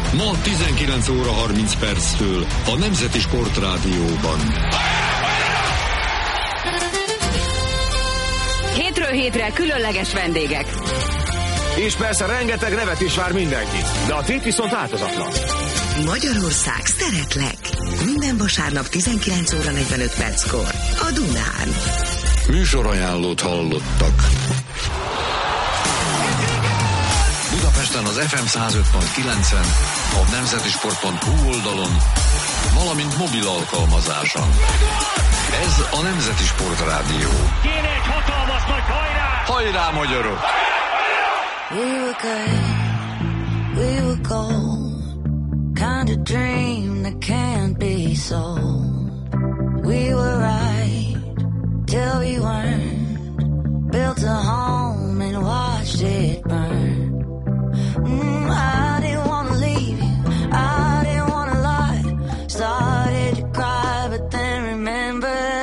Ma 19 óra 30 perctől a Nemzeti Sportrádióban. Hétről hétre különleges vendégek. És persze rengeteg nevet is vár mindenki. De a tét viszont változatlan. Magyarország szeretlek. Minden vasárnap 19 óra 45 perckor a Dunán. Műsorajánlót hallottak. Budapesten az FM 105.9-en, a nemzetisport.hu oldalon, valamint mobil alkalmazáson. Ez a Nemzeti Sportrádió. Kéne egy hatalmas nagy hajrá! Hajrá, magyarok! We were good, we were gold, kind of dream that can't be sold. We were right till we weren't, built a home and watched it burn. I didn't want to leave you, I didn't want to lie. Started to cry, but then remembered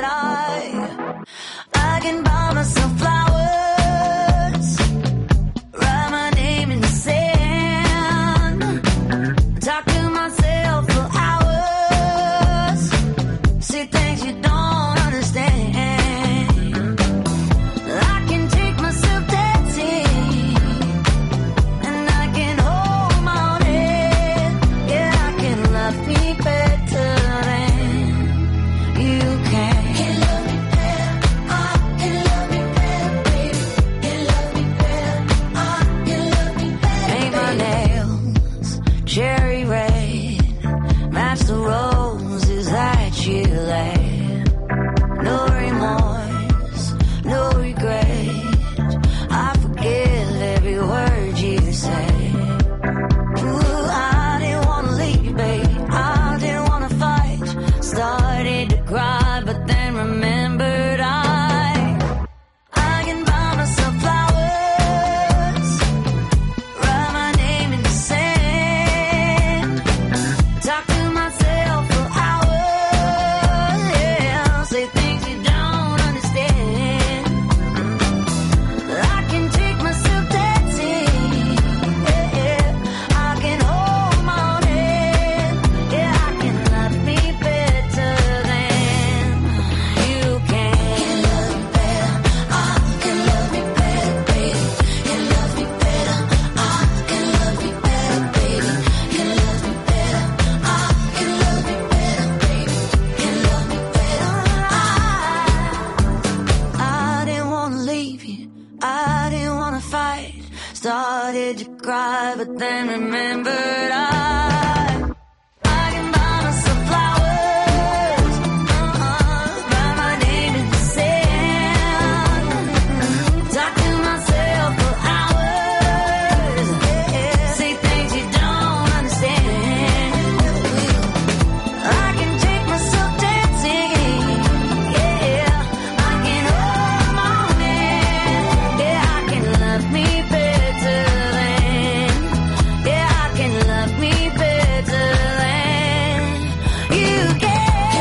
I can buy myself flowers, write my name in the sand, talk to myself for hours, see things you don't understand. I can take myself dancing, and I can hold my own head. Yeah, I can love me better than you can. Can love me better, I can love me better, baby. Can love me better, I can love me better. Paint my nails cherry red, match the roses that you laid. No remorse, no regret. I forgive every word you say. Ooh, I didn't wanna leave, babe. I didn't wanna fight. Started to cry, but then remembered I can buy myself flowers, write my name in the sand, talk to myself for hours, yeah, say things you don't understand. I can take myself dancing, yeah, I can hold my own head, yeah, I can love me better than you can. Can love me better, I can love me better, baby. Can love me better, I can love me better, baby. Can love me better, I can love me better, baby. Can love me better, I didn't wanna leave you, I didn't wanna fight. Started to cry, but then remembered I can buy myself flowers, write my name in the sand, talk to myself for hours, yeah, say things you don't understand. I can take myself dancing, yeah, I can hold my own hand, yeah, I can love me better than, yeah, I can love me better than you can.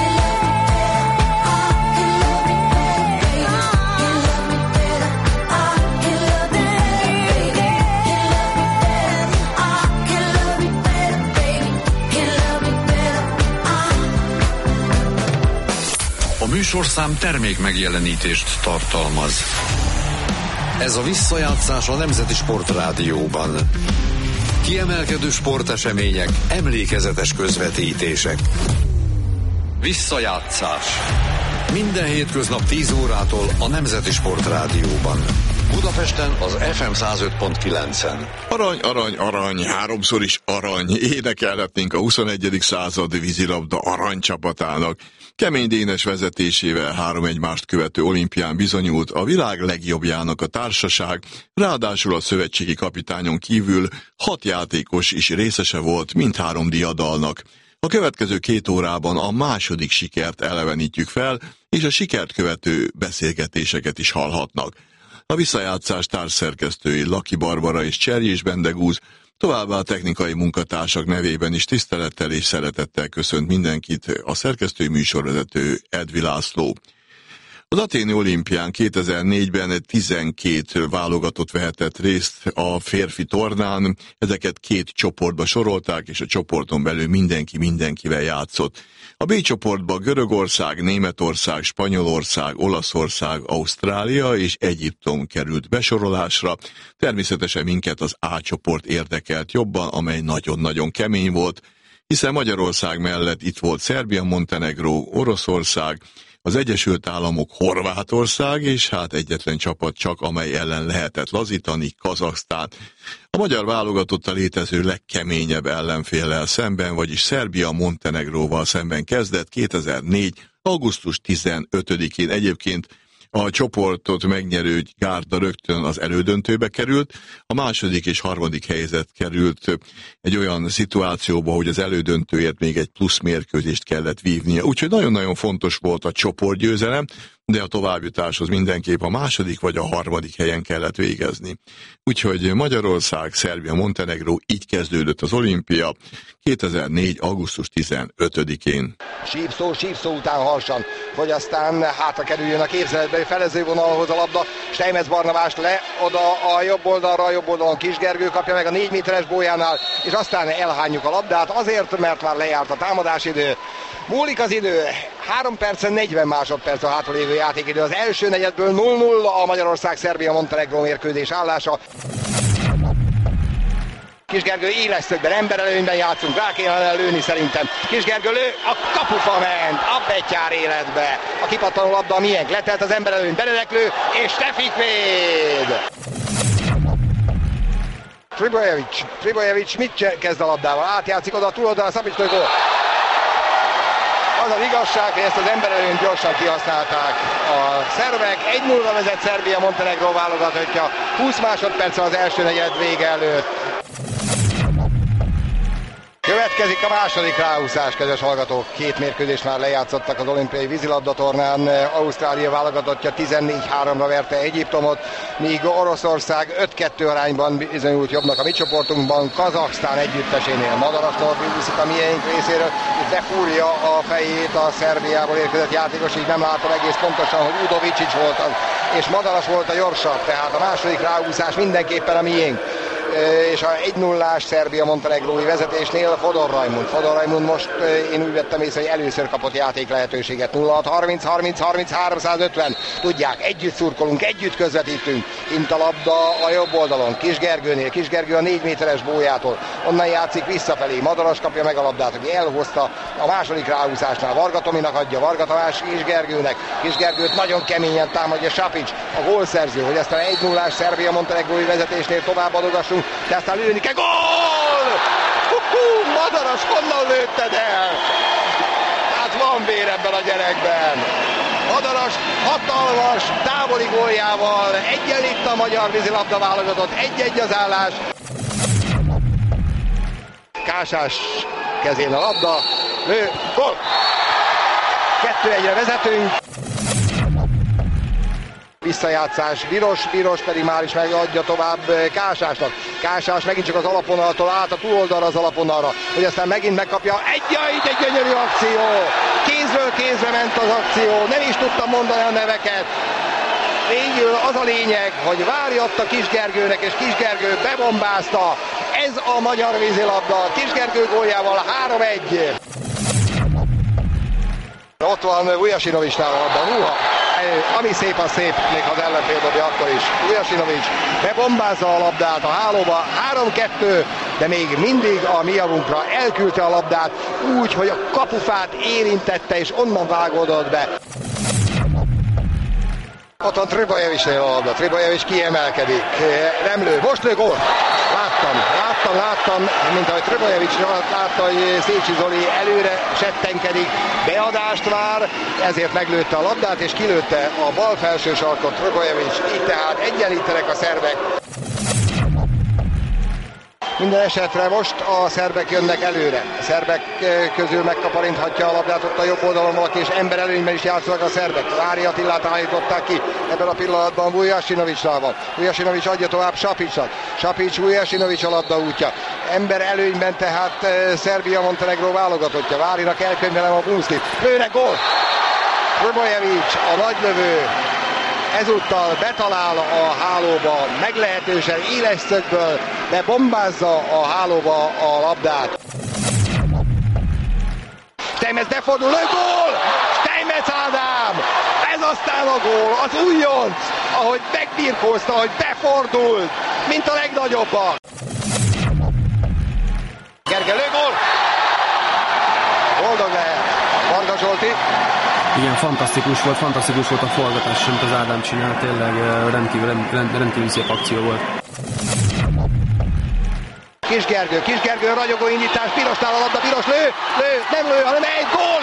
A műsorszám termék megjelenítést tartalmaz. Ez a visszajátszás a Nemzeti Sportrádióban. Kiemelkedő sportesemények, emlékezetes közvetítések. Visszajátszás. Minden hétköznap 10 órától a Nemzeti Sportrádióban. Budapesten az FM 105.9-en. Arany, arany, arany, háromszor is arany. Énekelhetnénk a 21. század vízilabda aranycsapatának. Kemény Dénes vezetésével 3 egymást követő olimpián bizonyult a világ legjobbjának a társaság, ráadásul a szövetségi kapitányon kívül 6 játékos is részese volt mindhárom diadalnak. A következő 2 órában a második sikert elevenítjük fel, és a sikert követő beszélgetéseket is hallhatnak. A visszajátszás társszerkesztői Laki Barbara és Cserjés Bendegúz, továbbá a technikai munkatársak nevében is tisztelettel és szeretettel köszönt mindenkit a szerkesztői műsorvezető Edvi László. Az athéni olimpián 2004-ben 12 válogatott vehetett részt a férfi tornán, ezeket 2 csoportba sorolták, és a csoporton belül mindenki mindenkivel játszott. A B csoportba Görögország, Németország, Spanyolország, Olaszország, Ausztrália és Egyiptom került besorolásra. Természetesen minket az A csoport érdekelt jobban, amely nagyon-nagyon kemény volt, hiszen Magyarország mellett itt volt Szerbia, Montenegró, Oroszország, az Egyesült Államok, Horvátország, és hát egyetlen csapat csak, amely ellen lehetett lazítani, Kazahsztán. A magyar válogatott a létező legkeményebb ellenféllel szemben, vagyis Szerbia Montenegróval szemben kezdett 2004. augusztus 15-én. Egyébként a csoportot megnyerő gárda rögtön az elődöntőbe került, a második és harmadik helyzet került egy olyan szituációba, hogy az elődöntőért még egy plusz mérkőzést kellett vívnia. Úgyhogy nagyon-nagyon fontos volt a csoportgyőzelem, de a továbbjutáshoz mindenképp a második vagy a harmadik helyen kellett végezni. Úgyhogy Magyarország, Szerbia, Montenegró, így kezdődött az olimpia 2004. augusztus 15-én. Sípszó után harsan, hogy aztán hátra kerüljön a képzeletbe, felezővonalhoz a labda, Steinmetz Barnabás le oda a jobb oldalra, a jobb oldalon Kis Gergő kapja meg a 4 méteres gólyánál, és aztán elhányjuk a labdát, azért, mert már lejárt a támadásidő. Múlik az idő, 3 percen 40 másodperc a hátralévő játékidő. Az első negyedből 0-0 a Magyarország-Szerbia-Montenegró mérkőzés állása. Kis Gergő éles szögben, emberelőnyben játszunk, rá kellene lőni szerintem. Kis Gergő lő, a kapufa ment, a betyár életbe. A kipattanó labda a miénk, letelt az emberelőny, Benedek lő, és Stefik véd. Tribojevic mit kezd a labdával? Átjátszik oda a túloldalra, Szabics lő gól. Az az igazság, hogy ezt az emberelőnyt gyorsan kihasználták a szerbek. 1-0 vezet Szerbia Montenegró válogatottja 20 másodperc az első negyed vége előtt. Következik a második ráhúzás, kedves hallgatók. 2 mérkőzést már lejátszottak az olimpiai vízilabdatornán. Ausztrália válogatottja 14-3-ra verte Egyiptomot, míg Oroszország 5-2 arányban bizonyult jobbnak a mi csoportunkban. Kazahsztán együttesénél Madarasnól viszik a miénk részéről. Itt befúrja a fejét a Szerbiából érkezett játékos, így nem látom egész pontosan, hogy Udovicic volt az, és Madaras volt a gyorsabb, tehát a második ráhúzás mindenképpen a miénk. És a 1-0-ás Szerbia-Montenegrói vezetésnél Fodor Raimund most én úgy vettem észre, hogy először kapott játék lehetőséget. 0-6-30-30-33-150. Tudják, együtt szurkolunk, együtt közvetítünk. Int a labda a jobb oldalon, Kis Gergőnél. Kis Gergő a 4 méteres gólyától. Onnan játszik visszafelé. Madaras kapja meg a labdát, aki elhozta a második ráhúzásnál. Varga Tominak adja, Varga Tamás Kis Gergőnek. Kis Gergőt nagyon keményen támadja Sapic, a gólszerző, hogy aztán 1-0-ás Szerbia-Montenegrói vezetésnél tovább adogassunk. De aztán lőni kell. Gól! Madaras, honnan lőtted el? Hát van vér ebben a gyerekben. Madaras hatalmas távoli góljával egyenlít a magyar vízilabda válogatott. 1-1 az állás. Kásás kezén a labda. Lő, gól! 2-1-re vezetünk. Visszajátszás, Biros pedig már is megadja tovább Kásásnak. Kásás megint csak az alapvonaltól át a túloldalra az alapvonalra, hogy aztán megint megkapja. Egy gyönyörű akció! Kézről kézre ment az akció, nem is tudtam mondani a neveket. Végül az a lényeg, hogy várja ott a Kis Gergőnek, és Kis Gergő bebombázta. Ez a magyar vízilabda, Kis Gergő góljával 3-1. Ott van Vujasinovicsnál a labda. Ami szép, az szép, még ha az ellenfél dobja akkor is. Vujasinovics bebombázza a labdát a hálóba, 3-2, de még mindig a mi javunkra elküldte a labdát úgy, hogy a kapufát érintette, és onnan vágódott be. Ott van Tribojevicsnél a labda, Tribojevics kiemelkedik, nem lő, most lő, gól! Láttam, mint ahogy Tribojevics látta, hogy Szécsi Zoli előre settenkedik, beadást vár, ezért meglőtte a labdát, és kilőtte a bal felső sarkot Tribojevics, így tehát egyenlítenek a szerbek. Minden esetre most a szerbek jönnek előre. A szerbek közül megkaparinthatja a labdát ott a jobb oldalon valaki, és emberelőnyben is játszanak a szerbek. Vári Attilát állították ki. Ebben a pillanatban Vujasinovicsnál van. Vujasinovics adja tovább Sapicsnak. Sapics, Vujasinovics a labda útja. Emberelőnyben tehát Szerbia Montenegró válogatottja. Várinak elkönyvelem a búszlit. Lőnek, gól! Prbojevic, a nagylövő, ezúttal betalál a hálóba, meglehetősen éles szögből, de bombázza a hálóba a labdát. Steinmetz befordul, gól! Steinmetz Ádám! Ez aztán a gól, az újonc, ahogy megbirkózta, hogy befordult, mint a legnagyobban. Gergely lőgól! Boldog lehet Varga Zsolti. Igen, fantasztikus volt a forgatás, amit az Ádám csinált, tényleg rendkívül szép akció volt. Kisgergő, ragyogó indítás, Pirosnál a labda, Piros lő, nem lő, hanem egy gól!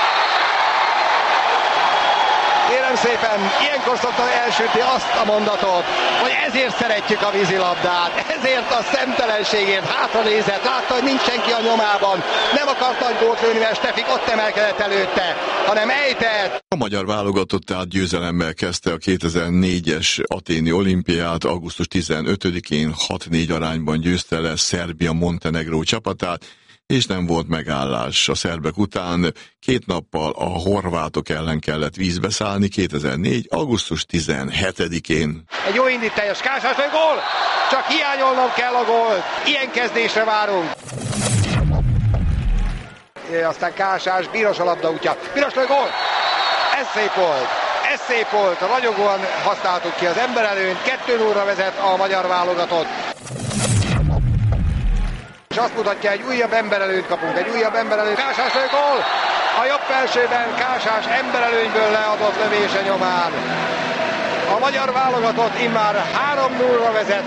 Kérem szépen, ilyenkor szokta elsütni azt a mondatot, hogy ezért szeretjük a vízilabdát, ezért a szemtelenségért hátra nézett, látta, hogy nincs senki a nyomában, nem akart nagy gólt lőni, mert Stefik ott emelkedett előtte, hanem ejtett. A magyar válogatott tehát győzelemmel kezdte a 2004-es athéni olimpiát, augusztus 15-én 6-4 arányban győzte le Szerbia-Montenegró csapatát, és nem volt megállás a szerbek után. 2 nappal a horvátok ellen kellett vízbe szállni 2004. augusztus 17-én. Egy jó indítás, Kásás lő, gól! Csak hiányolnom kell a gólt. Ilyen kezdésre várunk. Aztán Kásás, Bíros a labda útja. Bíros lő, gól! Ez szép volt. Ragyogóan használtuk ki az emberelőnyt. 2-0-ra vezet a magyar válogatott. És azt mutatja, egy újabb emberelőnyt kapunk, Kásás lő, gól! A jobb felsőben Kásás emberelőnyből leadott lövése nyomán. A magyar válogatott immár 3-0-ra vezet.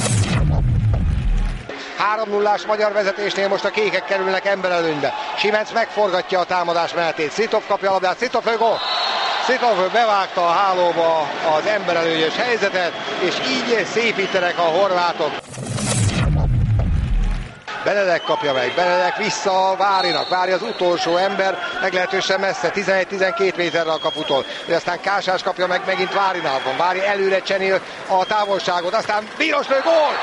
3-0-ás magyar vezetésnél most a kékek kerülnek emberelőnybe. Simenc megforgatja a támadás menetét. Szitov kapja a labdát, Szitov lő, gól! Szitov bevágta a hálóba az emberelőnyös helyzetet, és így szépítenek a horvátok. Benedek kapja meg, Benedek vissza Várinak, Vári az utolsó ember, meglehetősen messze, 11-12 méterre a kaputól, de aztán Kásás kapja meg, megint Várinál van, Vári előre cserél a távolságot, aztán Bíros lő, gól!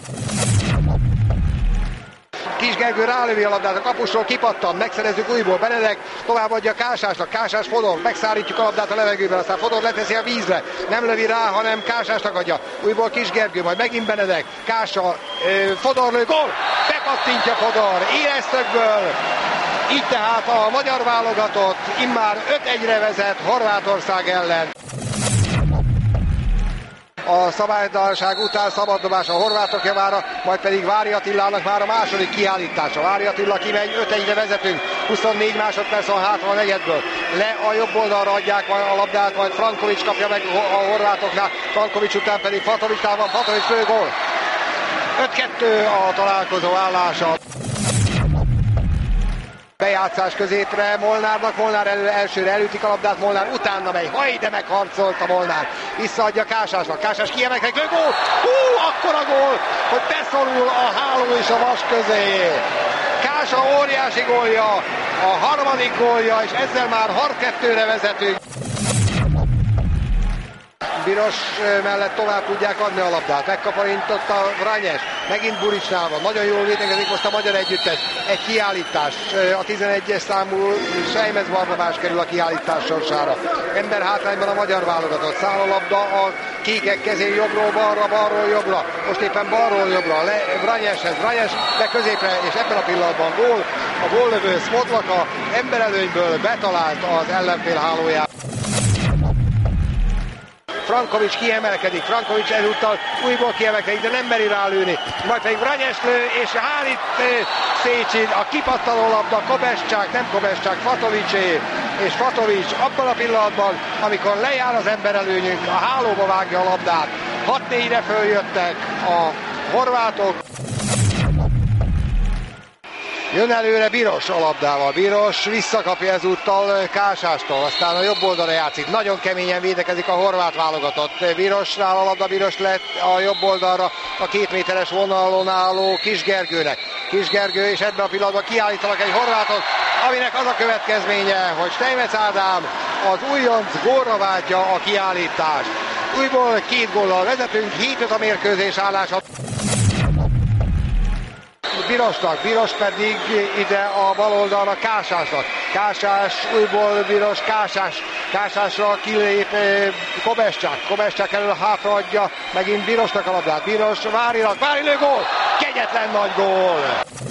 Kisgergő rálövi a labdát a kapusról, kipattan, megszerezzük újból, Benedek továbbadja Kásásnak, Kásás Fodor, megszárítjuk a labdát a levegőben, aztán Fodor leteszi a vízre, nem lövi rá, hanem Kásásnak adja, újból Kisgergő, majd megint Benedek, Kása, Fodor lő, gól! Bekattintja Fodor, éles szögből, így tehát a magyar válogatott immár 5-1-re vezet Horvátország ellen. A szabálytalanság után szabaddobás a horvátok javára, majd pedig Vári Attilának már a második kiállítása. Vári Attila kimegy, 5-1-re vezetünk, 24 másodperc van hátra a negyedből. Le a jobb oldalra adják a labdát, majd Frankovics kapja meg a horvátoknál, Frankovics után pedig Fatovicsnál van, Fatovics lő, gól! 5-2 a találkozó állása. Bejátszás középre Molnárnak, Molnár elsőre elütik a labdát, Molnár utána megy, de megharcolt a Molnár, visszaadja Kásásnak, Kásás kiemelkedik, lő, gól! Akkora gól, hogy beszorul a háló és a vas közé. Kása óriási gólja, a harmadik gólja, és ezzel már 6-2-re vezetünk. Biros mellett tovább tudják adni a labdát, megkaparintotta Vranyes, megint Buricsnál van, nagyon jól védekezik most a magyar együttes, egy kiállítás, a 11-es számú Sejmez Barnabás kerül a kiállítás sorsára, ember hátrányban a magyar válogatott, száll a labda a kékek kezén jobbról balra, balról jobbra, most éppen balról jobbra, Vranyeshez, Vranyes be középre, és ebben a pillanatban gól, a góllövő Smodlaka emberelőnyből betalált az ellenfél hálóját. Frankovics kiemelkedik, Frankovics ezúttal újból kiemelkedik, de nem meri rálőni. Majd pedig Vranyes lő, és hárít Szécsin, a kipattanó labda Kobescsák, nem Kobescsák, Fatovicsé, és Fatovics abban a pillanatban, amikor lejár az emberelőnyünk, a hálóba vágja a labdát. 6-4-re följöttek a horvátok. Jön előre Biros a labdával, Biros visszakapja ezúttal Kásástól, aztán a jobb oldalra játszik, nagyon keményen védekezik a horvát válogatott. Birosnál a labda, Biros lett a jobb oldalra a 2 méteres vonalon álló Kisgergőnek. Kisgergő, és ebben a pillanatban kiállítanak egy horvátot, aminek az a következménye, hogy Steinmetz Ádám az újonc gólra váltja a kiállítást. Újból 2 góllal vezetünk, 7-5 a mérkőzés állása. Birosnak, Biros pedig ide a bal oldalra Kásásnak. Kásás, újból Biros, Kásás Kásásra kilép Kobeschák elől hátraadja, megint Birosnak a labdát, Biros Vári lőgól, kegyetlen nagy gól!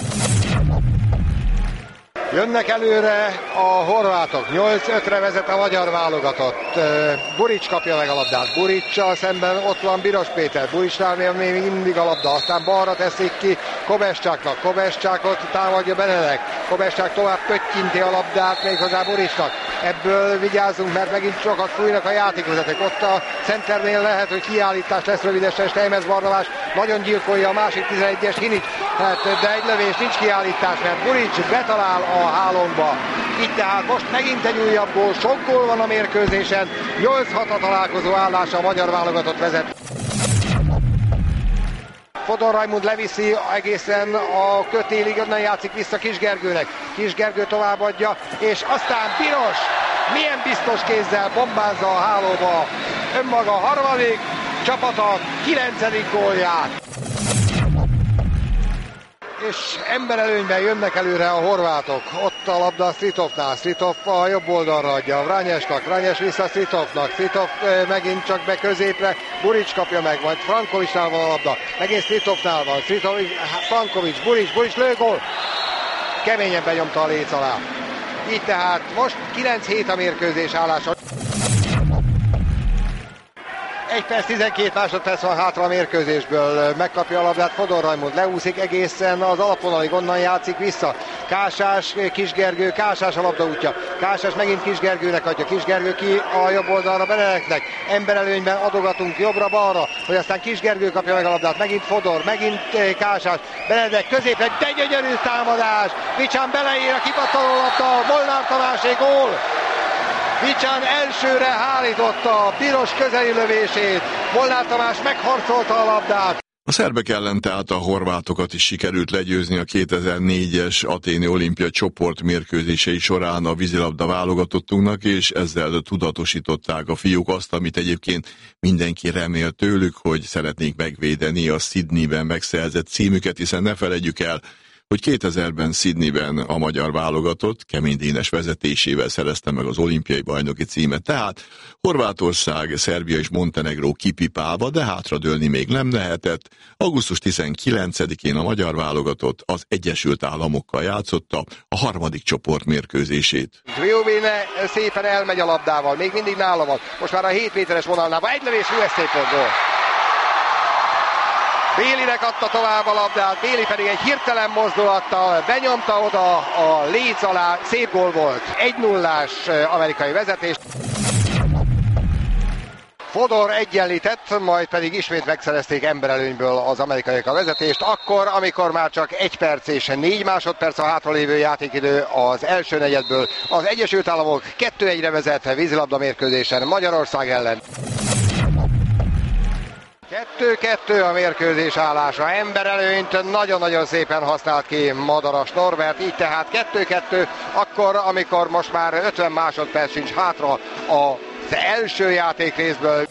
Jönnek előre a horvátok, 8-5-re vezet a magyar válogatott. Burics kapja meg a labdát, Buricsal szemben ott van Biros Péter, Buricsnál még mindig a labda, aztán balra teszik ki Kobescháknak, Kobeschákot támadja Benedek, Kobeschák tovább pöttyinti a labdát méghozzá Buricsnak. Ebből vigyázzunk, mert megint sokat fújnak a játékvezetők. Ott a centernél lehet, hogy kiállítás lesz rövidesen, Steinmetz Barnabás nagyon gyilkolja a másik 11-es Hinics, de egy lövés, nincs kiállítás, mert Burics betalál a hálónkba. Így tehát most megint egy újabb gól, sok gól van a mérkőzésen, 8-6 a találkozó állása, a magyar válogatott vezet. Fodor Raimund leviszi egészen a kötélig, onnan játszik vissza Kisgergőnek. Kisgergő továbbadja, és aztán Biros milyen biztos kézzel bombázza a hálóba önmaga harmadik csapata 9. gólját. És emberelőnyben jönnek előre a horvátok. Ott a labda Stritovnál. Stritov a jobb oldalra adja Vranyesnak. Vranyes vissza Stritovnak. Stritov megint csak be középre. Burics kapja meg, majd Frankovicsnál van a labda. Megint Stritovnál van. Frankovics, Burics lőgól. Keményen benyomta a léc alá. Így tehát most 9-7 a mérkőzés állása. 1 perc 12 másodperc van hátra a mérkőzésből. Megkapja a labdát Fodor Raimund, leúszik egészen az alapvonalig, onnan játszik vissza. Kásás, Kisgergő, Kásás a labda útja. Kásás megint Kisgergőnek adja, Kisgergő ki a jobb oldalra Benedeknek. Emberelőnyben adogatunk jobbra-balra, hogy aztán Kisgergő kapja meg a labdát. Megint Fodor, megint Kásás. Benedek középre, de gyönyörű támadás. Vicsán beleír a kipattanó labda, Molnár Tamásé gól. Vicsán elsőre hálította Biros közeli lövését, Molnár Tamás megharcolta a labdát. A szerbek ellen tehát a horvátokat is sikerült legyőzni a 2004-es Athéni olimpia csoport mérkőzései során a vízilabda válogatottunknak, és ezzel tudatosították a fiúk azt, amit egyébként mindenki remél tőlük, hogy szeretnék megvédeni a Sydneyben megszerzett címüket, hiszen ne feledjük el, hogy 2000-ben Sydneyben a magyar válogatott Kemény Dénes vezetésével szerezte meg az olimpiai bajnoki címet. Tehát Horvátország, Szerbia és Montenegró kipipálva, de hátradőlni még nem lehetett. Augusztus 19-én a magyar válogatott az Egyesült Államokkal játszotta a harmadik csoport mérkőzését. Zviovine szépen elmegy a labdával, még mindig nála van. Most már a 7 méteres vonalnál van, egy lövés, ez szép gól. Bélinek adta tovább a labdát, Béli pedig egy hirtelen mozdulattal benyomta oda a léc alá, szép gól volt. 1-0-ás amerikai vezetés. Fodor egyenlített, majd pedig ismét megszerezték emberelőnyből az amerikaiak a vezetést, akkor, amikor már csak 1 perc és 4 másodperc a hátralévő játékidő az első negyedből. Az Egyesült Államok 2-1-re vezet vízilabda mérkőzésen Magyarország ellen. 2-2 a mérkőzés állása. Emberelőnyt nagyon-nagyon szépen használt ki Madaras Norbert, így tehát 2-2, akkor, amikor most már 50 másodperc sincs hátra az első játékrészből.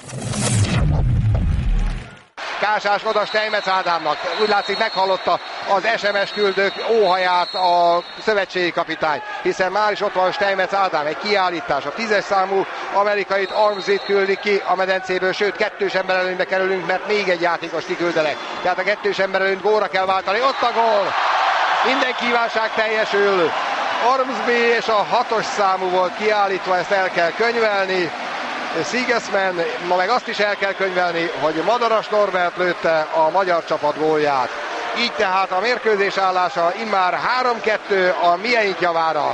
Kásás oda Steinmetz Ádámnak, úgy látszik meghallotta az SMS küldők óhaját a szövetségi kapitány, hiszen már is ott van Steinmetz Ádám, egy kiállítás, a 10-es számú amerikait Armsit küldi ki a medencéből, sőt 2-s emberelőnybe kerülünk, mert még egy játékos kiküldenek, tehát a 2-s emberelőnyt gólra kell váltani, ott a gól, minden kívánság teljesül, Ormsby és a 6-os számú volt kiállítva, ezt el kell könyvelni. Sigesman, ma meg azt is el kell könyvelni, hogy Madaras Norbert lőtte a magyar csapat gólját. Így tehát a mérkőzés állása immár 3-2 a mieink javára.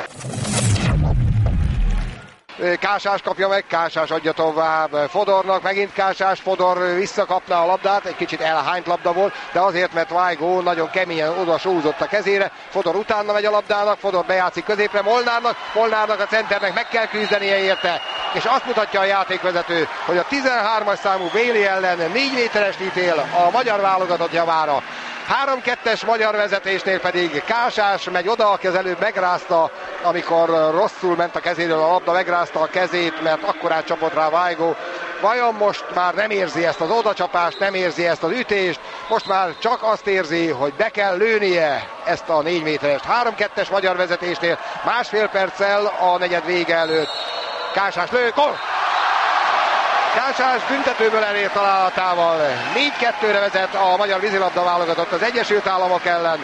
Kásás kapja meg, Kásás adja tovább Fodornak, megint Kásás, Fodor visszakapná a labdát, egy kicsit elhányt labda volt, de azért, mert Weigl nagyon keményen oda sózott a kezére, Fodor utána megy a labdának, Fodor bejátszik középre Molnárnak a centernek meg kell küzdenie érte, és azt mutatja a játékvezető, hogy a 13-as számú Béli ellen 4 méteres ítél a magyar válogatott javára. 3-2-es magyar vezetésnél pedig Kásás megy oda, aki az előbb megrázta, amikor rosszul ment a kezéről a labda, megrázta a kezét, mert akkorát csapott rá Weigl. Vajon most már nem érzi ezt az odacsapást, nem érzi ezt az ütést, most már csak azt érzi, hogy be kell lőnie ezt a 4 méterest. 3-2-es magyar vezetésnél, másfél perccel a negyed vége előtt. Kásás lő, gól! Kásás büntetőből elért találatával 4-2-re vezet a magyar vízilabda válogatott az Egyesült Államok ellen.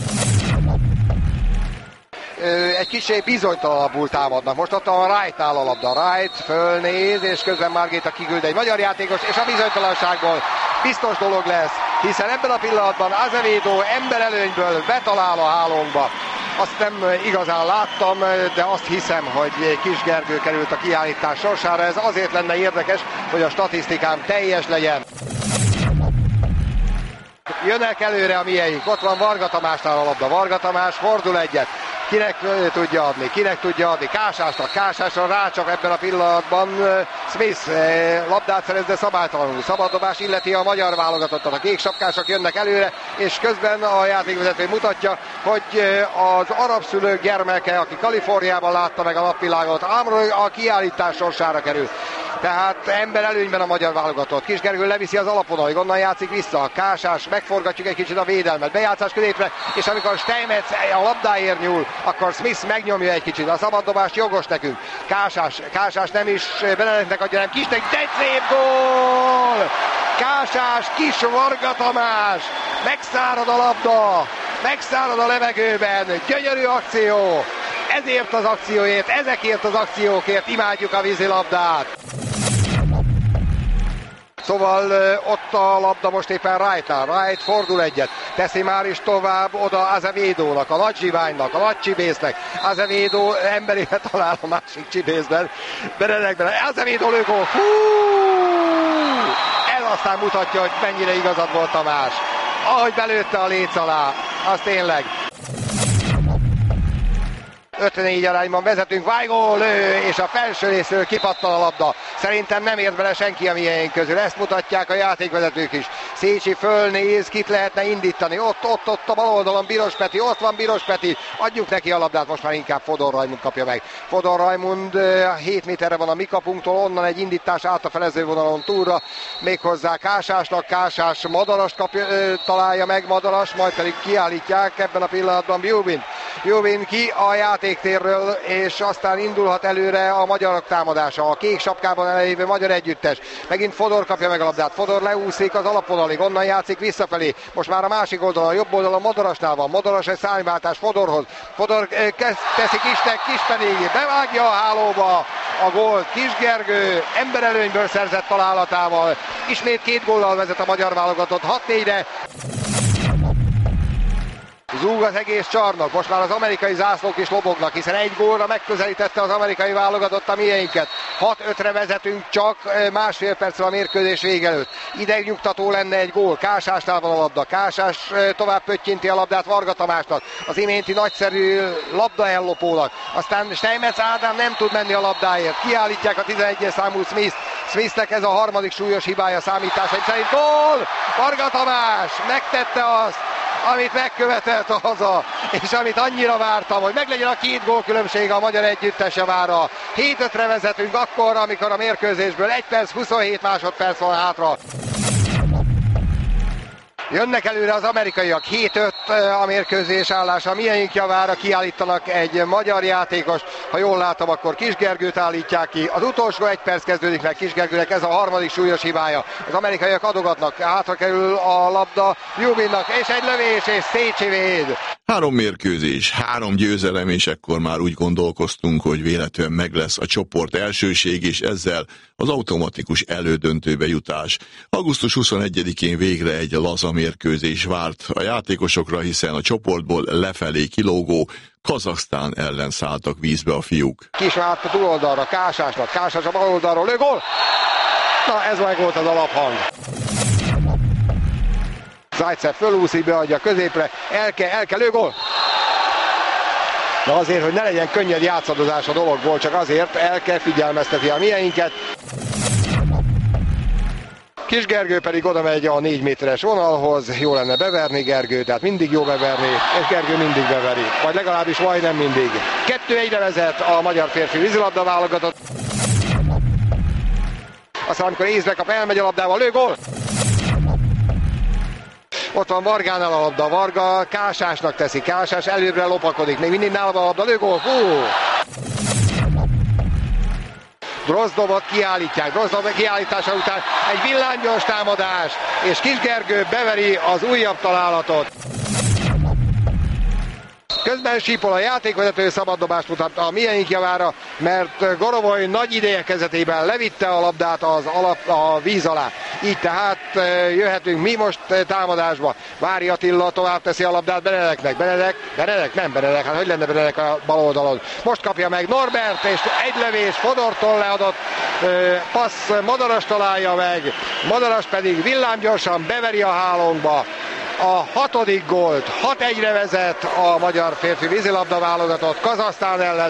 Egy kicsit bizonytalanabbul támadnak. Most ott a Wright-nál a labda. Wright fölnéz, és közben Margita kiküld egy magyar játékos, és a bizonytalanságból biztos dolog lesz, hiszen ebben a pillanatban Azevedo emberelőnyből betalál a hálónkba. Azt nem igazán láttam, de azt hiszem, hogy Kis Gergő került a kiállítás sorsára. Ez azért lenne érdekes, hogy a statisztikám teljes legyen. Jönnek előre a mieink. Ott van Varga Tamásnál a labda. Varga Tamás fordul egyet. Kinek tudja adni? Kásásra rácsap ebben a pillanatban Smith labdát szerez, de szabálytalanul. Szabaddobás illeti a magyar válogatottat. A kék sapkások jönnek előre, és közben a játékvezető mutatja, hogy az arab szülők gyermeke, aki Kaliforniában látta meg a napvilágot, Amroy a kiállítás sorsára kerül. Tehát ember előnyben a magyar válogatott. Kis Gergő leviszi az alaponalig, onnan játszik vissza. Kásás, megforgatjuk egy kicsit a védelmet. Bejátszás középre, és amikor Steinmetz a labdáért nyúl, akkor Smith megnyomja egy kicsit. A szabaddobást jogos nekünk. Kásás nem is Benedeknek adja, nem Kisnek, de szép gól! Kásás, Kis Varga Tamás, megszárad a labda, megszárad a levegőben, gyönyörű akció. Ezért az akcióért, ezekért az akciókért imádjuk a vízilabdát. Szóval ott a labda most éppen Wright-nál. Wright fordul egyet, teszi már is tovább oda Azevedónak, a nagy zsiványnak, a nagy csibésznek. Azevedo emberébe talál a másik csibészben. Benedekben. Azevedo lőgól. Hú! Ez aztán mutatja, hogy mennyire igazad volt Tamás. Ahogy belőtte a léc alá, az tényleg. 54 arányban vezetünk, Weigl lő, és a felső részről kipattan a labda. Szerintem nem ért bele senki a mieink közül, ezt mutatják a játékvezetők is. Szécsi fölnéz, kit lehetne indítani, ott a bal oldalon Biros Peti, ott van Biros Peti, adjuk neki a labdát, most már inkább Fodor Rajmund kapja meg. Fodor Rajmund 7 méterre van a mi kapunktól, onnan egy indítás át a felezővonalon túlra, méghozzá Kásásnak, Kásás Madarast találja meg, Madaras, majd pedig kiállítják ebben a pillanatban Jubin ki a játéktérről, és aztán indulhat előre a magyarok támadása. A kék sapkában elévő magyar együttes. Megint Fodor kapja meg a labdát. Fodor leúszik az alaponalig, onnan játszik visszafelé. Most már a másik oldalon, a jobb oldalon Madarasnál van. Madaras egy szárnyváltás Fodorhoz. Fodor teszi Kisnek, Kis pedig bevágja a hálóba a gólt. Kis Gergő emberelőnyből szerzett találatával. Ismét 2 góllal vezet a magyar válogatott 6-4-re. Zúg az egész csarnok, most már az amerikai zászlók is lobognak, hiszen 1 gólra megközelítette az amerikai válogatott a mieinket. 6-5-re vezetünk csak másfél perccel a mérkőzés vége előtt. Idegnyugtató lenne egy gól, Kásásnál van a labda, Kásás tovább pöttyinti a labdát Varga Tamásnak, az iménti nagyszerű labda ellopónak. Aztán Steinmetz Ádám nem tud menni a labdáért, kiállítják a 11-es számú Smithnek ez a harmadik súlyos hibája számításaim szerint. Gól! Varga Tamás megtette azt, amit megkövetelt a haza, és amit annyira vártam, hogy meglegyen a 2 gól különbsége a magyar együttes javára. 7-5-re vezetünk akkor, amikor a mérkőzésből 1 perc 27 másodperc van hátra. Jönnek előre az amerikaiak, 7-5 a mérkőzés állása, mieink javára kiállítanak egy magyar játékos, ha jól látom, akkor Kis Gergőt állítják ki. Az utolsó 1 perc kezdődik meg Kis Gergőnek, ez a harmadik súlyos hibája. Az amerikaiak adogatnak, hátra kerül a labda Jubinnak, és egy lövés, és Szécsi véd. 3 mérkőzés, 3 győzelem, és ekkor már úgy gondolkoztunk, hogy véletlenül meg lesz a csoport elsőség, és ezzel az automatikus elődöntőbe jutás. Augusztus 21-én végre egy laza mérkőzés várt a játékosokra, hiszen a csoportból lefelé kilógó Kazaksztán ellen szálltak vízbe a fiúk. Kis át a túloldalra, Kásásnak, Kásás a bal oldalról, lő, gól! Na, ez meg volt az alaphang. Zajcev fölúszik, beadja középre, Elke, lő, gól! De azért, hogy ne legyen könnyed játszadozás a dologból, csak azért Elke figyelmezteti a mieinket. Kis Gergő pedig oda megy a 4 méteres vonalhoz, jó lenne beverni Gergő, tehát mindig jó beverni, és Gergő mindig beveri, vagy legalábbis majdnem mindig. 2-1-re vezet a magyar férfi vízilabda válogatott. Aztán amikor észbe kap, elmegy a labdával, lő, gól! Ott van Vargánál a labda, Varga Kásásnak teszi, Kásás előbbre lopakodik, még mindig nála van a labda, lő, gól! Drozdovot kiállítják. Drozdov kiállítása után egy villámgyors támadás, és Kisgergő beveri az újabb találatot. Közben sípol a játékvezető, szabaddobást mutat a miénk javára, mert Gorovoy nagy ideje kezdetében levitte a labdát a víz alá. Így tehát jöhetünk mi most támadásba. Vári Attila tovább teszi a labdát Benedeknek. Benedek, hát hogy lenne Benedek a bal oldalon. Most kapja meg Norbert, és egy lövés Fodortól leadott passz Madaras találja meg. Madaras pedig villámgyorsan beveri a hálónkba a 6. gólt. 6-1-re vezet a magyar férfi vízilabda válogatott Kazahsztán ellen.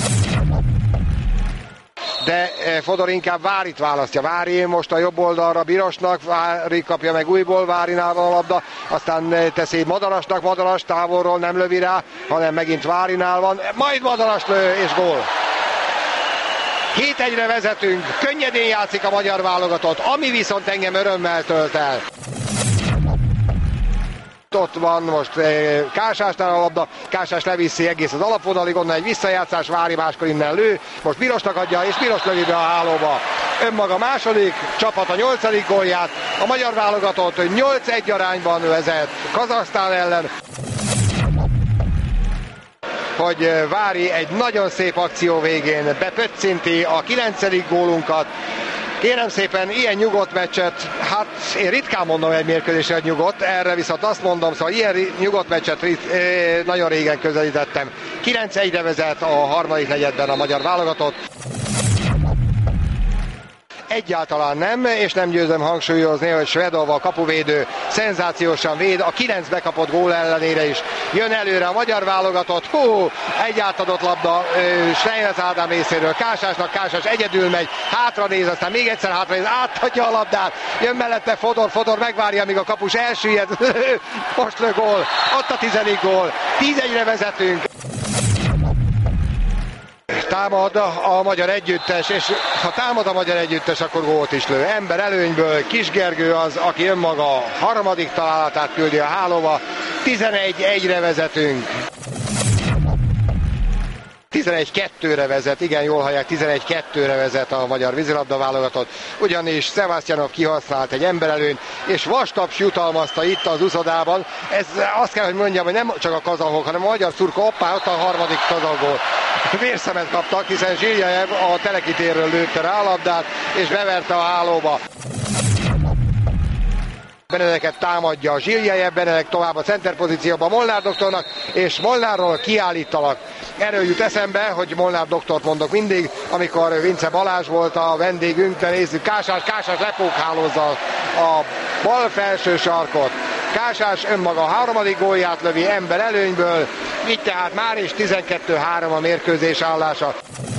De Fodor inkább Várit választja. Vári most a jobb oldalra Birosnak, Vári kapja meg újból, Várinál van a labda, aztán teszi Madarasnak, Madaras távolról nem lövi rá, hanem megint Várinál van, majd Madaras lő és gól. 7-1-re vezetünk, könnyedén játszik a magyar válogatott, ami viszont engem örömmel tölt el. Ott van most Kásásnál a labda, Kásás leviszi egész az alapvonalig, onnan egy visszajátszás, Vári máskor innen lő, most Birosnak adja, és Biros lövi be a hálóba. Önmaga második, csapat a 8. gólját, a magyar válogatott 8-1 arányban vezet Kazahsztán ellen. Hogy Vári egy nagyon szép akció végén bepöccinti a 9. gólunkat. Kérem szépen, ilyen nyugodt meccset, hát én ritkán mondom egy mérkőzésre, hogy nyugodt, erre viszont azt mondom, szóval ilyen nyugodt meccset nagyon régen közelítettem. 9-1-re vezet a harmadik negyedben a magyar válogatott. Egyáltalán nem, és nem győzöm hangsúlyozni, hogy Svedova a kapuvédő szenzációsan véd, a 9 bekapott gól ellenére is jön előre a magyar válogatott. Egy átadott labda Steinmetz Ádám részéről Kásásnak, Kásás egyedül megy, hátranéz, aztán még egyszer hátranéz, átadja a labdát, jön mellette Fodor megvárja, amíg a kapus elsüllyed, most lő gól, ott a 10. gól, 10-1-re vezetünk. Támad a magyar együttes, és ha támad a magyar együttes, akkor gólt is lő. Ember előnyből Kisgergő az, aki önmaga harmadik találatát küldi a hálóba. 11-1-re vezetünk. 11-2-re vezet, igen, jól hallják, 11-2-re vezet a magyar vízilabda válogatott, ugyanis Szevasztyanov kihasznált egy emberelőnyt, és vastaps jutalmazta itt az uszodában. Ez azt kell, hogy mondjam, hogy nem csak a kazahok, hanem a magyar szurka, ott a harmadik kazahgól. Vérszemet kaptak, hiszen Zsiljajev a Teleki térről lőtte rá a labdát, és beverte a hálóba. Benedeket támadja Zsiljajev, Benedek tovább a center pozícióban Molnár doktornak, és Molnárról kiállítalak. Erről jut eszembe, hogy Molnár doktort mondok mindig, amikor Vince Balázs volt a vendégünk, de nézzük, Kásás lepókhálózza a bal felső sarkot. Kásás önmaga a 3. gólját lövi ember előnyből, így tehát már is 12-3 a mérkőzés állása.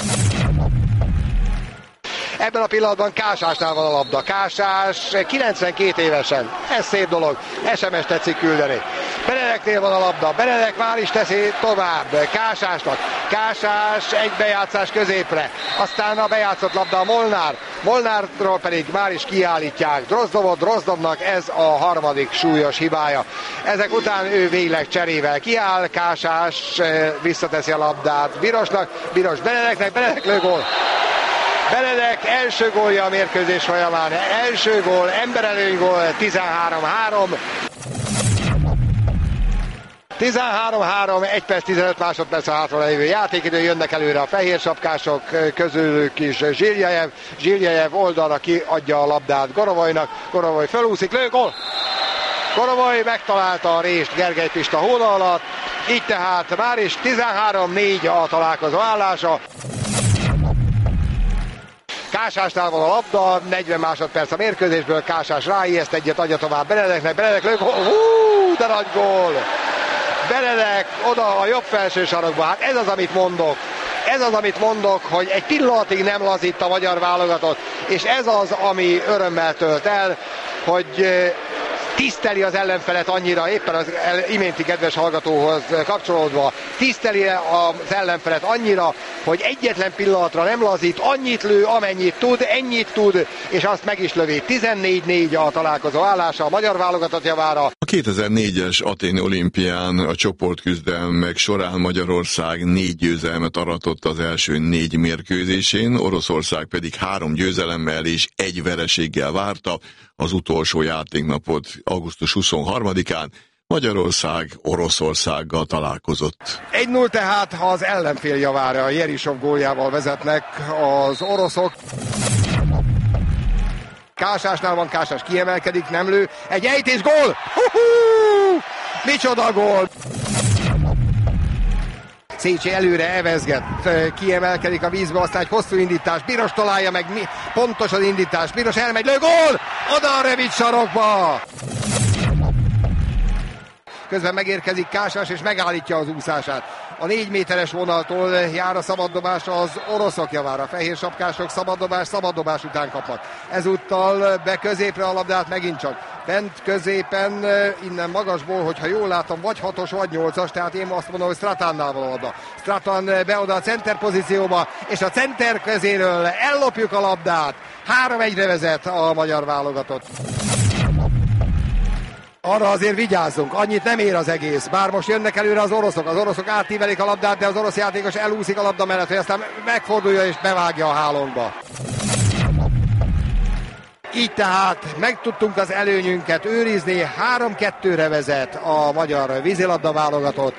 Ebben a pillanatban Kásásnál van a labda. Kásás 92 évesen. Ez szép dolog. SMS tetszik küldeni. Benedeknél van a labda. Benedek már is teszi tovább. Kásásnak. Kásás egy bejátszás középre. Aztán a bejátszott labda a Molnár. Molnárról pedig már is kiállítják Drozdovot. Drozdovnak ez a 3. súlyos hibája. Ezek után ő végleg cserével kiáll. Kásás visszateszi a labdát Birosnak. Biros Benedeknek. Benedek lő gól. Benedek első gólja a mérkőzés folyamán. Első gól, emberelőny gól, 13-3. 13-3, 1 perc 15 másodperc a hátra lévő játékidő, jönnek előre a fehér sapkások, közülük is Zsiljajev. Zsiljajev oldalra kiadja a labdát Gorovoynak. Gorovoy felúszik, lő, gól! Gorovoy megtalálta a rést Gergely Pista hóna alatt, így tehát már is 13-4 a találkozó állása. Kásásnál van a labda, 40 másodperc a mérkőzésből, Kásás ráijeszt egyet, adja tovább Benedeknek, Benedek lő, gól, de nagy gól! Benedek oda a jobb felső sarokba, hát ez az, amit mondok. Ez az, amit mondok, hogy egy pillanatig nem lazít a magyar válogatott, és ez az, ami örömmel tölt el, hogy tiszteli az ellenfelet annyira, éppen az iménti kedves hallgatóhoz kapcsolódva, tiszteli az ellenfelet annyira, hogy egyetlen pillanatra nem lazít, annyit lő, amennyit tud, ennyit tud, és azt meg is lövi. 14-4 a találkozó állása a magyar válogatott javára. A 2004-es Athéni olimpián a csoportküzdelmek során Magyarország 4 győzelmet aratott az első 4 mérkőzésén, Oroszország pedig 3 győzelemmel és 1 vereséggel várta az utolsó játéknapot augusztus 23-án. Magyarország Oroszországgal találkozott. 1-0 tehát az ellenfél javára, Jerisov góljával vezetnek az oroszok. Kásásnál van, Kásás kiemelkedik, nem lő, egy ejtés, gól! Micsoda gól! Szécsi előre evezget, kiemelkedik a vízbe, aztán egy hosszú indítás, Biros találja meg, pontos az indítás, Biros elmegy, lő, gól! Oda a rövid sarokba! Közben megérkezik Kásás és megállítja az úszását. A 4 méteres vonaltól jár a szabaddobás az oroszok javára. Fehér sapkások szabaddobás után kapnak. Ezúttal be középre a labdát megint csak. Bent középen, innen magasból, hogyha jól látom, vagy 6-os, vagy 8-as, tehát én azt mondom, hogy Stratánnál van a labda. Stratán be oda a center pozícióba, és a center közéről ellopjuk a labdát. 3-1-re vezet a magyar válogatott. Arra azért vigyázzunk, annyit nem ér az egész, bár most jönnek előre az oroszok átívelik a labdát, de az orosz játékos elúszik a labda mellett, hogy aztán megfordulja és bevágja a hálónkba. Így tehát meg tudtunk az előnyünket őrizni, 3-2-re vezet a magyar vízilabda válogatott.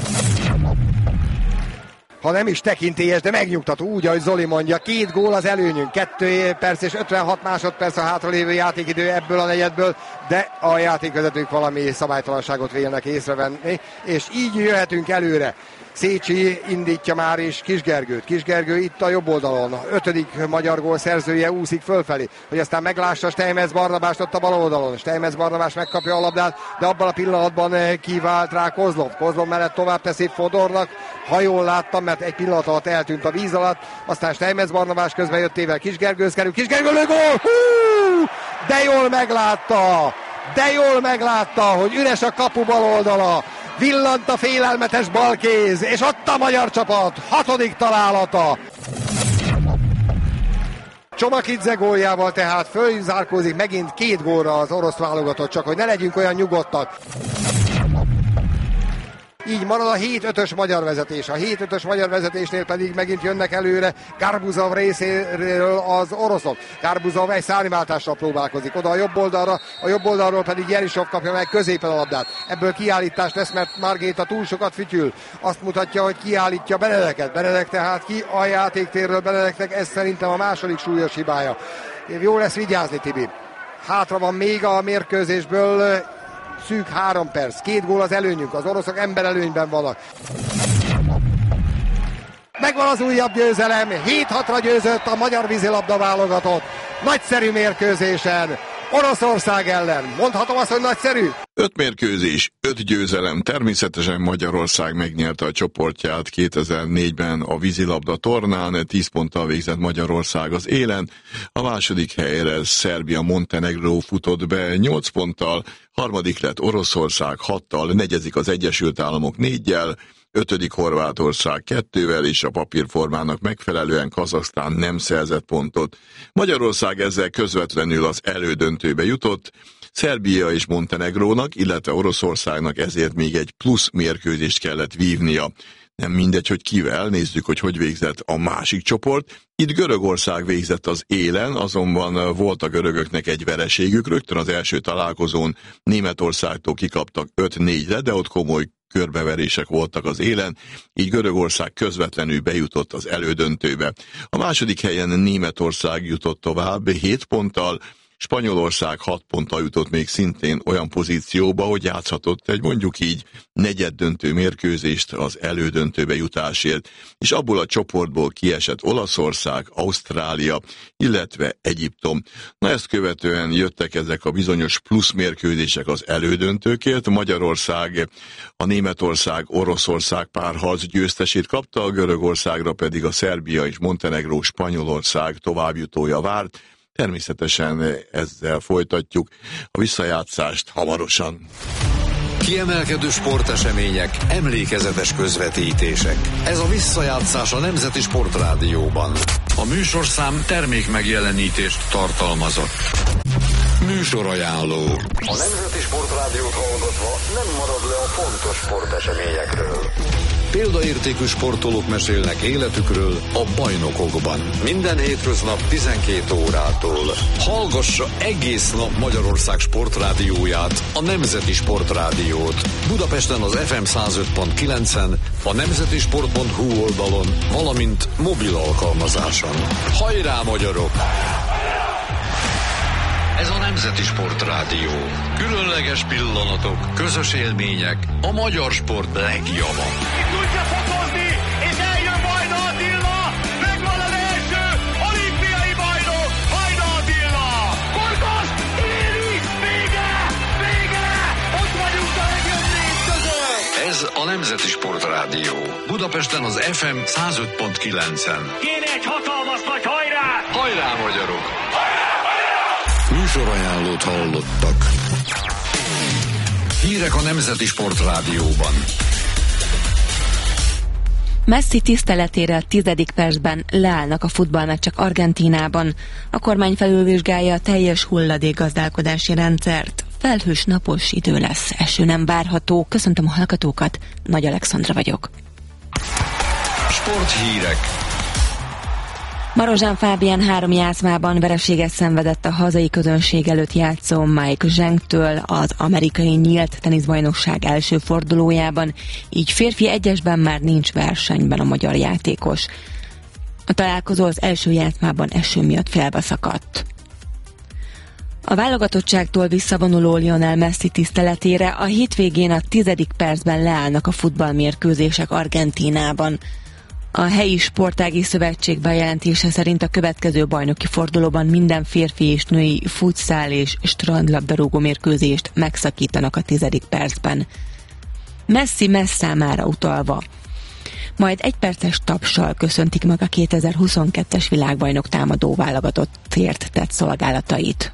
Ha nem is tekintélyes, de megnyugtató, úgy, ahogy Zoli mondja, 2 gól az előnyünk, 2 perc és 56 másodperc a hátralévő játékidő ebből a negyedből, de a játékvezetők valami szabálytalanságot vélnek észrevenni, és így jöhetünk előre. Szécsi indítja már is Kisgergőt. Kisgergő itt a jobb oldalon, 5. magyar gól szerzője úszik fölfelé, hogy aztán meglássa Steinmetz Barnabást ott a bal oldalon. Steinmetz Barnabás megkapja a labdát, de abban a pillanatban kivált rá Kozlov. Kozlov mellett tovább teszi Fodornak, ha jól láttam, mert egy pillanat alatt eltűnt a víz alatt, aztán Steinmetz Barnabás közben jöttével Kisgergőhöz kerül, Kisgergő lő, gól! De jól meglátta, hogy üres a kapu bal oldala. Villant a félelmetes balkéz, és ott a magyar csapat 6. találata. Csomakidze góljával tehát fölzárkózik megint 2 gólra az orosz válogatott, csak hogy ne legyünk olyan nyugodtak. Így marad a 7-5-ös magyar vezetés. A 7-5-ös magyar vezetésnél pedig megint jönnek előre Garbuzov részéről az oroszok. Garbuzov egy szárnyváltással próbálkozik oda a jobb oldalról pedig Jerisov kapja meg középen a labdát. Ebből kiállítás lesz, mert Margéta túl sokat fütyül. Azt mutatja, hogy kiállítja Benedeket. Benedek tehát ki a játéktérről, Benedeknek ez szerintem a második súlyos hibája. Jó lesz vigyázni, Tibi. Hátra van még a mérkőzésből szűk 3 perc, 2 gól az előnyünk, az oroszok emberelőnyben vannak. Megvan az újabb győzelem, 7-6-ra győzött a magyar vízilabda válogatott. Nagyszerű mérkőzésen, Oroszország ellen. Mondhatom azt, hogy nagyszerű? 5 mérkőzés, 5 győzelem. Természetesen Magyarország megnyerte a csoportját 2004-ben a vízilabda tornán, 10 ponttal végzett Magyarország az élen. A második helyre Szerbia-Montenegró futott be 8 ponttal, harmadik lett Oroszország 6-tal, negyedik az Egyesült Államok 4-jel, 5. Horvátország 2-vel, és a papírformának megfelelően Kazahsztán nem szerzett pontot. Magyarország ezzel közvetlenül az elődöntőbe jutott, Szerbia és Montenegrónak, illetve Oroszországnak ezért még egy plusz mérkőzést kellett vívnia. Nem mindegy, hogy kivel, nézzük, hogy végzett a másik csoport. Itt Görögország végzett az élen, azonban volt a görögöknek egy vereségük, rögtön az első találkozón Németországtól kikaptak 5-4-re, de ott komoly körbeverések voltak az élen, így Görögország közvetlenül bejutott az elődöntőbe. A második helyen Németország jutott tovább 7 ponttal, Spanyolország 6 ponttal jutott még szintén olyan pozícióba, hogy játszhatott egy mondjuk így negyeddöntő mérkőzést az elődöntőbe jutásért, és abból a csoportból kiesett Olaszország, Ausztrália, illetve Egyiptom. Na ezt követően jöttek ezek a bizonyos plusz mérkőzések az elődöntőkért. Magyarország a Németország-Oroszország párharc győztesét kapta, a Görögországra pedig a Szerbia és Montenegró Spanyolország továbbjutója várt. Természetesen ezzel folytatjuk a visszajátszást hamarosan. Kiemelkedő sportesemények, emlékezetes közvetítések. Ez a visszajátszás a Nemzeti Sportrádióban. A műsorszám termék megjelenítést tartalmazott. Műsorajánló. A Nemzeti Sportrádiót hallgatva nem marad le a fontos sporteseményekről. Példaértékű sportolók mesélnek életükről a bajnokokban. Minden hétköznap 12 órától. Hallgassa egész nap Magyarország sportrádióját, a Nemzeti Sportrádiót. Budapesten az FM 105.9-en, a nemzetisport.hu oldalon, valamint mobil alkalmazáson. Hajrá, magyarok! Ez a Nemzeti Sportrádió. Különleges pillanatok, közös élmények, a magyar sport legjava. Tudja fokozni, és eljön Vajda Attila! Megvan az első olimpiai bajnok, Vajda Attila! Korkos, éri, vége, vége! Ott vagyunk a legjobb négy között! Ez a Nemzeti Sportrádió. Budapesten az FM 105.9-en. Kéne egy hatalmas nagy hajrá! Hajrá, magyarok! Műsorajánlót hallottak. Hírek a Nemzeti Sportrádióban. Messi tiszteletére a 10. percben leállnak a futballmeccsek Argentínában. A kormány felülvizsgálja a teljes hulladékgazdálkodási rendszert. Felhős, napos idő lesz, eső nem várható. Köszöntöm a hallgatókat, Nagy Alexandra vagyok. Sporthírek. Marozsán Fábián 3 játszmában vereséget szenvedett a hazai közönség előtt játszó Mike Zhengtől az amerikai nyílt teniszbajnokság első fordulójában, így férfi egyesben már nincs versenyben a magyar játékos. A találkozó az első játszmában eső miatt félbeszakadt. A válogatottságtól visszavonuló Lionel Messi tiszteletére a hétvégén a 10. percben leállnak a futballmérkőzések Argentínában. A helyi sportági szövetség bejelentése szerint a következő bajnoki fordulóban minden férfi és női futszál és strandlabdarúgó mérkőzést megszakítanak a 10. percben. Messi messzámára utalva. Majd 1 perces tapssal köszöntik meg a 2022-es világbajnok támadó válogatottért tett szolgálatait.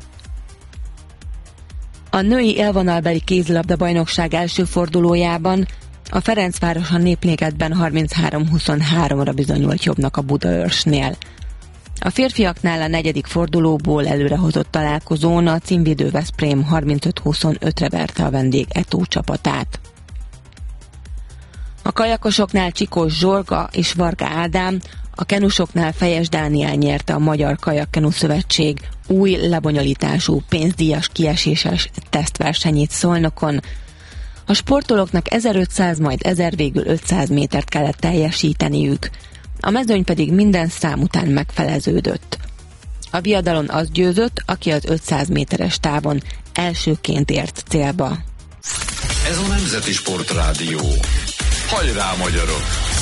A női élvonalbeli kézilabda bajnokság első fordulójában a Ferencváros a Népligetben 33-23-ra bizonyult jobbnak a Budaörsnél. A férfiaknál a 4. fordulóból előrehozott találkozón a címvédő Veszprém 35-25-re verte a vendég Etó csapatát. A kajakosoknál Csikós Zsorga és Varga Ádám, a kenusoknál Fejes Dániel nyerte a Magyar Kajakkenu Szövetség új lebonyolítású pénzdíjas kieséses tesztversenyét Szolnokon. A sportolóknak 1500, majd 1000, végül 500 métert kellett teljesíteniük. A mezőny pedig minden szám után megfeleződött. A viadalon az győzött, aki az 500 méteres távon elsőként ért célba. Ez a Nemzeti Sportrádió. Hajrá, magyarok!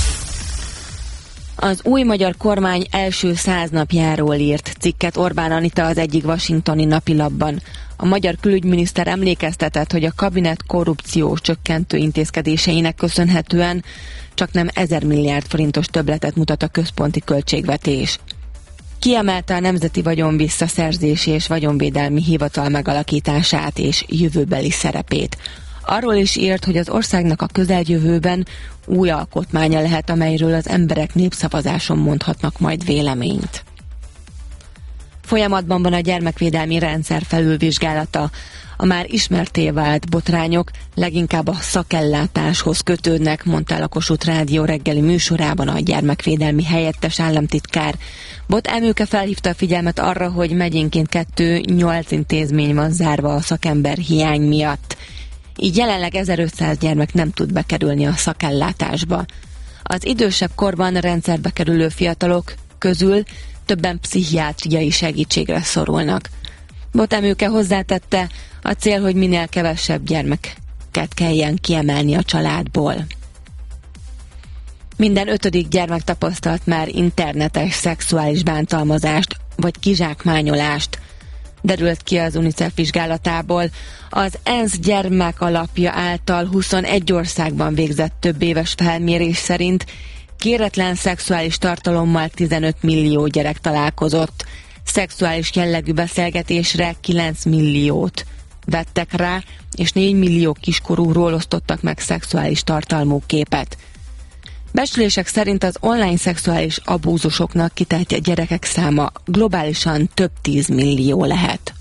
Az új magyar kormány első 100 napjáról írt cikket Orbán Anita az egyik washingtoni napilapban. A magyar külügyminiszter emlékeztetett, hogy a kabinet korrupció csökkentő intézkedéseinek köszönhetően csaknem 1000 milliárd forintos többletet mutat a központi költségvetés. Kiemelte a Nemzeti Vagyon Visszaszerzési és Vagyonvédelmi Hivatal megalakítását és jövőbeli szerepét. Arról is írt, hogy az országnak a közeljövőben új alkotmánya lehet, amelyről az emberek népszavazáson mondhatnak majd véleményt. Folyamatban van a gyermekvédelmi rendszer felülvizsgálata. A már ismertté vált botrányok leginkább a szakellátáshoz kötődnek, mondta el a Kossuth Rádió reggeli műsorában a gyermekvédelmi helyettes államtitkár. Bot Emőke felhívta a figyelmet arra, hogy megyénként 8 intézmény van zárva a szakember hiány miatt. Így jelenleg 1500 gyermek nem tud bekerülni a szakellátásba. Az idősebb korban rendszerbe kerülő fiatalok közül többen pszichiátriai segítségre szorulnak. Bot Emőke hozzátette, a cél, hogy minél kevesebb gyermeket kelljen kiemelni a családból. Minden 5. gyermek tapasztalt már internetes szexuális bántalmazást vagy kizsákmányolást, derült ki az UNICEF vizsgálatából. Az ENSZ gyermekalapja által 21 országban végzett több éves felmérés szerint kéretlen szexuális tartalommal 15 millió gyerek találkozott. szexuális jellegű beszélgetésre 9 milliót vettek rá, és 4 millió kiskorúról osztottak meg szexuális tartalmú képet. Becslések szerint az online szexuális abúzusoknak kitett gyerekek száma globálisan több 10 millió lehet.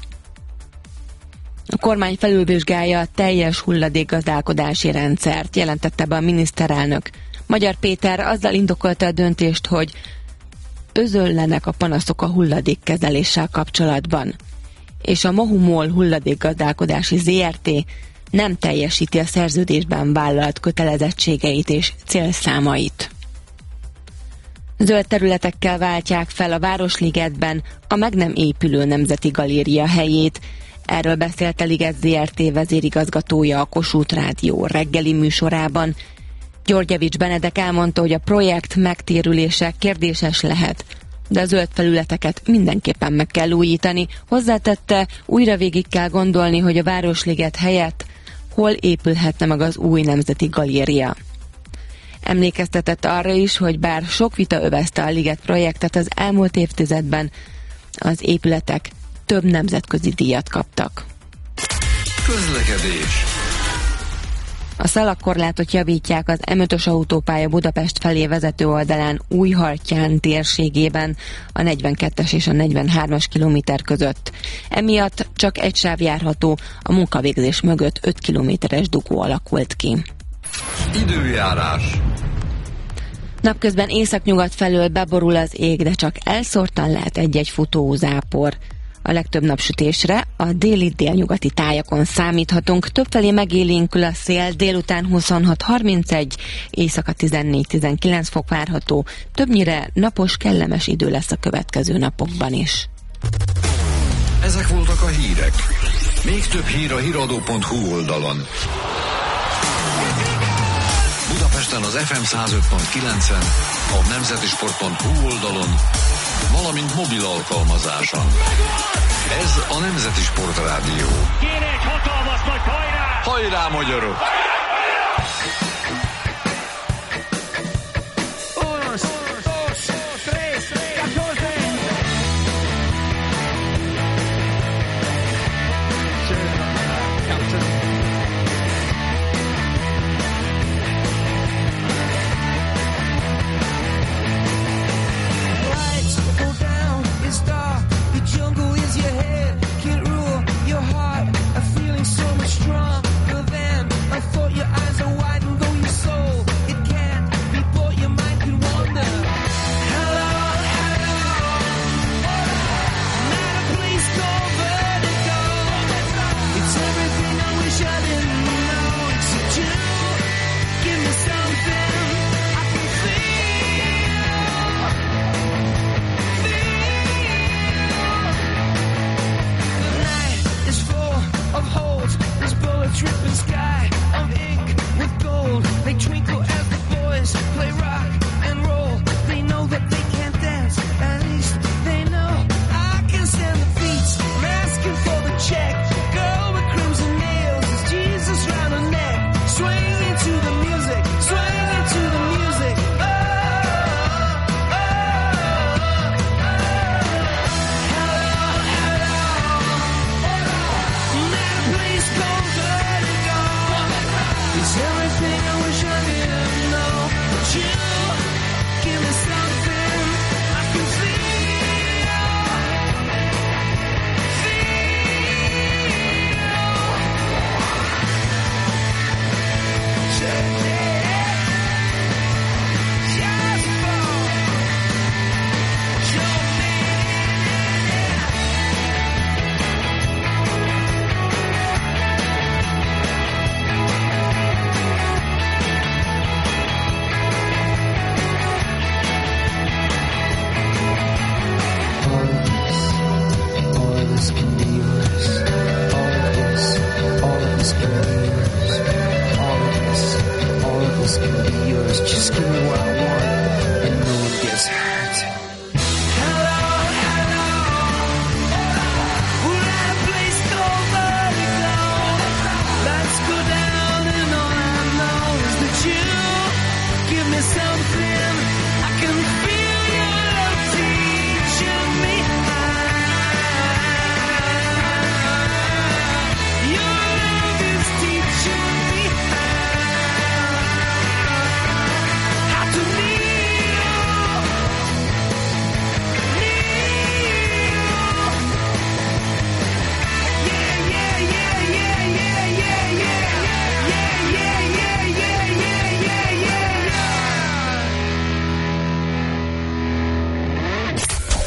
A kormány felülvizsgálja a teljes hulladékgazdálkodási rendszert, jelentette be a miniszterelnök. Magyar Péter azzal indokolta a döntést, hogy özöllenek a panaszok a hulladékkezeléssel kapcsolatban, és a Mohumol hulladékgazdálkodási ZRT nem teljesíti a szerződésben vállalt kötelezettségeit és célszámait. Zöld területekkel váltják fel a Városligetben a meg nem épülő Nemzeti Galéria helyét. Erről beszélt a Liget ZRT vezérigazgatója a Kossuth Rádió reggeli műsorában. Györgyevics Benedek elmondta, hogy a projekt megtérülése kérdéses lehet, de a zöld felületeket mindenképpen meg kell újítani. Hozzátette, újra végig kell gondolni, hogy a Városliget helyett hol épülhetne meg az új Nemzeti Galéria. Emlékeztetett arra is, hogy bár sok vita övezte a Liget projektet az elmúlt évtizedben, az épületek több nemzetközi díjat kaptak. Közlekedés. A szalagkorlátot javítják az M5-ös autópálya Budapest felé vezető oldalán Újhartyán térségében a 42-es és a 43-as kilométer között. Emiatt csak egy sáv járható, a munkavégzés mögött 5 kilométeres dugó alakult ki. Időjárás. Napközben északnyugat felől beborul az ég, de csak elszórtan lehet egy-egy futózápor. A legtöbb napsütésre a déli-délnyugati tájakon számíthatunk, többfelé megélénkül a szél, délután 26-31, éjszaka 14-19 fok várható, többnyire napos, kellemes idő lesz a következő napokban is. Ezek voltak a hírek. Még több hír a hiradó.hu oldalon. Budapesten az FM 105.9-en, a nemzetisport.hu oldalon, valamint mobil alkalmazáson. Ez a Nemzeti Sport Rádió. Kéne egy hatalmas nagy hajrá! Hajrá, magyarok! Something I can feel your love teaching me how.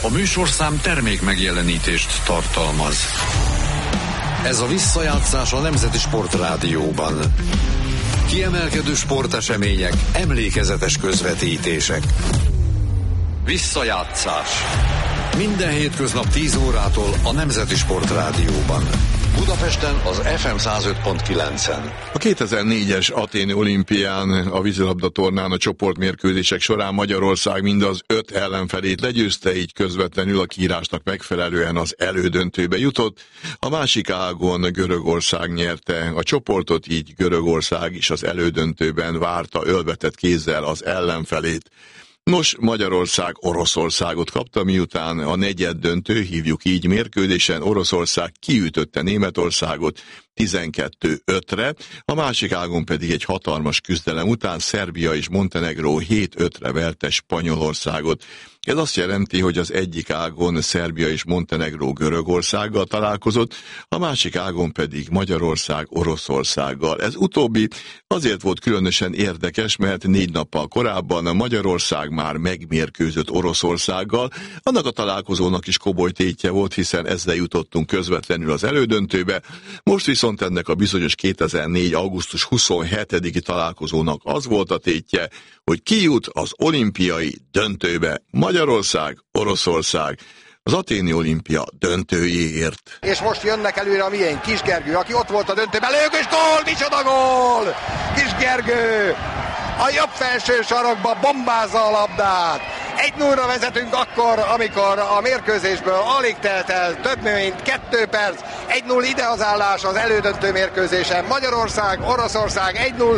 A műsorszám termék megjelenítést tartalmaz. Ez a visszajátszás a Nemzeti Sportrádióban. Kiemelkedő sportesemények, emlékezetes közvetítések. Visszajátszás. Minden hétköznap 10 órától a Nemzeti Sportrádióban. Budapesten az FM 105.9-en. A 2004-es athéni olimpián a vízilabda tornán a csoportmérkőzések során Magyarország mindaz 5 ellenfelét legyőzte, így közvetlenül a kiírásnak megfelelően az elődöntőbe jutott. A másik ágon Görögország nyerte a csoportot, így Görögország is az elődöntőben várta ölbetett kézzel az ellenfelét. Nos, Magyarország Oroszországot kapta, miután a negyeddöntő, hívjuk így, mérkőzésen Oroszország kiütötte Németországot 12-5-re, a másik ágon pedig egy hatalmas küzdelem után Szerbia és Montenegró 7-5-re verte Spanyolországot. Ez azt jelenti, hogy az egyik ágon Szerbia és Montenegró Görögországgal találkozott, a másik ágon pedig Magyarország Oroszországgal. Ez utóbbi azért volt különösen érdekes, mert 4 nappal korábban Magyarország már megmérkőzött Oroszországgal. Annak a találkozónak is komoly tétje volt, hiszen ezzel jutottunk közvetlenül az elődöntőbe. Most viszont ennek a bizonyos 2004. augusztus 27-i találkozónak az volt a tétje, hogy ki jut az olimpiai döntőbe. Magyarország, Oroszország, az athéni olimpia döntőjéért. És most jönnek előre a miénk, Kis Gergő, aki ott volt a döntőben, lőgős gól, micsoda gól! Kis Gergő a jobb felső sarokba bombázza a labdát. 1-0-ra vezetünk akkor, amikor a mérkőzésből alig telt el több mint 2 perc. 1-0 ide az állás az elődöntő mérkőzésen. Magyarország, Oroszország 1-0.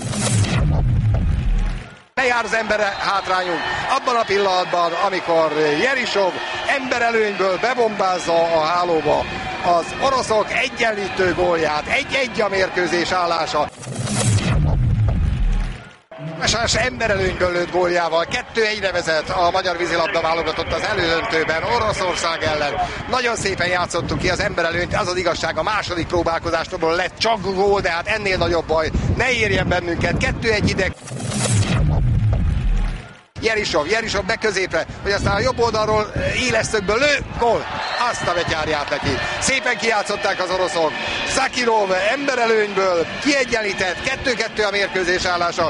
Lejár az ember hátrányunk abban a pillanatban, amikor Jerisov emberelőnyből bebombázza a hálóba az oroszok egyenlítő gólját. 1-1 a mérkőzés állása. Kásás emberelőnyből lőtt góljával 2-1-re vezet a magyar vízilabda válogatott az elődöntőben Oroszország ellen. Nagyon szépen játszottuk ki az emberelőnyt, az az igazság, a második próbálkozástól lett csak gól, de hát ennél nagyobb baj ne érjen bennünket. 2-1 ide. Jerisov be középre, hogy aztán a jobb oldalról élesztökből lő, gól! Azt a betyárját neki. Szépen kijátszották az oroszok. Zakirov emberelőnyből kiegyenlített, 2-2 a mérkőzés állása.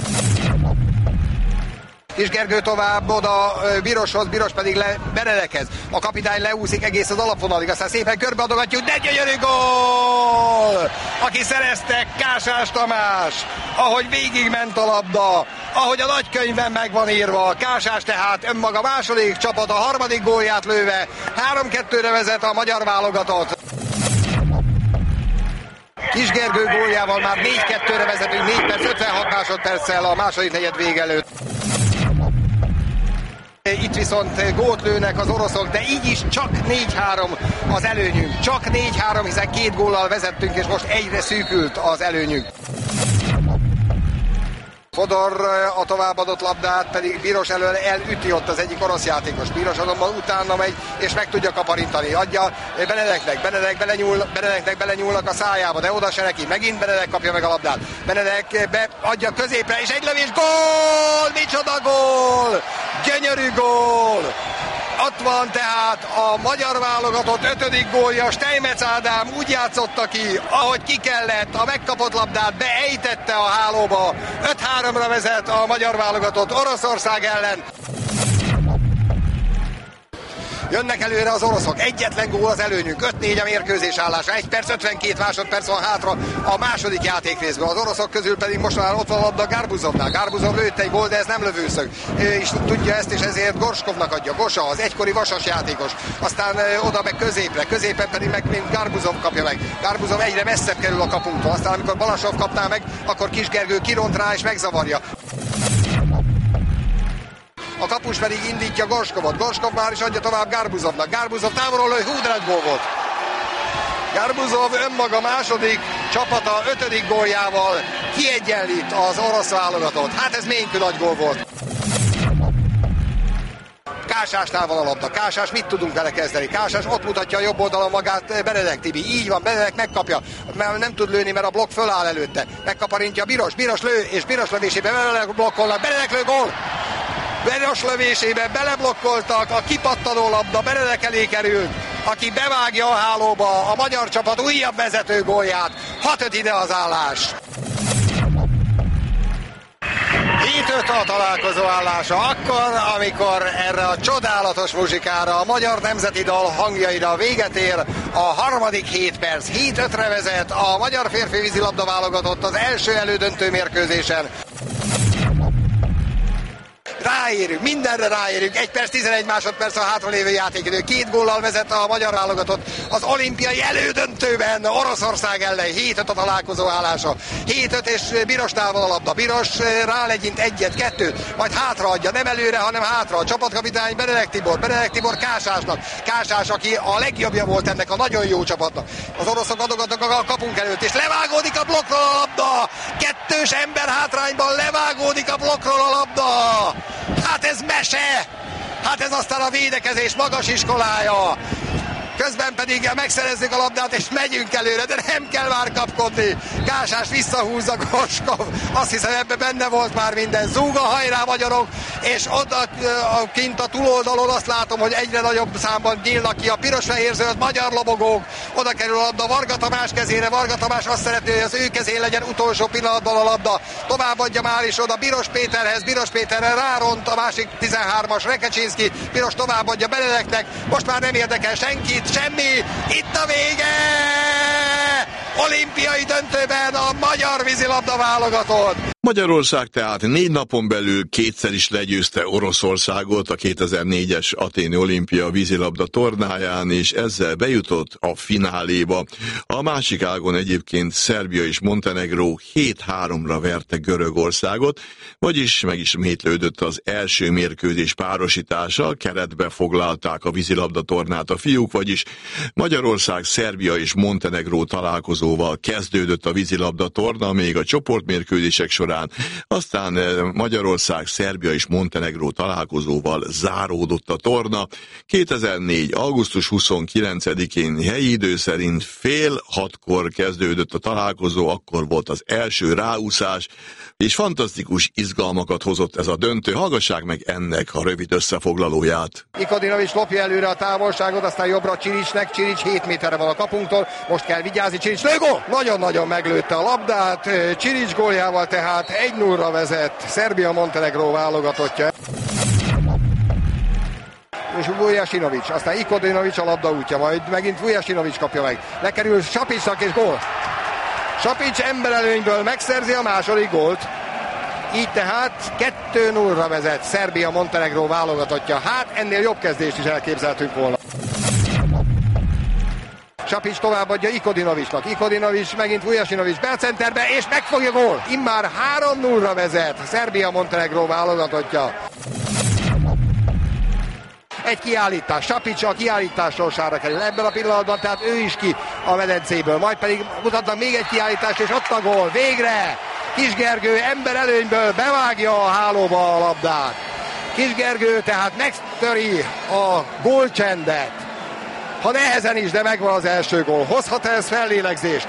Kis Gergő tovább oda Biroshoz, Biros pedig Benedekhez. A kapitány leúszik egész az alapvonalig, aztán szépen körbeadogatjuk, de gyönyörű gól! Aki szerezte, Kásás Tamás, ahogy végigment a labda, ahogy a nagykönyvben meg van írva. Kásás tehát önmaga második csapat, a harmadik gólját lőve 3-2-re vezet a magyar válogatott. Kis Gergő góljával már 4-2-re vezetünk, 4 perc 56 másodperccel a második negyed vége előtt. Itt viszont gólt lőnek az oroszok, de így is csak 4-3 az előnyünk. Csak 4-3, hiszen 2 góllal vezettünk, és most 1-re szűkült az előnyünk. Fodor a továbbadott labdát pedig Biros elől elüti ott az egyik orosz játékos. Biros azonban utána megy és meg tudja kaparintani. Adja Benedeknek belenyúlnak a szájába, de oda se neki. Megint Benedek kapja meg a labdát. Benedek beadja középre és egy lövés, gól! Micsoda gól! Gyönyörű gól! Ott van tehát a magyar válogatott 5. gólja, Steinmetz Ádám úgy játszotta ki, ahogy ki kellett, a megkapott labdát beejtette a hálóba. 5-3-ra vezet a magyar válogatott Oroszország ellen. Jönnek előre az oroszok, egyetlen gól az előnyünk, 5-4 a mérkőzés állása, 1 perc 52 másodperc van hátra a második játékrészből. Az oroszok közül pedig most már ott van a labda Garbuzovnál. Garbuzov lőtt egy gól, de ez nem lövőszög. Ő is tudja ezt, és ezért Gorskovnak adja. Gosa, az egykori vasas játékos. Aztán oda meg középen pedig meg Garbuzov kapja meg. Garbuzov egyre messzebb kerül a kapunktól. Aztán amikor Balasov kapná meg, akkor Kis Gergő kiront rá és megzavarja. A kapus pedig indítja Gorskovot. Gorskov már is adja tovább Garbuzovnak. Garbuzov távolról lő, hú, de nagy gól volt. Garbuzov önmaga második csapata 5. góljával kiegyenlít az orosz válogatott. Hát ez ménkű nagy gól volt. Kásásnál van a labda. Kásás, mit tudunk vele kezdeni? Kásás ott mutatja a jobb oldalon magát Benedek Tibi. Így van, Benedek megkapja. Nem tud lőni, mert a blokk föláll előtte. Megkaparintja Biros. Biros lő, és Biros lövésében Benedek blokkolnak. Benedek lő, gól! Piros lövésébe beleblokkoltak, a kipattanó labda Benedek elé került, aki bevágja a hálóba a magyar csapat újabb vezető gólját. 6-5 ide az állás. 7-5 a találkozó állása akkor, amikor erre a csodálatos muzsikára, a magyar nemzeti dal hangjaira véget ér a harmadik 7 perc. 7-5-re vezet a magyar férfi vízilabda válogatott az első elődöntő mérkőzésen. Ráérünk, mindenre ráérünk. 1 perc 11 másodperc a hátralévő játékidő. 2 góllal vezet a magyar válogatott az olimpiai elődöntőben Oroszország ellen. 7-5 a találkozó állása. 7-5 és Birosnál van a labda. Biros rálegyint 1-2, majd hátraadja, nem előre, hanem hátra. A csapatkapitány Benedek Tibor Kásásnak. Kásás, aki a legjobbja volt ennek a nagyon jó csapatnak. Az oroszok adogatnak a kapunk előtt, és levágódik a blokkról a labda. 2-s ember hátrányban levágódik a blokkról a labda. Hát ez mese! Hát ez aztán a védekezés magas iskolája! Közben pedig megszerezzük a labdát, és megyünk előre, de nem kell már kapkodni. Kásás visszahúzza Gorskov. Azt hiszem, ebben benne volt már minden. Zúga, hajrá magyarok! És oda kint a túloldalon azt látom, hogy egyre nagyobb számban nyílnak ki a piros-fehér-zöld magyar lobogók. Oda kerül a labda Varga Tamás kezére. Varga Tamás azt szeretné, hogy az ő kezén legyen utolsó pillanatban a labda. Továbbadja már is oda Biros Péterhez. Biros Péterre ráront a másik 13-as Rekecsinszki. Piros továbbadja Benedeknek. Most már nem érdekel senkit. Semmi, itt a vége! Olimpiai döntőben a magyar vízilabda válogatott. Magyarország tehát 4 napon belül kétszer is legyőzte Oroszországot a 2004-es Athéni olimpia vízilabda tornáján, és ezzel bejutott a fináléba. A másik ágon egyébként Szerbia és Montenegró 7-3-ra verte Görögországot, vagyis megismétlődött az első mérkőzés párosítása, keretbe foglalták a vízilabda tornát a fiúk, vagyis Magyarország, Szerbia és Montenegró találkozóval kezdődött a vízilabda torna, még a csoportmérkőzések során, aztán Magyarország, Szerbia és Montenegró találkozóval záródott a torna. 2004. augusztus 29-én helyi idő szerint 5:30 kezdődött a találkozó, akkor volt az első ráúszás, és fantasztikus izgalmakat hozott ez a döntő. Hallgassák meg ennek a rövid összefoglalóját. Ikodinovics lopja előre a távolságot, aztán jobbra Csiricsnek. Csirics 7 méterre van a kapunktól, most kell vigyázni, Csirics lőgól! Nagyon-nagyon meglőtte a labdát, Csirics góljával tehát 1-0-ra vezet Szerbia-Montenegró válogatottja. És Vujasinovics, aztán Ikodinovics a labda útja, majd megint Vujasinovics kapja meg. Lekerül Sapicsnak és gól. Sapics emberelőnyből megszerzi a második gólt. Így tehát 2-0-ra vezet Szerbia-Montenegró válogatottja. Hát ennél jobb kezdést is elképzeltünk volna. Sapics továbbadja Ikodinovicsnak. Ikodinovics megint Vujasinovics belcenterbe, és megfogja gól. Immár 3-0-ra vezet Szerbia-Montenegró válogatottja. Egy kiállítás, Sapics a kiállítás sorsára kerül ebben a pillanatban, tehát ő is ki a medencéből. Majd pedig mutatnak még egy kiállítást, és ott a gól. Végre Kisgergő ember előnyből bevágja a hálóba a labdát. Kisgergő tehát megtöri a gólcsendet. Ha nehezen is, de megvan az első gól. Hozhat ez fellélegzést?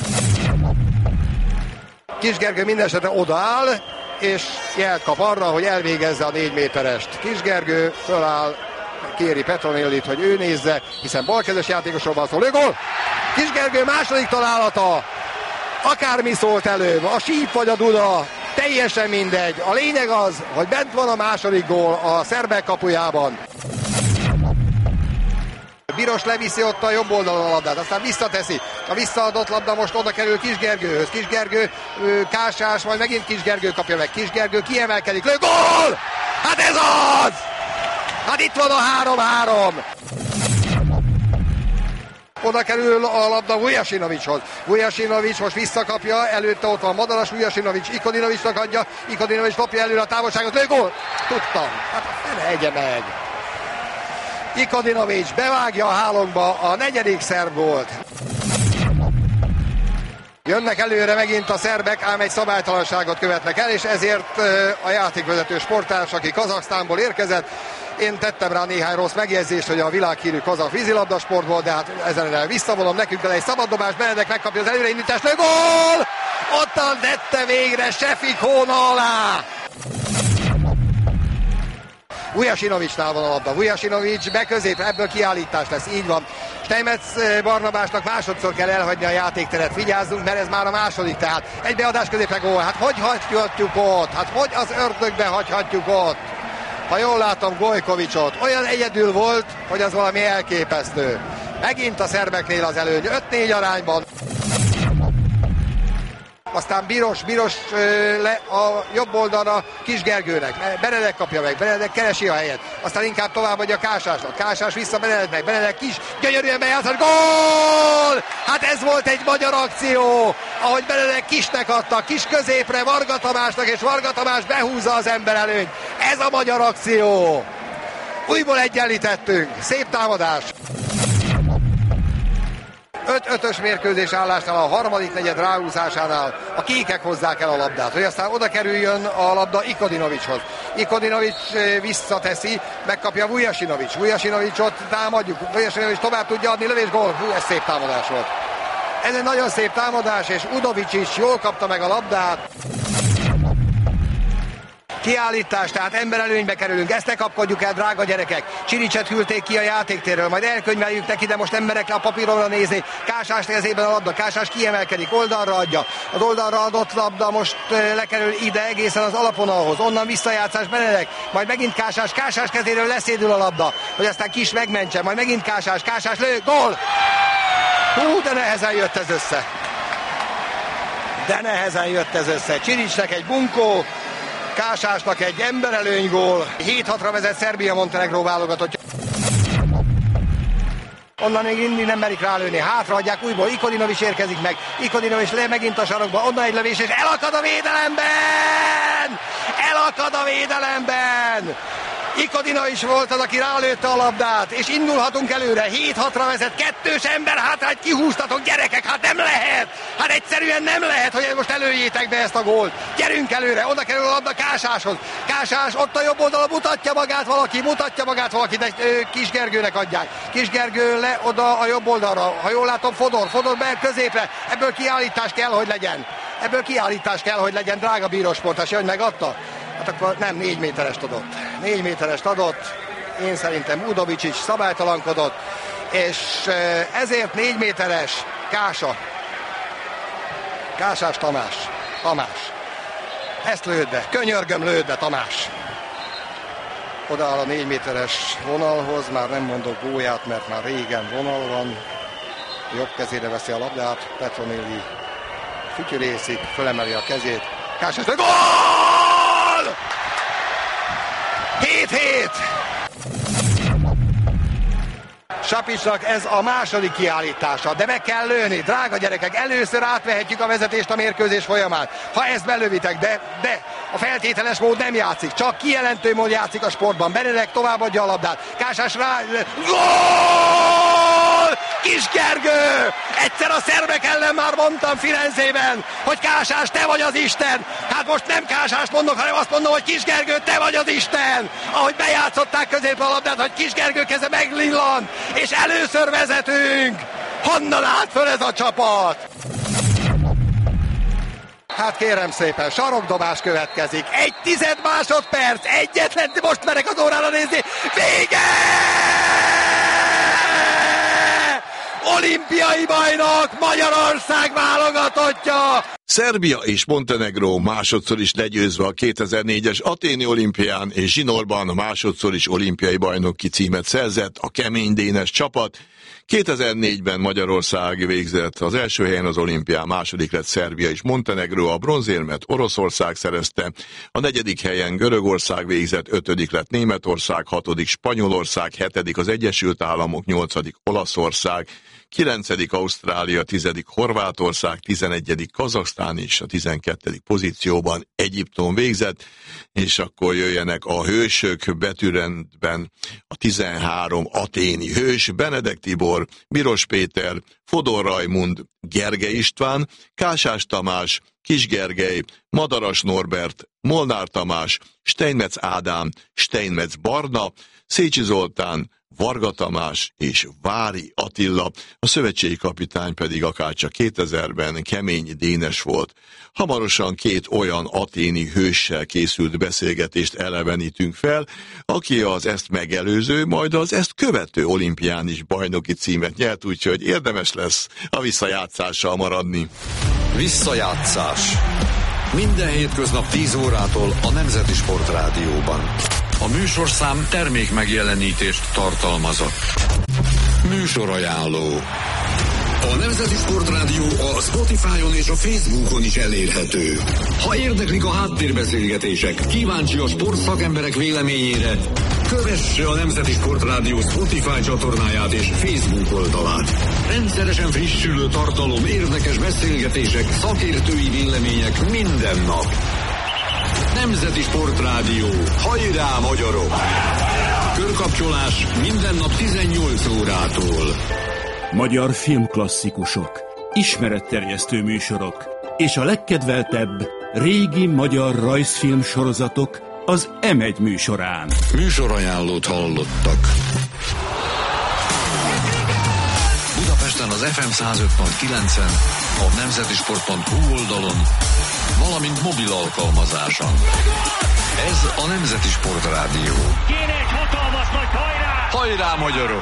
Kisgergő mindenesetre odaáll, és jelt kap arra, hogy elvégezze a 4 méterest. Kisgergő föláll, kéri Petronillit, hogy ő nézze, hiszen balkezes játékosról van szó. Gól! Kisgergő második találata. Akármi szólt előbb, a síp vagy a Duda, teljesen mindegy. A lényeg az, hogy bent van a második gól a szerbek kapujában. Biros leviszi ott a jobb oldalon a labdát, aztán visszateszi. A visszaadott labda most oda kerül Kisgergőhöz. Kisgergő, Kásás, majd megint Kisgergő kapja meg. Kisgergő kiemelkedik, lő, gól! Hát ez az! Hát itt van a 3-3. Oda kerül a labda Vujasinovicshoz. Vujasinovics most visszakapja, előtte ott van Madaras, Vujasinovics Ikodinovicsnak adja, Ikodinovics lopja előre a távolságot, lő, gól! Tudtam, hát ne egye meg. Ikodinovics bevágja a hálónkba a 4. szerb gólt. Jönnek előre megint a szerbek, ám egy szabálytalanságot követnek el, és ezért a játékvezető sportárs, aki Kazaksztánból érkezett, én tettem rá néhány rossz megjegyzést, hogy a világhírű kazakh vízilabdasportból, de hát ezen visszavonom, nekünk el egy szabaddobás, Benedek megkapja az előreindítást, lő, gól! Ottan tette végre Sefik hóna alá! Vujasinovicsnál van a labda. Vujasinovics beközép, ebből kiállítás lesz, így van. Steinmetz Barnabásnak másodszor kell elhagyni a játékteret. Vigyázzunk, mert ez már a második, tehát egybeadás középre gól. Hát hogy hagyhatjuk ott? Hát hogy az ördögbe hagyhatjuk ott? Ha jól látom Gojkovicsot, olyan egyedül volt, hogy az valami elképesztő. Megint a szerbeknél az előny, 5-4 arányban. Aztán Biros le a jobb oldalra Kisgergőnek. Benedek kapja meg, Benedek keresi a helyet. Aztán inkább továbbadja Kásásnak. Kásás vissza Benedeknek, Benedek Kis, gyönyörűen bejátszott, gól! Hát ez volt egy magyar akció, ahogy Benedek Kisnek adta, Kis középre Varga Tamásnak, és Varga Tamás behúzza az ember előnyt. Ez a magyar akció. Újból egyenlítettünk, szép támadás. 5-5-ös mérkőzés állásnál, a harmadik negyed ráhúzásánál a kékek hozzák el a labdát, hogy aztán oda kerüljön a labda Ikodinovicshoz. Ikodinovics visszateszi, megkapja Vujasinovics. Vujasinovicsot támadjuk, Vujasinovics tovább tudja adni, lövés, gól. Hú, ez szép támadás volt. Ez egy nagyon szép támadás, és Udovics is jól kapta meg a labdát. Kiállítás, tehát emberelőnybe kerülünk, ezt ne kapkodjuk el, drága gyerekek. Csiricset hűlték ki a játéktérről, majd elkönyveljük neki, de most nem merek le a papíronra nézni. Kásás kezében a labda, Kásás kiemelkedik, oldalra adja. Az oldalra adott labda most lekerül ide egészen az alapvonalhoz, onnan visszajátszás Benedek, majd megint Kásás kezéről leszédül a labda, hogy aztán Kis megmentse, majd megint Kásás lő, gól! Hú, de nehezen jött ez össze. Csiricsnek egy bunkó, Kásásnak egy emberelőny gól. 7-6-ra vezet Szerbia-Montenegró válogatottja. Onnan még mindig nem merik rálőni. Hátraadják újból. Ikodinovics érkezik meg. Ikodinovics le megint a sarokba. Onnan egy lövés, és elakad a védelemben! Ikodinovics volt az, aki rálőtte a labdát, és indulhatunk előre. 7-6-ra vezet, kettős ember hátrányt kihúztatok, gyerekek, hát nem lehet! Hát egyszerűen nem lehet, hogy most előjétek be ezt a gólt. Gyerünk előre, oda kerül a labda Kásáshoz. Kásás ott a jobb oldalon mutatja magát valaki, de Kisgergőnek adják. Kisgergő le oda a jobb oldalra, ha jól látom Fodor be középre, ebből kiállítás kell, hogy legyen, drága bírósportás, hogy megadta? Hát akkor nem, 4 méterest adott. Én szerintem Udovics is szabálytalankodott, és ezért 4 méteres Kásás Tamás. Ezt lőd be, könyörgöm, lőd be, Tamás. Odaáll a 4 méteres vonalhoz, már nem mondok gólját, mert már régen vonal van. Jobb kezére veszi a labdát, Petronelli fütyülészik, fölemeli a kezét. Kásás, gól! 7-7! Sapicsnak ez a második kiállítása, de meg kell lőni, drága gyerekek, először átvehetjük a vezetést a mérkőzés folyamán. Ha ezt belövitek, de a feltételes mód nem játszik, csak kijelentő mód játszik a sportban. Benedek továbbadja a labdát, Kásás rá... Gól! Kisgergő! Egyszer a szerbek ellen már mondtam Firenzében, hogy Kásás, te vagy az Isten! Hát most nem Kásást mondok, hanem azt mondom, hogy Kisgergő, te vagy az Isten! Ahogy bejátszották középre a labdát, hogy Kisgergő keze megvillant, és először vezetünk! Honnan állt föl ez a csapat? Hát kérem szépen, sarokdobás következik. 1/10 másodperc, egyetlen, most merek az órára nézni. Vége! Olimpiai bajnok, Magyarország válogatottja! Szerbia és Montenegró másodszor is legyőzve a 2004-es Athéni olimpián és zsinórban másodszor is olimpiai bajnoki címet szerzett a kemény dénes csapat. 2004-ben Magyarország végzett az első helyen az olimpián, második lett Szerbia és Montenegró, a bronzérmet Oroszország szerezte, a 4. helyen Görögország végzett, 5. lett Németország, 6. Spanyolország, 7. az Egyesült Államok, 8. Olaszország, 9. Ausztrália, 10. Horvátország, 11. Kazaksztán és a 12. pozícióban Egyiptom végzett, és akkor jöjjenek a hősök betűrendben, a 13 athéni hős, Benedek Tibor, Biros Péter, Fodor Rajmund, Gergely István, Kásás Tamás, Kis Gergely, Madaras Norbert, Molnár Tamás, Steinmetz Ádám, Steinmetz Barna, Szécsi Zoltán, Varga Tamás és Vári Attila, a szövetségi kapitány pedig akárcsak 2000-ben Kemény Dénes volt. Hamarosan két olyan aténi hőssel készült beszélgetést elevenítünk fel, aki az ezt megelőző, majd az ezt követő olimpián is bajnoki címet nyert, úgyhogy érdemes lesz a visszajátszással maradni. Visszajátszás. Minden hétköznap 10 órától a Nemzeti Sport Rádióban. A műsorszám termék megjelenítést tartalmazott. Műsorajánló. A Nemzeti Sport Rádió a Spotify-on és a Facebookon is elérhető. Ha érdeklik a háttérbeszélgetések, kíváncsi a sportszakemberek véleményére, kövesse a Nemzeti Sport Rádió Spotify csatornáját és Facebook oldalát. Rendszeresen frissülő tartalom, érdekes beszélgetések, szakértői vélemények minden nap. Nemzeti Sport Rádió. Hajrá, magyarok! Körkapcsolás minden nap 18 órától. Magyar filmklasszikusok, ismeretterjesztő műsorok és a legkedveltebb régi magyar rajzfilm sorozatok az M1 műsorán. Műsorajánlót hallottak. Budapesten az FM 105.9-en, a nemzetisport.hu oldalon, valamint mobil alkalmazáson. Ez a Nemzeti Sport Rádió. Kéne egy hatalmas nagy hajrá! Hajrá, magyarok!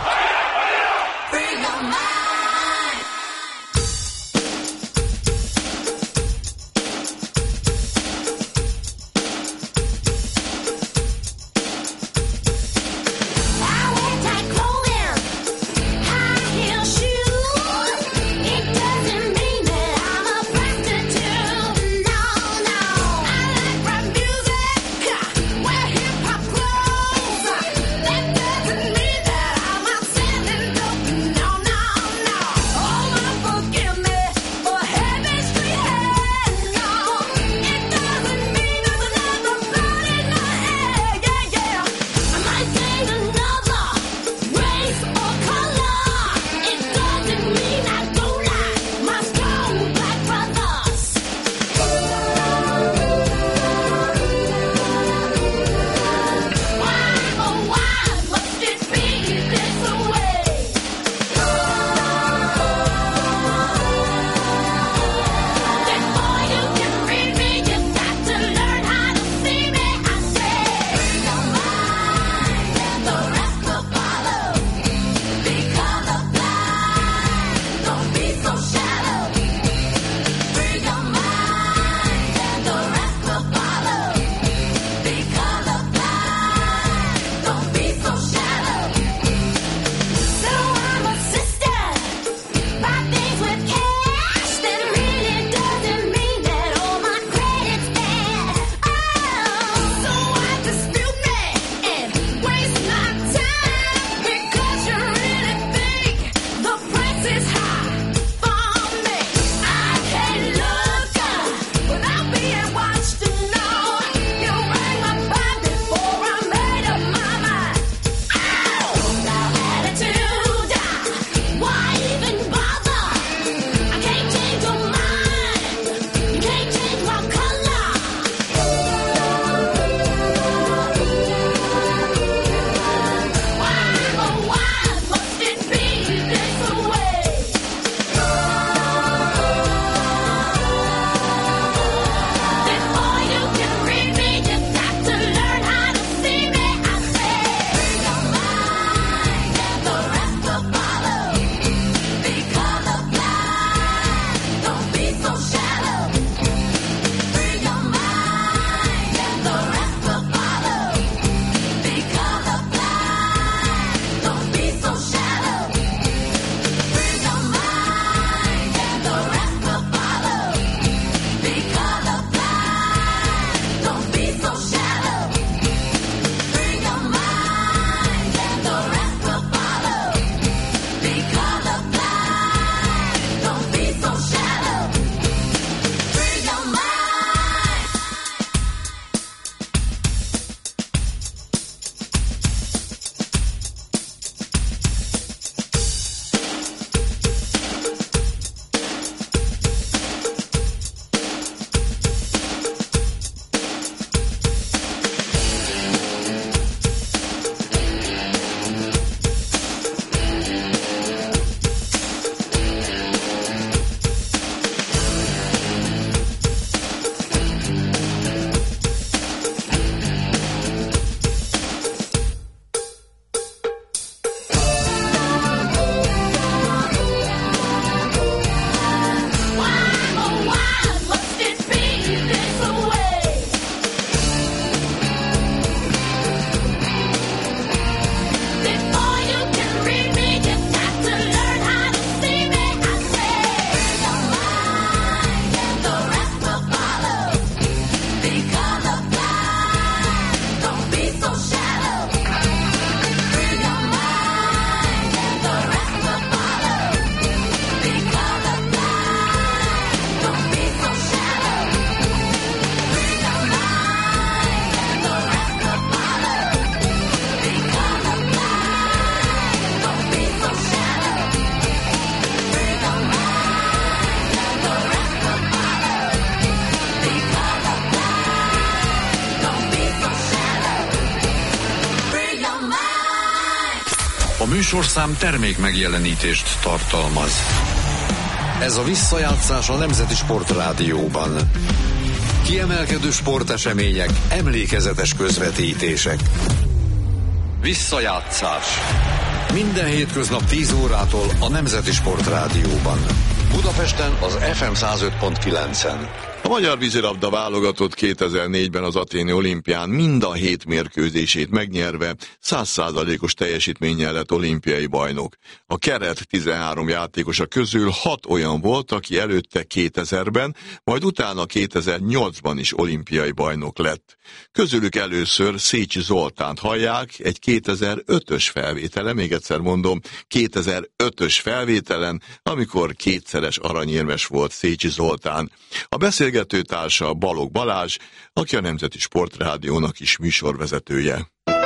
műsorszám termék megjelenítést tartalmaz. Ez a visszajátszás a Nemzeti Sportrádióban. Kiemelkedő sportesemények, emlékezetes közvetítések. Visszajátszás. Minden hétköznap 10 órától a Nemzeti Sportrádióban. Budapesten az FM 105.9-en. A magyar vízilabda válogatott 2004-ben az athéni olimpián mind a 7 mérkőzését megnyerve 100%-os teljesítménnyel lett olimpiai bajnok. A keret 13 játékosa közül 6 olyan volt, aki előtte 2000-ben, majd utána 2008-ban is olimpiai bajnok lett. Közülük először Szécsi Zoltánt hallják egy 2005-ös felvételen, még egyszer mondom, 2005-ös felvételen, amikor kétszeres aranyérmes volt Szécsi Zoltán. A beszélgető társa Balogh Balázs, aki a Nemzeti Sportrádiónak is műsorvezetője.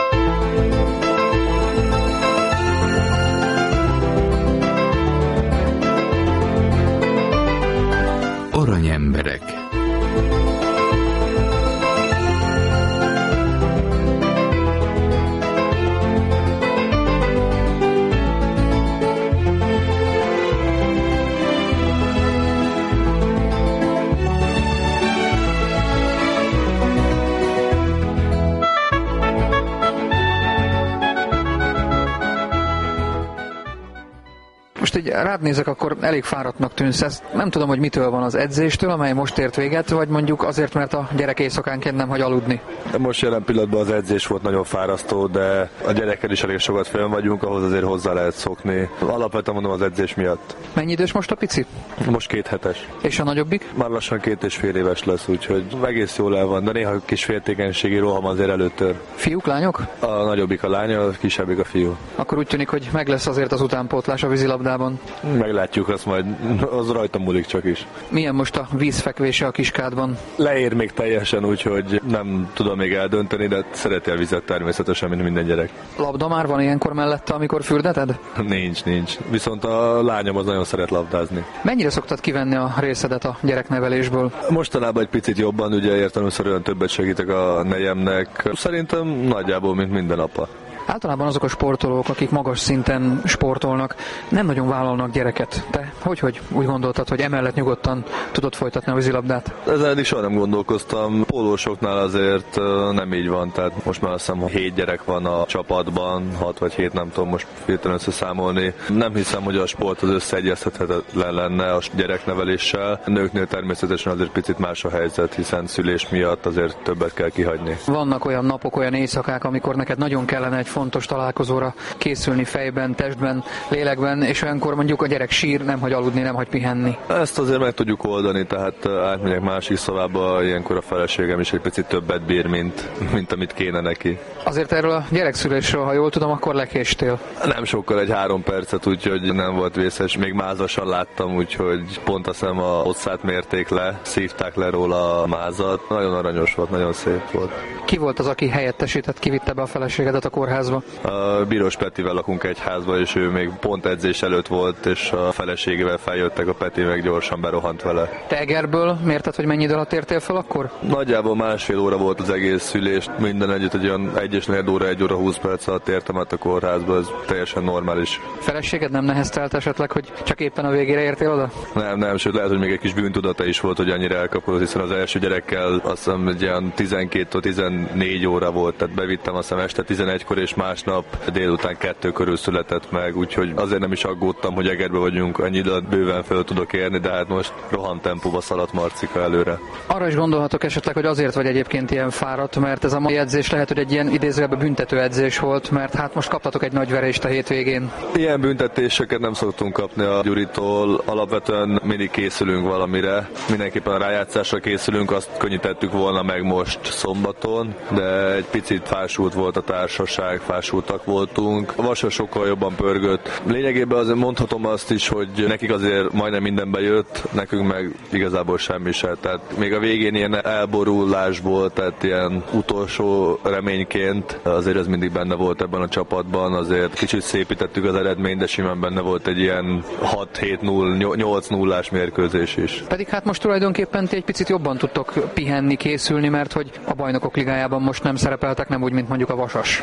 Aranyemberek. Most így rád nézek, akkor elég fáradtnak tűnsz. Ezt nem tudom, hogy mitől van, az edzéstől, amely most ért véget, vagy mondjuk azért, mert a gyerek éjszakánként nem hagy aludni. Most jelen pillanatban az edzés volt nagyon fárasztó, de a gyerekkel is elég sokat fönn vagyunk, ahhoz azért hozzá lehet szokni. Alapvetően mondom az edzés miatt. Mennyi idős most a pici? Most 2 hetes. És a nagyobbik? Már lassan 2,5 éves lesz, úgyhogy egész jól el van, de néha kis féltékenységi roham azért előttör. Fiúk, lányok? A nagyobbik a lánya, a kisebbik a fiú. Akkor úgy tűnik, hogy meg lesz azért az utánpótlás a vízilabdában. Meglátjuk, azt majd az rajta múlik csak is. Milyen most a vízfekvése a Kiskádban? Leér még teljesen, úgyhogy nem tudom még eldönteni, de szereti a vizet természetesen, mint minden gyerek. Labda már van ilyenkor mellette, amikor fürdeted? Nincs. Viszont a lányom az nagyon szeret labdázni. Mennyire szoktad kivenni a részedet a gyereknevelésből? Mostanában egy picit jobban, ugye értelemszerűen többet segítek a nejemnek. Szerintem nagyjából, mint minden apa. Általában azok a sportolók, akik magas szinten sportolnak, nem nagyon vállalnak gyereket. Te hogy úgy gondoltad, hogy emellett nyugodtan tudod folytatni a vízilabdát? Ezen is soha nem gondolkoztam. Pólósoknál azért nem így van, tehát most már azt hiszem 7 gyerek van a csapatban, 6 vagy 7, nem tudom most hirtelen összeszámolni. Nem hiszem, hogy a sport az összeegyeztethetetlen lenne a gyerekneveléssel. A nőknél természetesen azért picit más a helyzet, hiszen szülés miatt azért többet kell kihagyni. Vannak olyan napok, olyan éjszakák, amikor neked nagyon kellene egy fontos találkozóra készülni fejben, testben, lélekben, és olyankor mondjuk a gyerek sír, nem hagy aludni, nem hagy pihenni. Ezt azért meg tudjuk oldani, tehát átmegyek másik szobába, ilyenkor a feleségem is egy picit többet bír, mint amit kéne neki. Azért erről a gyerekszülésről, ha jól tudom, akkor lekéstél. Nem sokkal, egy 3 percet, úgyhogy nem volt vészes, még mázasan láttam, úgyhogy pont azt hiszem a hosszát mérték le, szívták le róla a mázat. Nagyon aranyos volt, nagyon szép volt. Ki volt az, aki helyettesített, kivitte be a feleségedet a kórházba? A Bíros Petivel lakunk egy házba, és ő még pont edzés előtt volt, és a feleségével feljöttek, a Peti meg gyorsan berohant vele. Te Egerből mérted, hogy mennyi idő alatt értél fel akkor? Nagyjából 1,5 óra volt az egész szülés, minden együtt egy olyan 1,4 óra, 1 óra 20 perc alatt értem át a kórházba, ez teljesen normális. Feleséged nem neheztelt esetleg, hogy csak éppen a végére értél oda? Nem, sőt lehet, hogy még egy kis bűntudata is volt, hogy annyira elkapkodott, hiszen az első gyerekkel azt hiszem egy ilyen 12-14 óra volt, tehát bevittem azt hiszem este 11-kor, és másnap délután 2 körül született meg, úgyhogy azért nem is aggódtam, hogy Egerbe vagyunk, annyi időt bőven fel tudok érni, de hát most rohantempóba szaladt Marcika előre. Arra is gondolhatok esetleg, hogy azért vagy egyébként ilyen fáradt, mert ez a mai edzés lehet, hogy egy ilyen idézőjelben büntető edzés volt, mert hát most kaptatok egy nagy verést a hétvégén. Ilyen büntetéseket nem szoktunk kapni a Gyuritól, alapvetően mindig készülünk valamire, mindenképpen a rájátszásra készülünk, azt könnyítettük volna meg most szombaton, de egy picit fásult volt a társaság, fásultak voltunk. A Vasas sokkal jobban pörgött. Lényegében azért mondhatom azt is, hogy nekik azért majdnem minden bejött, nekünk meg igazából semmi se. Tehát még a végén ilyen elborulás volt, tehát ilyen utolsó reményként azért ez mindig benne volt ebben a csapatban, azért kicsit szépítettük az eredményt, de simán benne volt egy ilyen 6-7-0, 8-0-ás mérkőzés is. Pedig hát most tulajdonképpen ti egy picit jobban tudtok pihenni, készülni, mert hogy a Bajnokok Ligájában most nem szerepeltek, nem úgy, mint mondjuk a Vasas.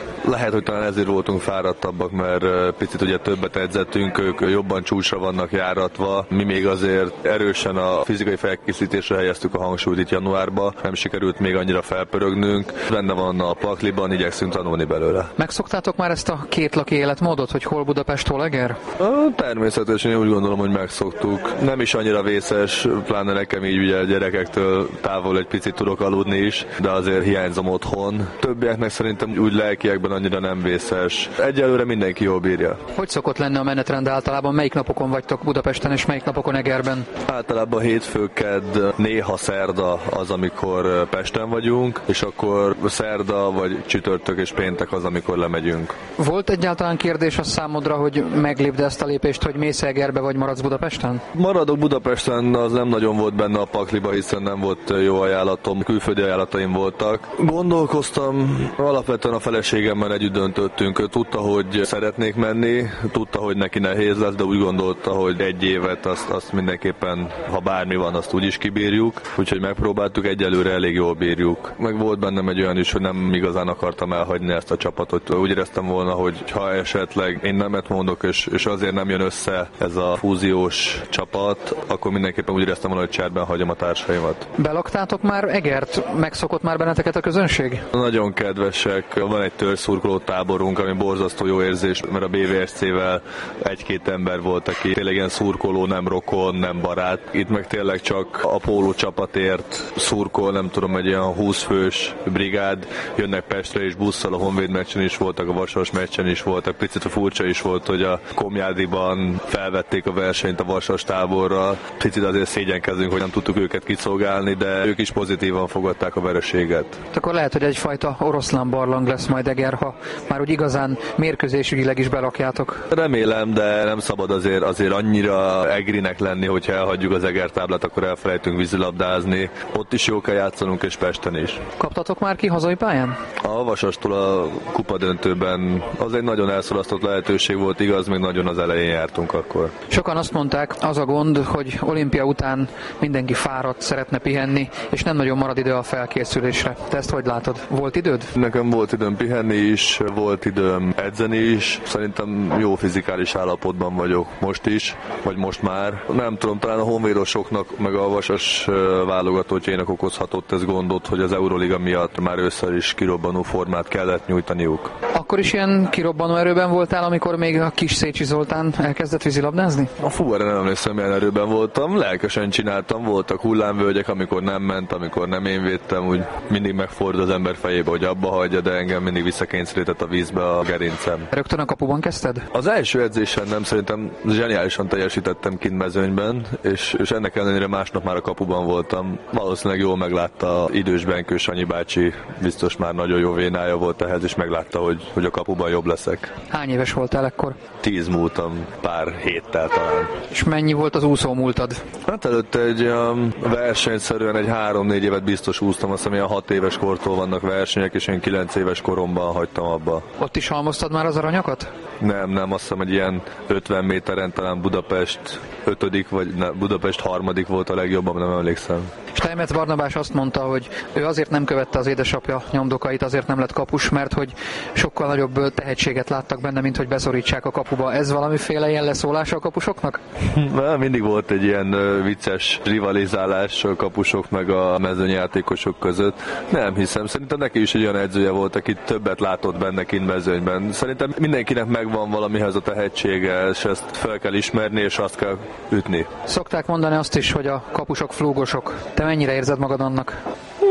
Lehet, hogy talán ezért voltunk fáradtabbak, mert picit ugye többet edzettünk, ők jobban csúcsra vannak járatva. Mi még azért erősen a fizikai felkészítésre helyeztük a hangsúlyt itt januárba, nem sikerült még annyira felpörögnünk. Benne van a pakliban, igyekszünk tanulni belőle. Megszoktátok már ezt a kétlaki életmódot, hogy hol Budapest, hol Eger? Természetesen én úgy gondolom, hogy megszoktuk. Nem is annyira vészes, pláne nekem így ugye a gyerekektől távol egy picit tudok aludni is, de azért hiányzom otthon. Többieknek szerintem úgy lelkiekben annyira nem vészes. Egyelőre mindenki jól bírja. Hogy szokott lenni a menetrend általában? Melyik napokon vagytok Budapesten és melyik napokon Egerben? Általában hétfő, kedd, néha szerda az, amikor Pesten vagyunk, és akkor szerda vagy csütörtök és péntek az, amikor lemegyünk. Volt egyáltalán kérdés a számodra, hogy meglépd ezt a lépést, hogy mész Egerbe vagy maradsz Budapesten? Maradok Budapesten, az nem nagyon volt benne a pakliba, hiszen nem volt jó ajánlatom, külföldi ajánlataim voltak. Gondolkoztam, alapvetően a feleségemmel együtt döntöttünk. Ő tudta, hogy szeretnék menni, tudta, hogy neki nehéz lesz, de úgy gondolta, hogy egy évet azt mindenképpen, ha bármi van, azt úgyis kibírjuk. Úgyhogy megpróbáltuk, egyelőre elég jól bírjuk. Meg volt bennem egy olyan is, hogy nem igazán akartam elhagyni ezt a csapatot. Úgy éreztem volna, hogy ha esetleg én nemet mondok, és azért nem jön össze ez a fúziós csapat, akkor mindenképpen úgy éreztem volna, hogy cserben hagyom a társaimat. Belaktátok már Egert? Megszokott már benneteket a közönség? Nagyon kedvesek. Van egy törzszurkoló táborunk, ami borzasztó jó érzés, mert a BVSC-vel egy-két ember volt, aki tényleg ilyen szurkoló, nem rokon, nem barát. Itt meg tényleg csak a póló csapatért szurkol, nem tudom, egy ilyen 20 fős brigád. Jönnek Pestre és busszal, a Honvéd meccsen is voltak, a Vasas meccsen is voltak. Picit furcsa is volt, hogy a Komjádiban felvették a versenyt a Vasas táborral. Picit azért szégyenkezünk, hogy nem tudtuk őket kiszolgálni, de ők is pozitívan fogadták a vereséget. Akkor lehet, hogy egyfajta oroszlán barlang lesz majd Eger, ha már úgy igazán mérkőzésügyileg is belakjátok. Remélem, de nem szabad azért annyira egrinek lenni, hogyha elhagyjuk az Eger táblát, akkor elfelejtünk vízilabdázni. Ott is jó kell játszanunk, és Pesten is. Kaptatok már ki hazai pályán? A Vasastól a kupadöntőben az egy nagyon elszalasztott lehetőség volt, igaz, még nagyon az elején jártunk akkor. Sokan azt mondták, az a gond, hogy olimpia után mindenki fáradt, szeretne pihenni, és nem nagyon marad idő a felkészülésre. Te ezt hogy látod? Volt időd? Nekem volt időm pihenni is, volt időm edzeni is. Szerintem jó fizikális állapotban vagyok most is, vagy most már. Nem tudom, talán a honvédosoknak, meg a Vasas válogatottjainak okozhatott ez gondot, hogy az Euroliga miatt már ősszel is kirobbanó formát kellett nyújtaniuk. Akkor is ilyen kirobbanó erőben voltál, amikor még a kis Szécsi Zoltán elkezdett vízilabdázni? Erre nem emlékszem, milyen erőben voltam. Lelkesen csináltam, voltak hullámvölgyek, amikor nem ment, amikor nem én védtem, úgy mindig megfordul az ember fejébe, hogy abba hagyja, de engem mindig visszakényszerített a vízbe a gerincem. Rögtön a kapuban kezdted? Az első edzésen nem, szerintem zseniálisan teljesítettem kint mezőnyben, és ennek ellenére másnap már a kapuban voltam. Valószínűleg jól meglátta idős Benkő Sanyi bácsi, biztos már nagyon jó vénája volt ehhez, és meglátta, hogy a kapuban jobb leszek. Hány éves voltál ekkor? 10 múltam, pár héttel talán. És mennyi volt az úszó múltad? Hát előtte egy versenyszerűen egy 3-4 évet biztos úsztam, azt hiszem ilyen 6 éves kortól vannak versenyek, és én 9 éves koromban hagytam abba. Ott is halmoztad már az aranyakat? Nem, azt hiszem egy ilyen 50 méteren talán Budapest 5. vagy Budapest 3. volt a legjobban, nem emlékszem. Steinmetz Barnabás azt mondta, hogy ő azért nem követte az édesapja nyomdokait, azért nem lett kapus, mert hogy sokkal nagyobb tehetséget láttak benne, mint hogy beszorítsák a kapuba. Ez valamiféle ilyen leszólása a kapusoknak? Mindig volt egy ilyen vicces rivalizálás a kapusok meg a mezőnyjátékosok között. Nem hiszem, szerintem neki is egy olyan edzője volt, aki többet látott benne kint mezőnyben. Szerintem mindenkinek megvan valamihez a tehetsége, és ezt fel kell ismerni, és azt kell ütni. Szokták mondani azt is, hogy a kapusok flúgosok. Te mennyire érzed magad annak?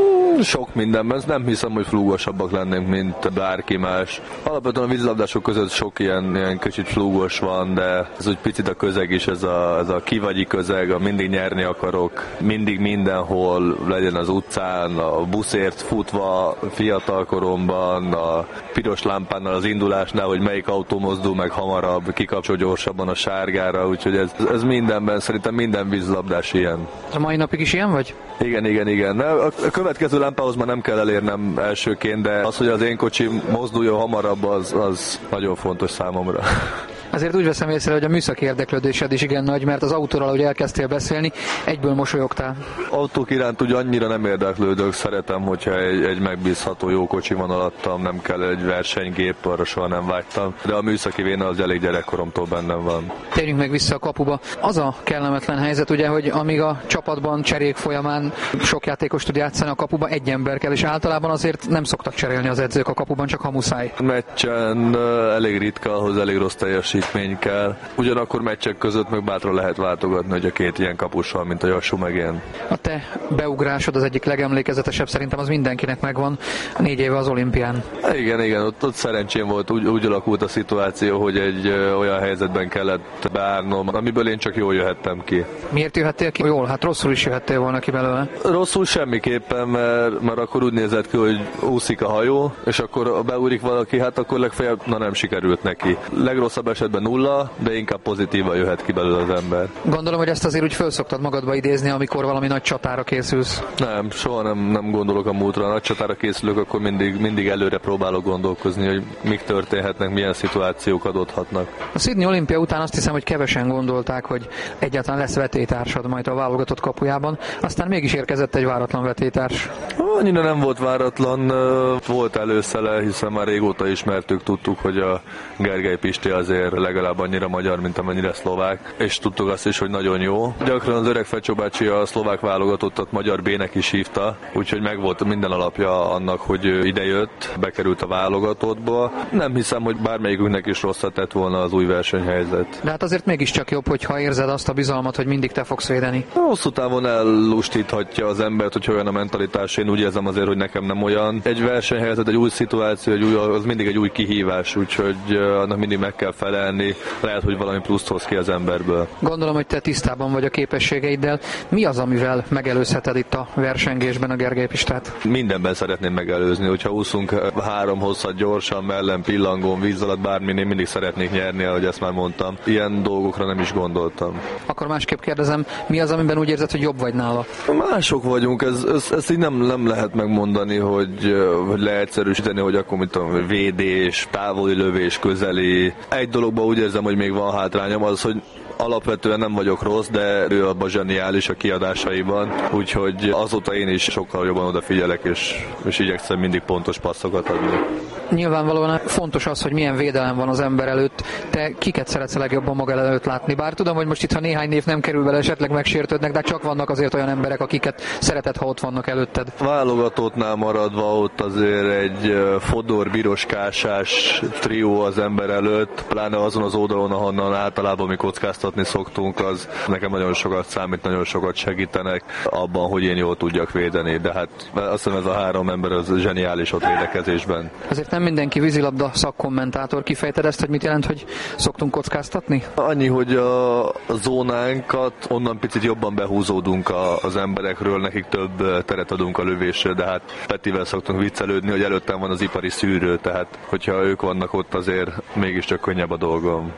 Sok mindenben, nem hiszem, hogy flúgosabbak lennénk, mint bárki más. Alapvetően a vízilabdások között sok ilyen kicsit flúgos van, de ez úgy picit a közeg is, ez a kivagyi közeg, a mindig nyerni akarok, mindig mindenhol, legyen az utcán, a buszért futva, fiatal koromban, a piros lámpánnal az indulásnál, hogy melyik autó mozdul meg hamarabb, kikapcsol gyorsabban a sárgára, úgyhogy ez mindenben, szerintem minden vízilabdás ilyen. A mai napig is ilyen vagy? Igen. A következő lámpához már nem kell elérnem elsőként, de az, hogy az én kocsim mozduljon hamarabb, az nagyon fontos számomra. Azért úgy veszem észre, hogy a műszaki érdeklődésed is igen nagy, mert az autóról, ahogy elkezdtél beszélni, egyből mosolyogtál. Autók iránt ugye annyira nem érdeklődök, szeretem, hogyha egy megbízható jó kocsi van alattam, nem kell egy versenygép, arra soha nem vágytam, de a műszaki véna az elég gyerekkoromtól bennem van. Térjünk meg vissza a kapuba. Az a kellemetlen helyzet, ugye, hogy amíg a csapatban cserék folyamán sok játékos tud játszani a kapuba, egy ember kell, és általában azért nem szoktak cserélni az edzők a kapuban, csak ha muszáj. Meccsen elég ritka, ahhoz elég rossz teljesítmény kell. Ugyanakkor meccsek között meg bátran lehet váltogatni, hogy a két ilyen kapussal, mint a Jassú meg én. A te beugrásod az egyik legemlékezetesebb, szerintem az mindenkinek megvan, 4 éve az olimpián. Igen, ott szerencsém volt, úgy alakult a szituáció, hogy egy olyan helyzetben kellett beállnom, amiből én csak jól jöhettem ki. Miért jöhettél ki jól? Hát rosszul is jöhettél volna ki belőle. Rosszul semmiképpen, mert akkor úgy nézett ki, hogy úszik a hajó, és akkor beúrik valaki, hát akkor legfeljebb nem sikerült neki. Legrosszabb esetben 0, de inkább pozitívan jöhet ki belőle az ember. Gondolom, hogy ezt azért úgy felszoktad magadba idézni, amikor valami nagy csatára készülsz. Nem, soha nem gondolok a múltra. A nagy csatára készülök, akkor mindig előre próbálok gondolkozni, hogy mik történhetnek, milyen szituációk adódhatnak. A Sydney olimpia után azt hiszem, hogy kevesen gondolták, hogy egyáltalán lesz vetélytársad majd a válogatott kapujában, aztán mégis érkezett egy váratlan vetélytárs. Annyira nem volt váratlan, volt előszele, hiszen már régóta ismertük, tudtuk, hogy a Gergely Pisti azért legalább annyira magyar, mint amennyire szlovák, és tudtuk azt is, hogy nagyon jó. Gyakran az öreg Fecsó bácsi a szlovák válogatottat magyar B-nek is hívta, úgyhogy megvolt minden alapja annak, hogy idejött, bekerült a válogatottba. Nem hiszem, hogy bármelyikünknek is rosszat tett volna az új versenyhelyzet. De hát azért mégiscsak jobb, hogyha érzed azt a bizalmat, hogy mindig te fogsz védeni. Hosszú távon ellustíthatja az embert, hogy olyan a mentalitás, én úgy érzem azért, hogy nekem nem olyan. Egy versenyhelyzet, egy új szituáció, az mindig egy új kihívás, úgyhogy annak mindig meg kell felelni, lehet, hogy valami pluszt hoz ki az emberből. Gondolom, hogy te tisztában vagy a képességeiddel. Mi az, amivel megelőzheted itt a versengésben a Gergely Pistát? Mindenben szeretném megelőzni, hogyha úszunk 3 hosszat gyorsan, mellen, pillangón, víz alatt, bármin, én mindig szeretnék nyerni, ahogy ezt már mondtam. Ilyen dolgokra nem is gondoltam. Akkor másképp kérdezem, mi az, amiben úgy érzed, hogy jobb vagy nála? Mások vagyunk, ezt így nem lehet megmondani, hogy leegyszerűsíteni, hogy akkor mit tudom, védés, távoli lövés, közeli. Egy dologban úgy érzem, hogy még van hátrányom, az, hogy alapvetően nem vagyok rossz, de ő abban zseniális a kiadásaiban, úgyhogy azóta én is sokkal jobban odafigyelek, és igyekszem mindig pontos passzokat adni. Nyilvánvalóan fontos az, hogy milyen védelem van az ember előtt. Te kiket szeretsz a legjobban maga előtt látni? Bár tudom, hogy most itt, ha néhány név nem kerül bele, esetleg megsértődnek, de csak vannak azért olyan emberek, akiket szereted, ha ott vannak előtted. Válogatottnál maradva ott azért egy Fodor, Biros, Kásás trió az ember előtt, pláne azon az oldalon, ahonnan általában mi kockáztatni szoktunk, az nekem nagyon sokat számít, nagyon sokat segítenek abban, hogy én jól tudjak védeni, de hát azt hiszem ez a 3 ember az zseniális ott védekezésben. Azért nem mindenki vízilabda szakkommentátor. Kifejted ezt, hogy mit jelent, hogy szoktunk kockáztatni? Annyi, hogy a zónánkat onnan picit jobban behúzódunk az emberekről, nekik több teret adunk a lövésre, de hát Petivel szoktunk viccelődni, hogy előttem van az ipari szűrő, tehát hogyha ők vannak ott, azért mégiscsak könnyebb a dolgom.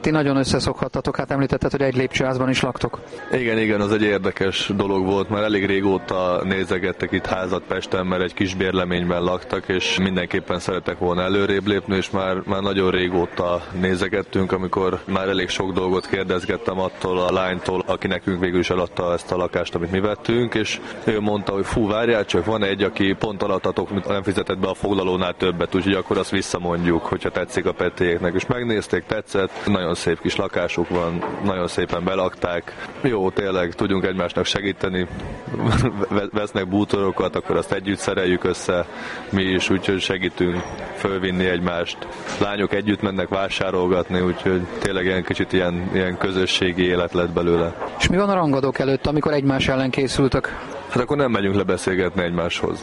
ti nagyon összeszokhattatok, hát említetted, hogy egy lépcsőházban is laktok. Igen, az egy érdekes dolog volt, mert elég régóta nézegettek itt házat Pesten, mert egy kis bérleményben laktak, és mindenképpen szeretek volna előrébb lépni, és már nagyon régóta nézegettünk, amikor már elég sok dolgot kérdezgettem attól a lánytól, aki nekünk végül is eladta ezt a lakást, amit mi vettünk, és ő mondta, hogy fú, várjál csak, van egy, aki pont alattatok, nem fizetett be a foglalónál többet, úgyhogy akkor azt visszamondjuk, hogyha tetszik a Petiéknek. És megnézték, tetszett, nagyon szép kis lakásuk van, nagyon szépen belakták. Jó, tényleg tudjunk egymásnak segíteni, vesznek bútorokat, akkor azt együtt szereljük össze mi is, úgyhogy segítünk fölvinni egymást. Lányok együtt mennek vásárolgatni, úgyhogy tényleg ilyen kicsit ilyen közösségi élet lett belőle. És mi van a rangadók előtt, amikor egymás ellen készültök? Hát akkor nem megyünk lebeszélgetni egymáshoz.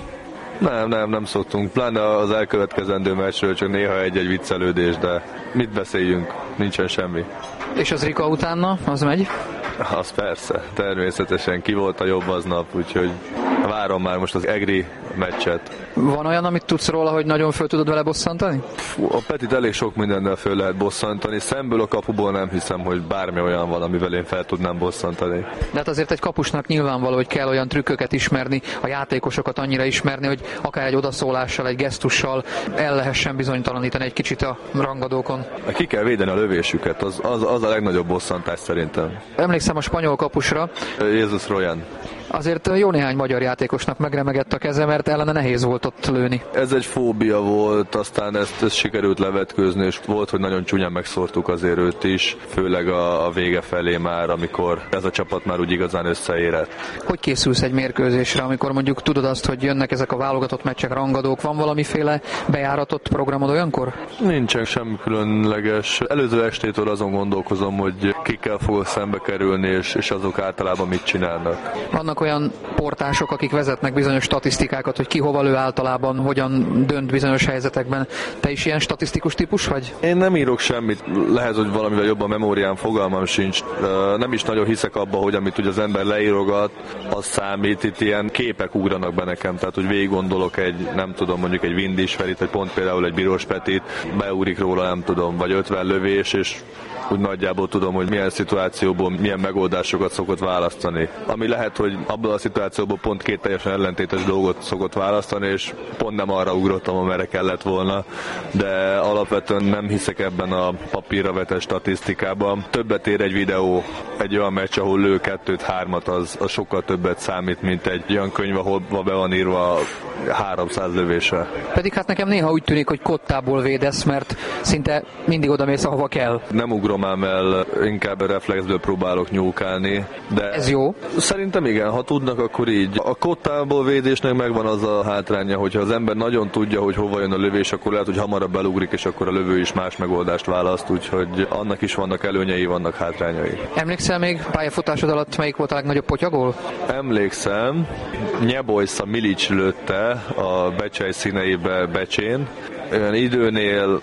Nem szoktunk, pláne az elkövetkezendő meccsről csak néha egy viccelődés, de mit beszéljünk, nincsen semmi. És az Rika utána, az megy? Az persze, természetesen ki volt a jobb aznap, úgyhogy várom már most az egri meccset. Van olyan, amit tudsz róla, hogy nagyon föl tudod vele bosszantani? A Petit elég sok mindennel föl lehet bosszantani, szemből a kapuból nem hiszem, hogy bármi olyan van, amivel én fel tudnám bosszantani. De hát azért egy kapusnak nyilvánvaló, hogy kell olyan trükköket ismerni, a játékosokat annyira ismerni, hogy akár egy odaszólással, egy gesztussal el lehessen bizonytalanítani egy kicsit a rangadókon. Ki kell védeni a lövésüket, az a legnagyobb bosszantás szerintem. Emlékszem a spanyol kapusra. Jézus Royan. Azért jó néhány magyar játékosnak megremegett a keze, mert ellene nehéz volt ott lőni. Ez egy fóbia volt, aztán ezt sikerült levetkőzni, és volt, hogy nagyon csúnyán megszórtuk azért őt is, főleg a vége felé már, amikor ez a csapat már úgy igazán összeérett. Hogy készülsz egy mérkőzésre, amikor mondjuk tudod azt, hogy jönnek ezek a válogatott meccsek, rangadók, van valamiféle bejáratott programod olyankor? Nincsen semmi különleges. Előző estétől azon gondolkozom, hogy kikkel fogok szembe kerülni, és azok általában mit csinálnak. Vannak olyan portások, akik vezetnek bizonyos statisztikákat, hogy ki hova lő általában, hogyan dönt bizonyos helyzetekben. Te is ilyen statisztikus típus vagy? Én nem írok semmit, lehet, hogy valamivel jobban memóriám, fogalmam sincs. Nem is nagyon hiszek abba, hogy amit ugye az ember leírogat, az számít. Itt ilyen képek ugranak be nekem, tehát hogy végig gondolok mondjuk egy Windisferit, vagy pont például egy Biros Petit, beugrik róla, nem tudom, vagy 50 lövés, és úgy nagyjából tudom, hogy milyen szituációból milyen megoldásokat szokott választani. Ami lehet, hogy abban a szituációból pont két teljesen ellentétes dolgot szokott választani, és pont nem arra ugrottam, amerre kellett volna, de alapvetően nem hiszek ebben a papírra vetett statisztikában. Többet ér egy videó, egy olyan meccs, ahol lő 2-3, az sokkal többet számít, mint egy olyan könyv, ahol be van írva 300 lövése. Pedig hát nekem néha úgy tűnik, hogy kottából védesz, mert szinte mindig odamész, ahova kell. Nem ugrom ám el, inkább a reflexből próbálok nyúlkálni. De ez jó? Szerintem igen, ha tudnak, akkor így. A kottából védésnek megvan az a hátránya, hogyha az ember nagyon tudja, hogy hova jön a lövés, akkor lehet, hogy hamarabb belugrik, és akkor a lövő is más megoldást választ, úgyhogy annak is vannak előnyei, vannak hátrányai. Emlékszel még pályafutásod alatt, melyik volt a legnagyobb potyagól? Emlékszem, Nyebojsza Milics lőtte a Becsej színeibe Becsén. Olyan időnél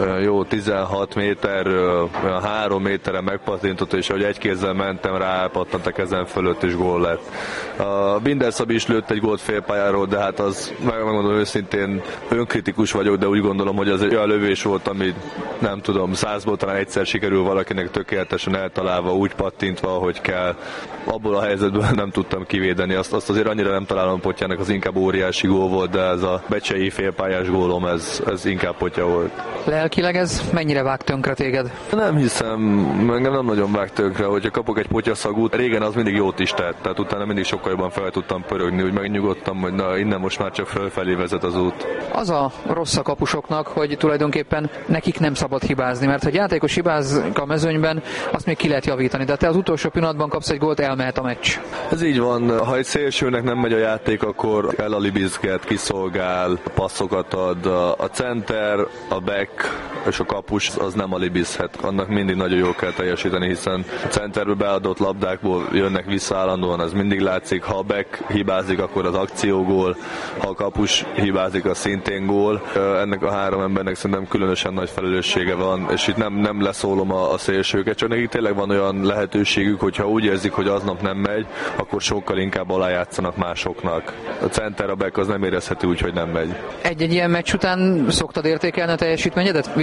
16 méterről, 3 méterre megpattintott, és ahogy egy kézzel mentem rá, elpattant a kezem fölött, és gól lett. A Binder Szabi is lőtt egy gólt félpályáról, de hát az, megmondom őszintén, önkritikus vagyok, de úgy gondolom, hogy az egy olyan lövés volt, amit nem tudom, 100-ból talán egyszer sikerül valakinek tökéletesen eltalálva, úgy pattintva, ahogy kell. Abból a helyzetből nem tudtam kivédeni, azt azért annyira nem találom potyának, az inkább óriási gól volt, de ez a becseji félpályás gólom, ez inkább potya volt. Lelkileg ez mennyire vág tönkre téged? Nem hiszem, engem nem nagyon vág tönkre, hogyha kapok egy potyaszagút, régen az mindig jót is tett, tehát utána mindig sokkal jobban fel tudtam pörögni, úgy megnyugodtam, hogy na, innen most már csak fölfelé vezet az út. Az a rossz a kapusoknak, hogy tulajdonképpen nekik nem szabad hibázni, mert ha egy játékos hibázik a mezőnyben, azt még ki lehet javítani, de te az utolsó pillanatban kapsz egy gólt, elmehet a meccs. Ez így van, ha egy szélsőnek nem megy a játék, akkor elalibizget, kiszolgál, passzokat ad, a center, a back és a kapus az nem alibizhet. Annak mindig nagyon jól kell teljesíteni, hiszen a centerből beadott labdákból jönnek vissza állandóan, az mindig látszik. Ha a back hibázik, akkor az akciógól, ha a kapus hibázik, az szintén gól. Ennek a három embernek szerintem különösen nagy felelőssége van, és itt nem leszólom a szélsőket, csak nekik tényleg van olyan lehetőségük, hogyha úgy érzik, hogy aznap nem megy, akkor sokkal inkább alájátszanak másoknak. A center, a back az nem érezheti úgy, hogy nem megy. Egy ilyen meccs után szoktad értékelni a teljesítményedet?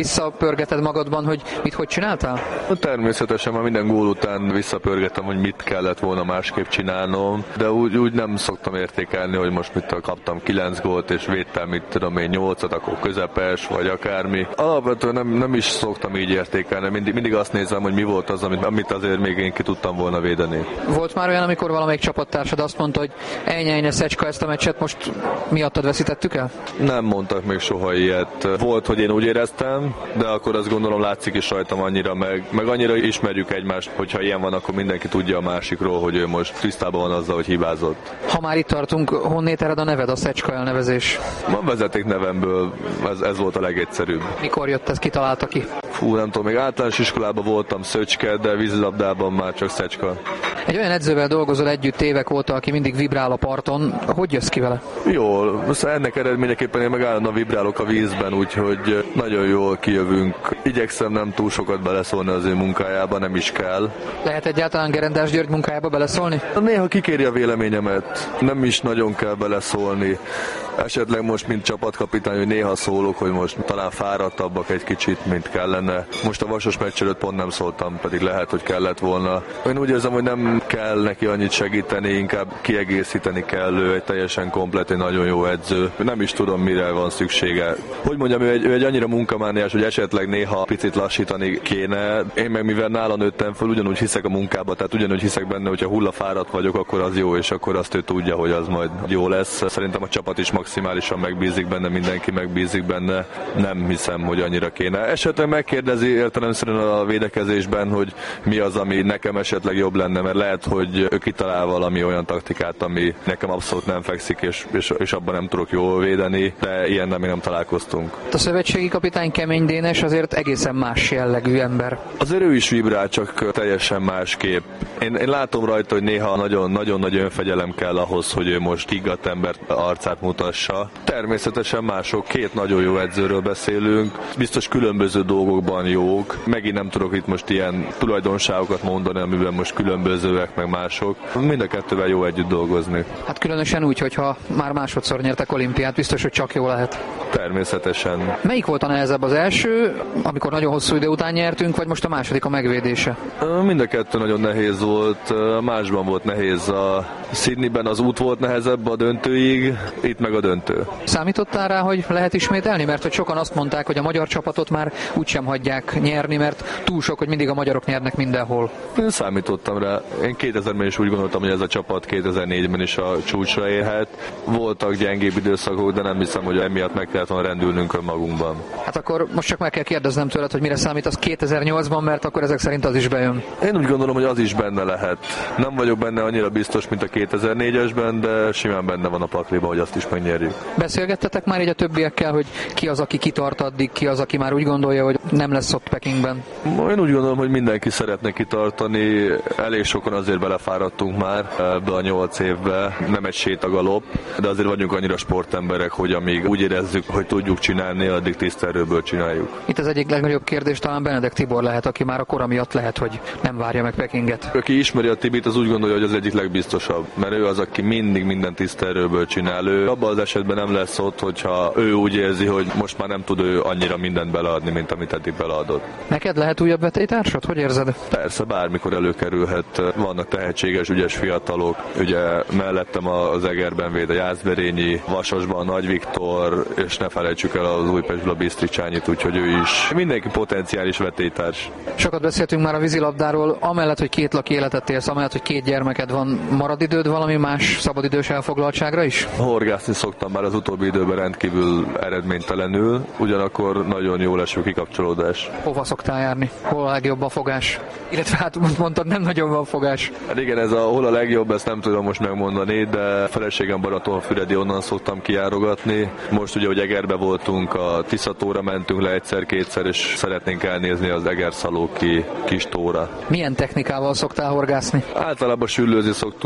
visszapörgeted magadban, hogy hogy csináltál? Természetesen már minden gól után visszapörgetem, hogy mit kellett volna másképp csinálnom, de úgy nem szoktam értékelni, hogy most kaptam 9 gólt, és védtem, 8-at, akkor közepes, vagy akármi. Alapvetően nem is szoktam így értékelni, mindig azt nézem, hogy mi volt az, amit azért még én ki tudtam volna védeni. Volt már olyan, amikor valamelyik csapattársad azt mondta, hogy ennyi Szecska, ezt a meccset most miattad veszítettük el? Nem mondtak még soha ilyet. Volt, hogy én úgy éreztem, de akkor azt gondolom látszik is rajtam annyira, meg annyira ismerjük egymást, hogyha ilyen van, akkor mindenki tudja a másikról, hogy ő most tisztában van azzal, hogy hibázott. Ha már itt tartunk, honnét ered a neved, a Szecska elnevezés? Van vezeték nevemből, ez volt a legegyszerűbb. Mikor jött ez, kitalálta ki? Nem tudom, még általános iskolában voltam Szöcske, de vízilabdában már csak Szecska. Egy olyan edzővel dolgozol együtt évek óta, aki mindig vibrál a parton, hogy jössz ki vele? Jól, ennek eredményeképpen én meg állandóan vibrálok a vízben, úgyhogy nagyon jól kijövünk. Igyekszem nem túl sokat beleszólni az ő munkájába, nem is kell. Lehet egyáltalán Gerendás György munkájába beleszólni? Néha kikéri a véleményemet, nem is nagyon kell beleszólni. Esetleg most, mint csapatkapitány, hogy néha szólok, hogy most talán fáradtabbak egy kicsit, mint kellene. Most a Vasos meccs előtt pont nem szóltam, pedig lehet, hogy kellett volna. Én úgy érzem, hogy nem kell neki annyit segíteni, inkább kiegészíteni kell, ő egy teljesen komplett, egy nagyon jó edző. Nem is tudom, mire van szüksége. Hogy mondjam, ő egy annyira munkamániás, hogy esetleg néha picit lassítani kéne. Én meg mivel nála nőttem fel, ugyanúgy hiszek a munkába, tehát ugyanúgy hiszek benne, hogyha hullafáradt vagyok, akkor az jó, és akkor azt ő tudja, hogy az majd jó lesz. Szerintem a csapat is maximálisan megbízik benne, mindenki megbízik benne. Nem hiszem, hogy annyira kéne. Esetleg megkérdezi értelemszerűen a védekezésben, hogy mi az, ami nekem esetleg jobb lenne, mert lehet, hogy ő kitalál valami olyan taktikát, ami nekem abszolút nem fekszik, és abban nem tudok jól védeni, de ilyennel még nem találkoztunk. A szövetségi kapitány Kemény Dénes azért egészen más jellegű ember. Azért ő is vibrál, csak teljesen másképp. Én látom rajta, hogy néha nagyon nagy önfegyelem kell ahhoz, hogy ő most higgadt ember arcát mutassa. Természetesen mások, két nagyon jó edzőről beszélünk, biztos különböző dolgokban jók. Megint nem tudok itt most ilyen tulajdonságokat mondani, amiben most különbözőek, meg mások. Mind a kettővel jó együtt dolgozni. Hát különösen úgy, hogyha már másodszor nyertek olimpiát, biztos, hogy csak jó lehet. Természetesen. Melyik volt a nehezebb, az első, amikor nagyon hosszú idő után nyertünk, vagy most a második, a megvédése? Mind a kettő nagyon nehéz volt. Másban volt nehéz. A Sydneyben az út volt nehezebb a döntőig, itt meg a döntő. Számítottál rá, hogy lehet ismételni? Mert hogy sokan azt mondták, hogy a magyar csapatot már úgysem hagyják nyerni, mert túl sok, hogy mindig a magyarok nyernek mindenhol. Én számítottam rá. Én 2000-ben is úgy gondoltam, hogy ez a csapat 2004-ben is a csúcsra érhet. Voltak gyengébb időszakok, de nem hiszem, hogy emiatt meg kellett volna rendülnünk önmagunkban. Hát akkor most csak meg kell kérdeznem tőled, hogy mire számítasz 2008-ban, mert akkor ezek szerint az is bejön. Én úgy gondolom, hogy az is benne lehet. Nem vagyok benne annyira biztos, mint a 2004-esben, de simán benne van a pakliban, hogy azt is megnyerjük. Beszélgettetek már így a többiekkel, hogy ki az, aki kitart addig, ki az, aki már úgy gondolja, hogy nem lesz ott Pekingben? Én úgy gondolom, hogy mindenki szeretne kitartani. Elég sokan azért belefáradtunk már ebbe a 8 évbe. Nem egy sétagalop, de azért vagyunk annyira sportemberek, hogy amíg úgy érezzük, hogy tudjuk csinálni, addig tiszta erőből csináljuk. Itt az egyik legnagyobb kérdés talán Benedek Tibor lehet, aki már a kora miatt lehet, hogy nem várja meg Pekinget. Aki ismeri a Tibit, az úgy gondolja, hogy az egyik legbiztosabb, mert ő az, aki mindig minden tiszta erőből csinál. Ő abban az esetben nem lesz ott, hogyha ő úgy érzi, hogy most már nem tud ő annyira mindent beleadni, mint amit eddig beleadott. Neked lehet újabb vetélytársad? Hogy érzed? Persze, bármikor előkerülhet. Vannak tehetséges, ügyes fiatalok. Ugye mellettem az Egerben véd a Jászberényi, Vasasban a Nagy Viktor, és ne felejtsük el az Újpestből a Bisztricsányit, úgyhogy ő is mindenki potenciális vetélytárs. Sokat beszéltünk már a vízilabdáról, amellett, hogy 2 laki életet élsz, amellett, hogy 2 gyermeked van, marad időd valami más szabadidős elfoglaltságra is? Horgászni szoktam már az utóbbi időben rendkívül eredménytelenül, ugyanakkor nagyon jó leső kikapcsolódás. Hova szoktál járni? Hol a legjobb a fogás? Illetve hát mondtad, nem nagyon van fogás. Hát igen, ez hol a legjobb, ezt nem tudom most megmondani, de feleségem Baratonfüredi, onnan szoktam kijárogatni. Most ugye, hogy Egerbe voltunk, a Tiszatóra mentünk le egyszer-kétszer, és szeretnénk elnézni az Egerszalóki kis tóra. Milyen technikával szoktál horgászni? Általában süllőzni szoktunk, csak tilalom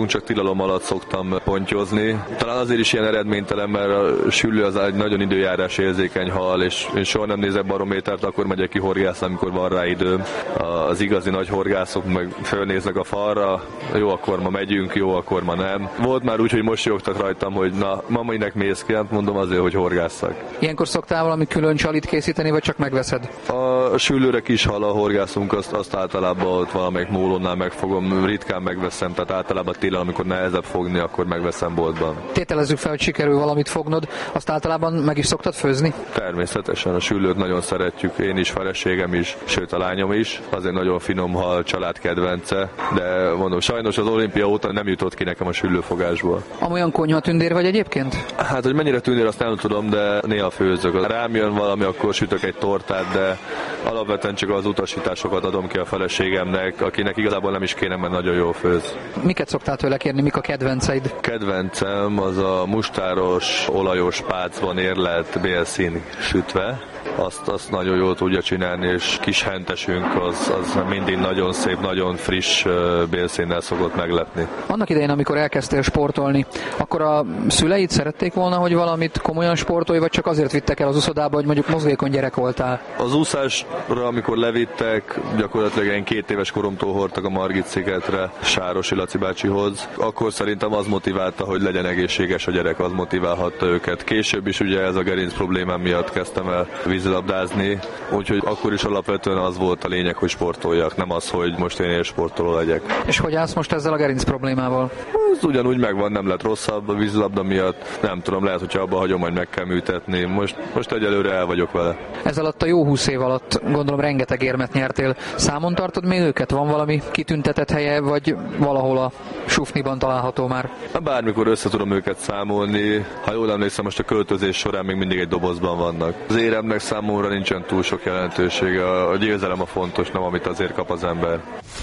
forgalom alatt szoktam pontyozni. Talán azért is ilyen eredménytelen, mert a süllő az egy nagyon időjárás érzékeny hal, és én soha nem nézek barométert, akkor megyek ki horgászni, amikor van rá időm. Az igazi nagy horgászok meg fölnéznek a falra, jó, akkor ma megyünk, jó, akkor ma nem. Volt már úgy, hogy mosolyogtak rajtam, hogy na, ma minek mész ki, hát mondom azért, hogy horgásszak. Ilyenkor szoktál valami külön csalit készíteni, vagy csak megveszed? A süllőre kis hal a horgászunk, azt általában ott valamelyik mólónál megfogom, ritkán megveszem, tehát általában télen, amikor nehezebb fogni, akkor megveszem boltban. Tételezzük fel, hogy sikerül valamit fognod, azt általában meg is szoktad főzni? Természetesen, a süllőt nagyon szeretjük, én is, feleségem is, sőt a lányom is, azért nagyon finom hal, család kedvence, de mondom, sajnos az olimpia óta nem jutott ki nekem a süllőfogásból. Amolyan konyha tündér vagy egyébként? Hát, hogy mennyire tündér, azt nem tudom, de néha főzök. Rám jön valami, akkor sütök egy tortát, de alapvetően csak az utasításokat adom ki a feleségemnek, akinek igazából nem is kéne, mert nagyon jól főz. Miket szoktál tőle kérni, mik a kedvenceid? Kedvencem az a mustáros, olajos pácban érlelt bélszín sütve. Azt nagyon jól tudja csinálni, és kis hentesünk az mindig nagyon szép, nagyon friss bélszínnel szokott meglepni. Annak idején, amikor elkezdtél sportolni, akkor a szüleid szerették volna, hogy valamit komolyan sportolj, vagy csak azért vittek el az úszodába, hogy mondjuk mozgékony gyerek voltál? Az úszásra, amikor levittek, gyakorlatilag én 2 éves koromtól hordtak a Margit-szigetre, Sárosi Laci bácsihoz. Akkor szerintem az motiválta, hogy legyen egészséges a gyerek, az motiválhatta őket. Később is ugye ez a gerinc problémám miatt kezdtem el vízilabdázni, úgyhogy akkor is alapvetően az volt a lényeg, hogy sportoljak, nem az, hogy most én élsportoló legyek. És hogy állsz most ezzel a gerinc problémával? Ez ugyanúgy megvan, nem lett rosszabb a vízilabda miatt, nem tudom, lehet, hogyha abba hagyom, hogy meg kell műtetni. Most egyelőre el vagyok vele. Ez alatt a jó 20 év alatt gondolom rengeteg érmet nyertél. Számon tartod még őket? Van valami kitüntetett helye, vagy valahol a sufniban található már? Bármikor össze tudom őket számolni. Ha jól emlékszem, most a költözés során még mindig egy dobozban vannak. Az éremnek számomra nincsen túl sok jelentősége. A győzelem a fontos, nem amit azért kap az ember.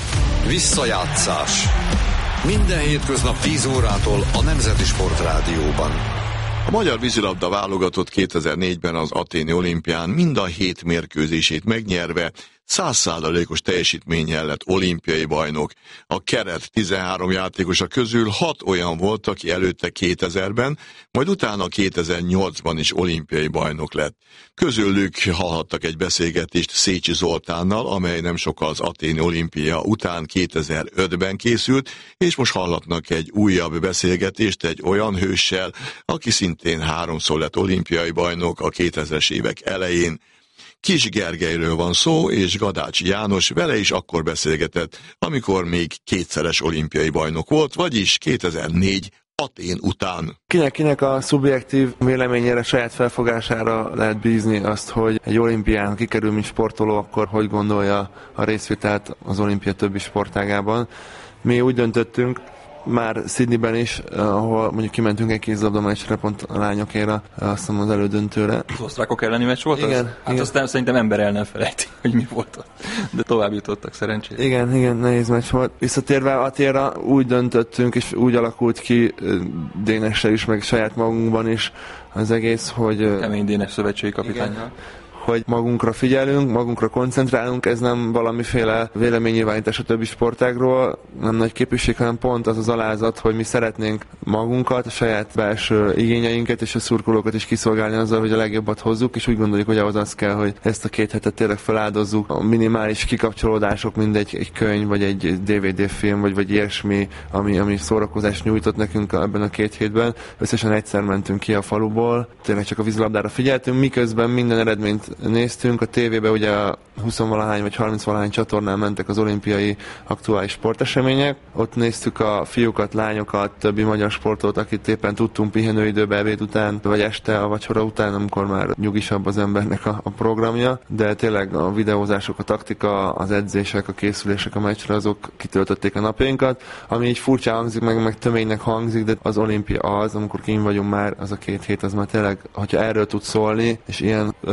Visszajátszás. Minden hétköznap 10 órától a Nemzeti Sportrádióban. A magyar vízilabda válogatott 2004-ben az athéni olimpián mind a 7 mérkőzését megnyerve 100%-os teljesítménnyel lett olimpiai bajnok. A keret 13 játékosa közül 6 olyan volt, aki előtte 2000-ben, majd utána 2008-ban is olimpiai bajnok lett. Közülük hallhattak egy beszélgetést Szécsi Zoltánnal, amely nem sokkal az athéni olimpia után 2005-ben készült, és most hallhatnak egy újabb beszélgetést egy olyan hőssel, aki szintén 3-szor lett olimpiai bajnok a 2000-es évek elején. Kis Gergelyről van szó, és Gadácsi János vele is akkor beszélgetett, amikor még 2-szeres olimpiai bajnok volt, vagyis 2004 Athén után. Kinek a szubjektív véleményére, saját felfogására lehet bízni azt, hogy egy olimpián kikerül, mint sportoló, akkor hogy gondolja a részvételt az olimpia többi sportágában. Mi úgy döntöttünk, már Sydneyben is, ahol mondjuk kimentünk egy kézilabda meccsre, pont a lányokére, azt hiszem az elődöntőre. Az osztrákok elleni meccs volt? Igen. Az? Hát aztán szerintem ember el nem felejti, hogy mi volt ott. De tovább jutottak szerencsére. Igen, nehéz meccs volt. Visszatérve Athénra úgy döntöttünk, és úgy alakult ki Dénessel is, meg saját magunkban is az egész, hogy... Kemény Dénes szövetségi kapitánnyal. Hogy magunkra figyelünk, magunkra koncentrálunk, ez nem valamiféle véleménynyilvánítás a többi sportágról, nem nagy képűség, hanem pont az az alázat, hogy mi szeretnénk magunkat, a saját belső igényeinket és a szurkolókat is kiszolgálni azzal, hogy a legjobbat hozzuk, és úgy gondoljuk, hogy ahhoz az kell, hogy ezt a 2 hetet tényleg feláldozzuk. A minimális kikapcsolódások, mint egy könyv, vagy egy DVD film, vagy ilyesmi, ami szórakozást nyújtott nekünk ebben a 2 hétben. Összesen egyszer mentünk ki a faluból, tényleg csak a vízilabdára figyeltünk, miközben minden eredményt néztünk. A tévében ugye a 20-valahány vagy 30-valahány csatornán mentek az olimpiai aktuális sportesemények. Ott néztük a fiúkat, lányokat, többi magyar sportot, akit éppen tudtunk pihenőidőbe, ebéd után, vagy este a vacsora után, amikor már nyugisabb az embernek a programja. De tényleg a videózások, a taktika, az edzések, a készülések a meccsre, azok kitöltötték a napjainkat. Ami így furcsa hangzik, meg töménynek hangzik, de az olimpia az, amikor kint vagyunk már, az a 2 hét, az már tényleg, hogyha erről tud szólni, és ilyen összetartó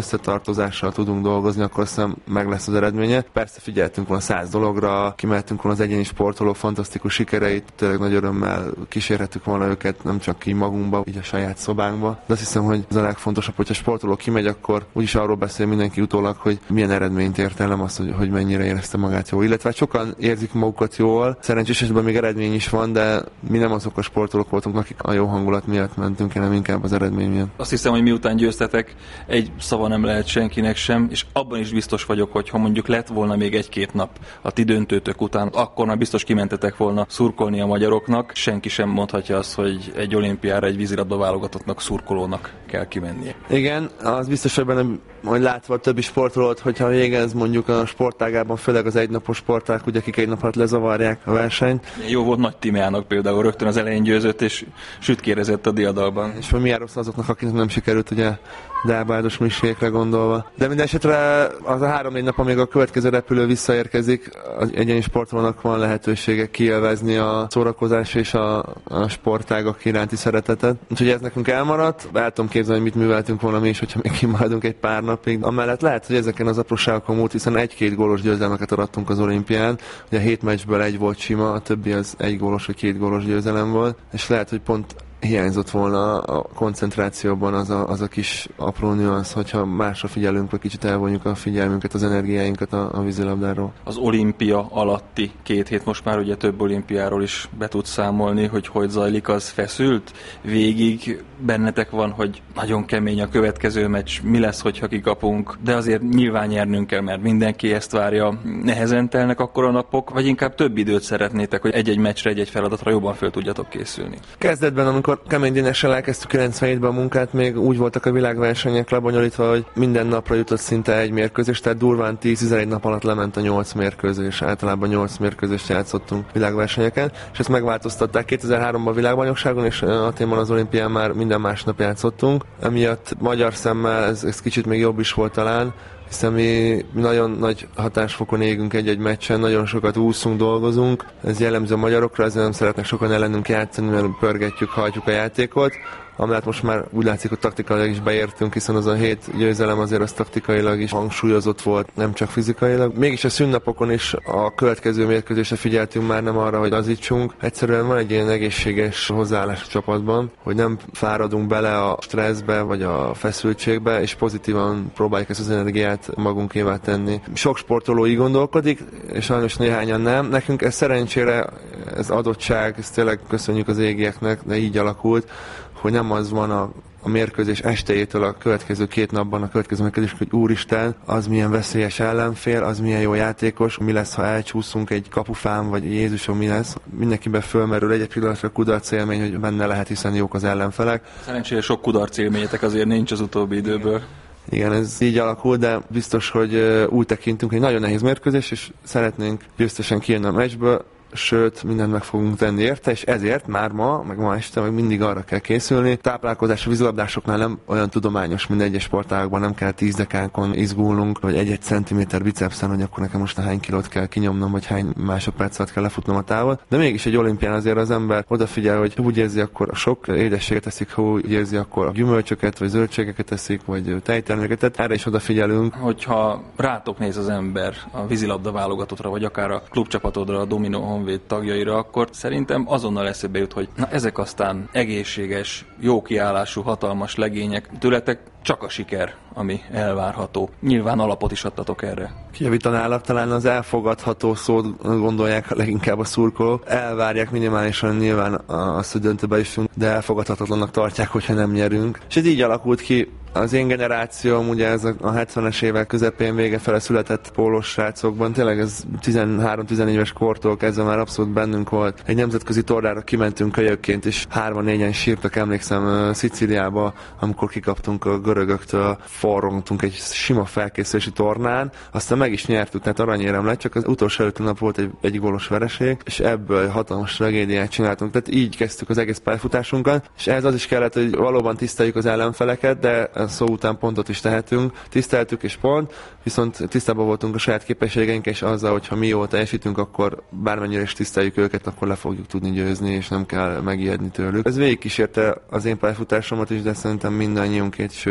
csapatozással tudunk dolgozni, akkor aztán meg lesz az eredménye. Persze figyeltünk volna 100 dologra, kimeltünk volna az egyéni sportolók fantasztikus sikereit, tényleg nagy örömmel kísérhetük volna őket, nem csak ki magunkba, így a saját szobánkba. De azt hiszem, hogy ez a legfontosabb, hogyha sportoló kimegy, akkor úgyis arról beszél mindenki utólag, hogy milyen eredményt ért el, nem az, hogy mennyire érezte magát jól. Illetve sokan érzik magukat jól, szerencsés esetben még eredmény is van, de mi nem azok a sportolók voltunk, akik a jó hangulat miatt mentünk, hanem inkább az eredmény miatt. Azt hiszem, hogy miután győztetek, egy szava nem lehet senkinek sem, és abban is biztos vagyok, hogy ha mondjuk lett volna még egy-két nap a ti döntőtök után, akkor már biztos kimentetek volna szurkolni a magyaroknak. Senki sem mondhatja azt, hogy egy olimpiára, egy vízilabda válogatottnak szurkolónak kell kimennie. Igen, az biztos, hogy benne, hogy látva a többi sportolót, hogyha végez mondjuk a sportágában, főleg az egynapos sporták, ugye akik egy nap alatt lezavarják a versenyt. Jó volt Nagy Timának például, rögtön az elején győzött, és sütkérezett a diadalban. És mi rossz azoknak, akiknek nem sikerült, ugye Dábádos misékre gondolva. De minden esetre az a 3-4 nap, amíg a következő repülő visszaérkezik, az egyéni sportolónak van lehetősége kielvezni a szórakozás és a sportágak iránti szeretetet. Úgyhogy ez nekünk elmaradt. El tudom képzelni, hogy mit műveltünk volna mi is, hogyha még kimaradunk egy pár napig. Amellett lehet, hogy ezeken az apróságokon múlt, hiszen 1-2 gólos győzelmeket arattunk az olimpián. Ugye a 7 meccsből 1 volt sima, a többi az 1 gólos vagy 2 gólos győzelem volt. És lehet, hogy pont hiányzott volna a koncentrációban az a kis apró nüansz, hogyha másra figyelünk, vagy kicsit elvonjuk a figyelmünket, az energiáinkat a vízilabdáról. Az olimpia alatti 2 hét, most már ugye több olimpiáról is be tudsz számolni, hogy zajlik, az feszült. Végig bennetek van, hogy nagyon kemény a következő meccs, mi lesz, hogyha kikapunk, de azért nyilván nyernünk kell, mert mindenki ezt várja. Nehezen telnek akkor a napok, vagy inkább több időt szeretnétek, hogy egy-egy meccsre, egy-egy feladatra jobban fel tudjatok készülni? Kezdetben, amikor kemény Dénessel elkezdtük 97-ben a munkát, még úgy voltak a világversenyek lebonyolítva, hogy minden napra jutott szinte egy mérkőzés, tehát durván 10-11 nap alatt lement a 8 mérkőzés. Általában 8 mérkőzést játszottunk világversenyeken, és ezt megváltoztatták 2003-ban a világbajnokságon, és Athénban az olimpián már minden másnap játszottunk. Emiatt magyar szemmel ez kicsit még jobb is volt talán, hiszen mi nagyon nagy hatásfokon égünk egy-egy meccsen, nagyon sokat úszunk, dolgozunk. Ez jellemző a magyarokra, ezzel nem szeretnek sokan ellenünk játszani, mert pörgetjük, hajtjuk a játékot. Amellett most már úgy látszik, hogy taktikailag is beértünk, hiszen az a 7 győzelem azért az taktikailag is hangsúlyozott volt, nem csak fizikailag. Mégis a szünnapokon is a következő mérkőzésre figyeltünk már, nem arra, hogy lazítsunk. Egyszerűen van egy ilyen egészséges hozzáállás a csapatban, hogy nem fáradunk bele a stresszbe vagy a feszültségbe, és pozitívan próbáljuk ezt az energiát magunkévá tenni. Sok sportoló így gondolkodik, és sajnos néhányan nem. Nekünk ez szerencsére, ez adottság, ezt tényleg köszönjük az égieknek, de így alakult, hogy nem az van a mérkőzés estejétől a következő 2 napban, a következő mérkőzés, hogy úristen, az milyen veszélyes ellenfél, az milyen jó játékos, mi lesz, ha elcsúszunk egy kapufán, vagy Jézusom, mi lesz. Mindenkiben fölmerül egy pillanatra kudarc élmény, hogy benne lehet, hiszen jók az ellenfelek. Szerencsére sok kudarc élményetek azért nincs az utóbbi időből. Igen, ez így alakul, de biztos, hogy úgy tekintünk, hogy nagyon nehéz mérkőzés, és szeretnénk győztesen kijönni a meccsből, sőt, mindent meg fogunk tenni érte, és ezért már ma este, meg mindig arra kell készülni. Táplálkozás a vízilabdásoknál nem olyan tudományos, mint egyes sportágokban, nem kell 10 dekánkon izgulnunk, vagy 1-1 centiméter bicepszen, hogy akkor nekem most hány kilót kell kinyomnom, vagy hány másodperc alatt kell lefutnom a távot. De mégis egy olimpián azért az ember odafigyel, hogy úgy érzi, akkor a sok édességet teszik, ha úgy érzi, akkor a gyümölcsöket, vagy zöldségeket teszik, vagy tejtermékeket. Erre is odafigyelünk. Hogyha rátok néz az ember a vízilabda válogatottra, vagy akár a klubcsapatodra, a Dominó Honvéd tagjaira, akkor szerintem azonnal eszébe jut, hogy na ezek aztán egészséges, jó kiállású, hatalmas legények. Tőletek csak a siker, ami elvárható. Nyilván alapot is adtatok erre. Kijavítanálak, talán az elfogadható szót gondolják leginkább a szurkolók. Elvárják minimálisan nyilván azt, hogy döntőbe jussunk, de elfogadhatatlannak tartják, hogyha nem nyerünk. És ez így alakult ki. Az én generációm, ugye ez a 70-es évek közepén vége fele született pólós srácokban, tényleg ez 13-14 éves kortól kezdve már abszolút bennünk volt. Egy nemzetközi tornára kimentünk kölyökként, és 3-4-en sírtak, emlékszem, Szicíliába, amikor kikaptunk a görögöktől, forrongtunk egy sima felkészülési tornán, aztán meg is nyertük, tehát aranyérem lett, csak az utolsó előtti nap volt egy gólos vereség, és ebből hatalmas tragédiát csináltunk. Tehát így kezdtük az egész pályafutásunkat, és ez az is kellett, hogy valóban tiszteljük az ellenfeleket, de a szó után pontot is tehetünk. Tiszteltük és pont, viszont tisztában voltunk a saját képességeink, és azzal, hogyha mi jól teljesítünk, akkor bármennyire is tiszteljük őket, akkor le fogjuk tudni győzni, és nem kell megijedni tőlük. Ez végigkísérte az én pályafutásomat is, de szerintem mindannyiunkét, sőt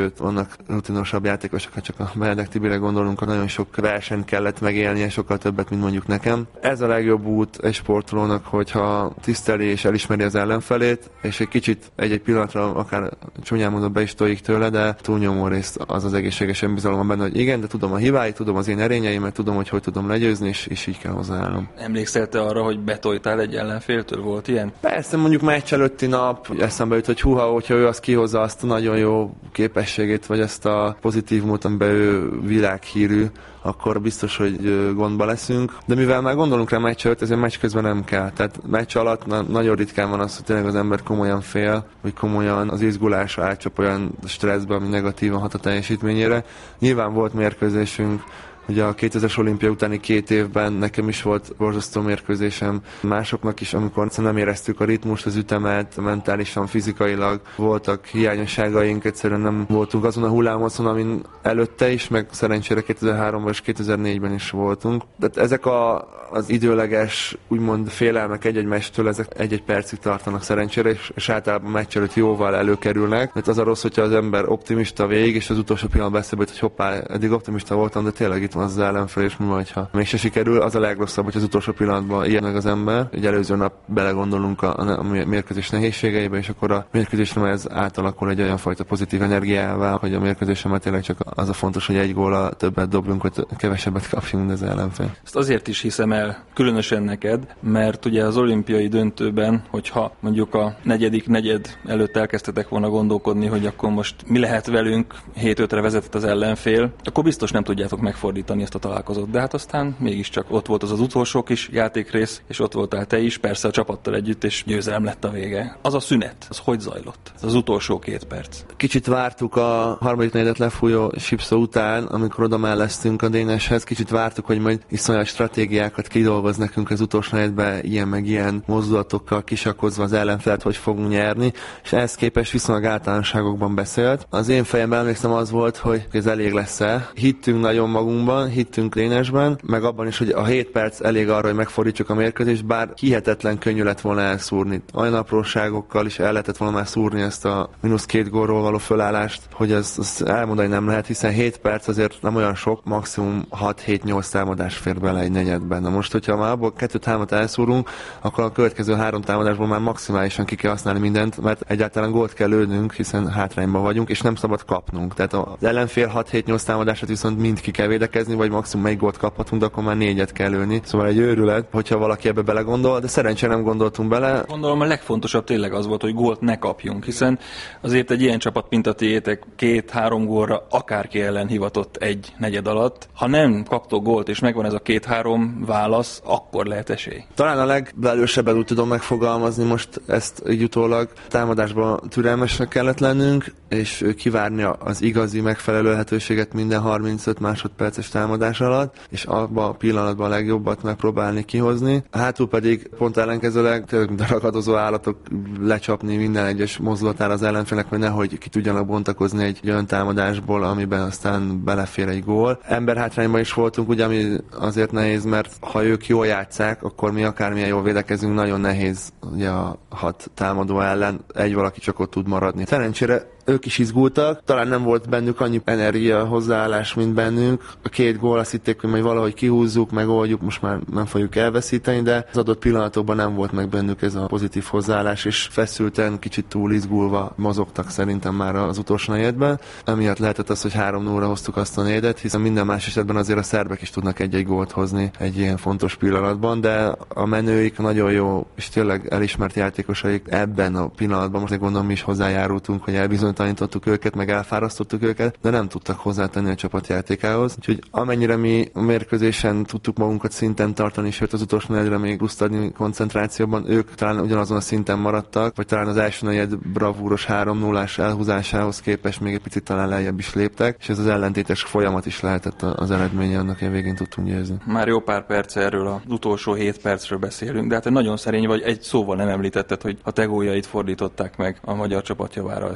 sőt, vannak rutinosabb játékosok, ha csak a Benedek Tibire gondolunk, nagyon sok versenyt kellett megélnie, sokkal többet, mint mondjuk nekem. Ez a legjobb út egy sportolónak, hogyha tiszteli és elismeri az ellenfelét, és egy kicsit egy pillanatra akár csúnyán mondom be is tojik tőle, de túlnyomó részt az egészséges önbizalom van benne, hogy igen, de tudom a hibáit, tudom az én erényeimet, tudom, hogy tudom legyőzni, és így kell hozzáállnom. Emlékszel te arra, hogy betojtál egy ellenféltől? Volt ilyen? Persze, mondjuk meccs előtti nap eszembe jut, hogy hogyha ő azt kihozza azt a nagyon jó képességét, vagy ezt a pozitívumot, amiben ő világhírű, akkor biztos, hogy gondba leszünk. De mivel már gondolunk rá meccs előtt, ezért meccs közben nem kell. Tehát meccs alatt nagyon ritkán van az, hogy tényleg az ember komolyan fél, vagy komolyan az izgulásra átcsap olyan stresszbe, ami negatívan hat a teljesítményére. Nyilván volt mérkőzésünk, ugye a 2000-es olimpia utáni 2 évben nekem is volt borzasztó mérkőzésem, másoknak is, amikor nem éreztük a ritmust, az ütemet, mentálisan, fizikailag voltak hiányosságaink, egyszerűen nem voltunk azon a hullámhosszon, amin előtte is, meg szerencsére 2003-ban és 2004-ben is voltunk. Tehát ezek az időleges, úgymond félelmek egy-egy meccstől, ezek egy-egy percig tartanak szerencsére, és általában meccs előtt jóval előkerülnek. Mert az a rossz, hogyha az ember optimista végig, és az utolsó pillanatban eszébe jut, hogy hoppá, eddig optimista voltam, de tényleg itt van az ellenfél, és mi vagy, ha mégse sikerül, az a legrosszabb, hogy az utolsó pillanatban ilyen meg az ember. Egy előző nap belegondolunk a mérkőzés nehézségeibe, és akkor a mérkőzésre ez átalakul egy olyan fajta pozitív energiává, hogy a mérkőzésemet tényleg csak az a fontos, hogy egy góllal többet dobjunk, hogy kevesebbet kapjunk, mint az ellenfél. Ezt azért is hiszem el, különösen neked, mert ugye az olimpiai döntőben, hogyha mondjuk a negyedik negyed előtt elkezdtetek volna gondolkodni, hogy akkor most mi lehet velünk, 7-5-re vezetett az ellenfél, akkor biztos nem tudjátok megfordítani ezt a találkozót. De hát aztán mégiscsak ott volt az utolsó kis játékrész, és ott voltál te is, persze a csapattal együtt, és győzelem lett a vége. Az a szünet, az hogy zajlott? Az utolsó 2 perc. Kicsit vártuk a harmadik negyedet lefújó sipszó után, amikor oda melleztünk a Déneshez, kicsit vártuk, hogy majd iszonyat stratégiákat kidolgoz nekünk az utolsó negyedben, ilyen meg ilyen mozdulatokkal kisakozva az ellenfelet, hogy fogunk nyerni, és ehhez képest viszonylag általánosságokban beszélt. Az én fejemben emlékszem az volt, hogy ez elég lesz-e. Hittünk nagyon magunkban, hittünk Dénesben, meg abban is, hogy a 7 perc elég arra, hogy megfordítsuk a mérkőzést, bár hihetetlen könnyű lett volna elszúrni. Olyan apróságokkal is el lehetett volna már szúrni ezt a -2 gólról való fölállást, hogy az elmondani nem lehet, hiszen 7 perc azért nem olyan sok, maximum 6-7-8 támadás fér bele egy negyedben. Na most, hogyha már abból 2-3-at elszúrunk, akkor a következő 3 támadásból már maximálisan ki kell használni mindent, mert egyáltalán gólt kell lőnünk, hiszen hátrányban vagyunk, és nem szabad kapnunk. Tehát az ellenfél 6-7-8 támadását viszont mind ki kell védekezni, vagy maximum egy gólt kaphatunk, de akkor már 4-et kell lőni. Szóval egy őrület, hogyha valaki ebbe belegondol, de szerencsére nem gondoltunk bele. Gondolom a legfontosabb tényleg az volt, hogy gólt ne kapjunk, hiszen azért egy ilyen csapat, mint a tiétek, 2-3 gólra akárki ellen hivatott egy negyed alatt. Ha nem kaptok gólt, és megvan ez a 2-3 válasz, akkor lehet esély. Talán a legbelősebben úgy tudom megfogalmazni most ezt így utólag. Támadásban türelmesnek kellett lennünk, és kivárni az igazi megfelelő lehetőséget minden 35 másodperces támadás alatt, és abban a pillanatban a legjobbat megpróbálni kihozni. Hátul pedig pont ellenkezőleg tényleg mint a ragadozó állatok lecsapni minden egyes mozdulatára az ellenfélnek, hogy nehogy ki tudjanak bontakozni egy olyan támadásból, amiben aztán belefér egy gól. Emberhátrányban is voltunk, ugye, ami azért nehéz, mert ha ők jól játsszák, akkor mi akármilyen jól védekezünk, nagyon nehéz ugye a 6 támadó ellen egy valaki csak ott tud maradni. Szerencsére ők is izgultak, talán nem volt bennük annyi energia, hozzáállás, mint bennünk. A 2 gól azt hitték, hogy majd valahogy kihúzzuk, megoldjuk, most már nem fogjuk elveszíteni, de az adott pillanatokban nem volt meg bennük ez a pozitív hozzáállás, és feszülten, kicsit túl izgulva mozogtak szerintem már az utolsó negyedben. Emiatt lehetett az, hogy 3-0-ra hoztuk azt a negyedet, hiszen minden más esetben azért a szerbek is tudnak egy-egy gólt hozni egy ilyen fontos pillanatban, de a menőik nagyon jó, és tényleg elismert játékosaik ebben a pillanatban, most gondolom mi is hozzájárultunk, hogy elbizonytalanítottuk őket, meg elfárasztottuk őket, de nem tudtak hozzátenni a csapatjátékához. Úgyhogy amennyire mi a mérkőzésen tudtuk magunkat szinten tartani, sőt az utolsó negyedre még plusz adni koncentrációban, ők talán ugyanazon a szinten maradtak, vagy talán az első negyed bravúros 3-0-ás elhúzásához képest még egy picit talán lejjebb is léptek, és ez az ellentétes folyamat is lehetett az eredménye, annak én végén tudtunk győzni. Már jó pár perc erről az utolsó 7 percről beszélünk, de hát nagyon szerény vagy, egy szóval nem említetted, hogy a te góljait fordították meg a magyar csapat javára ezt a mérkőzést.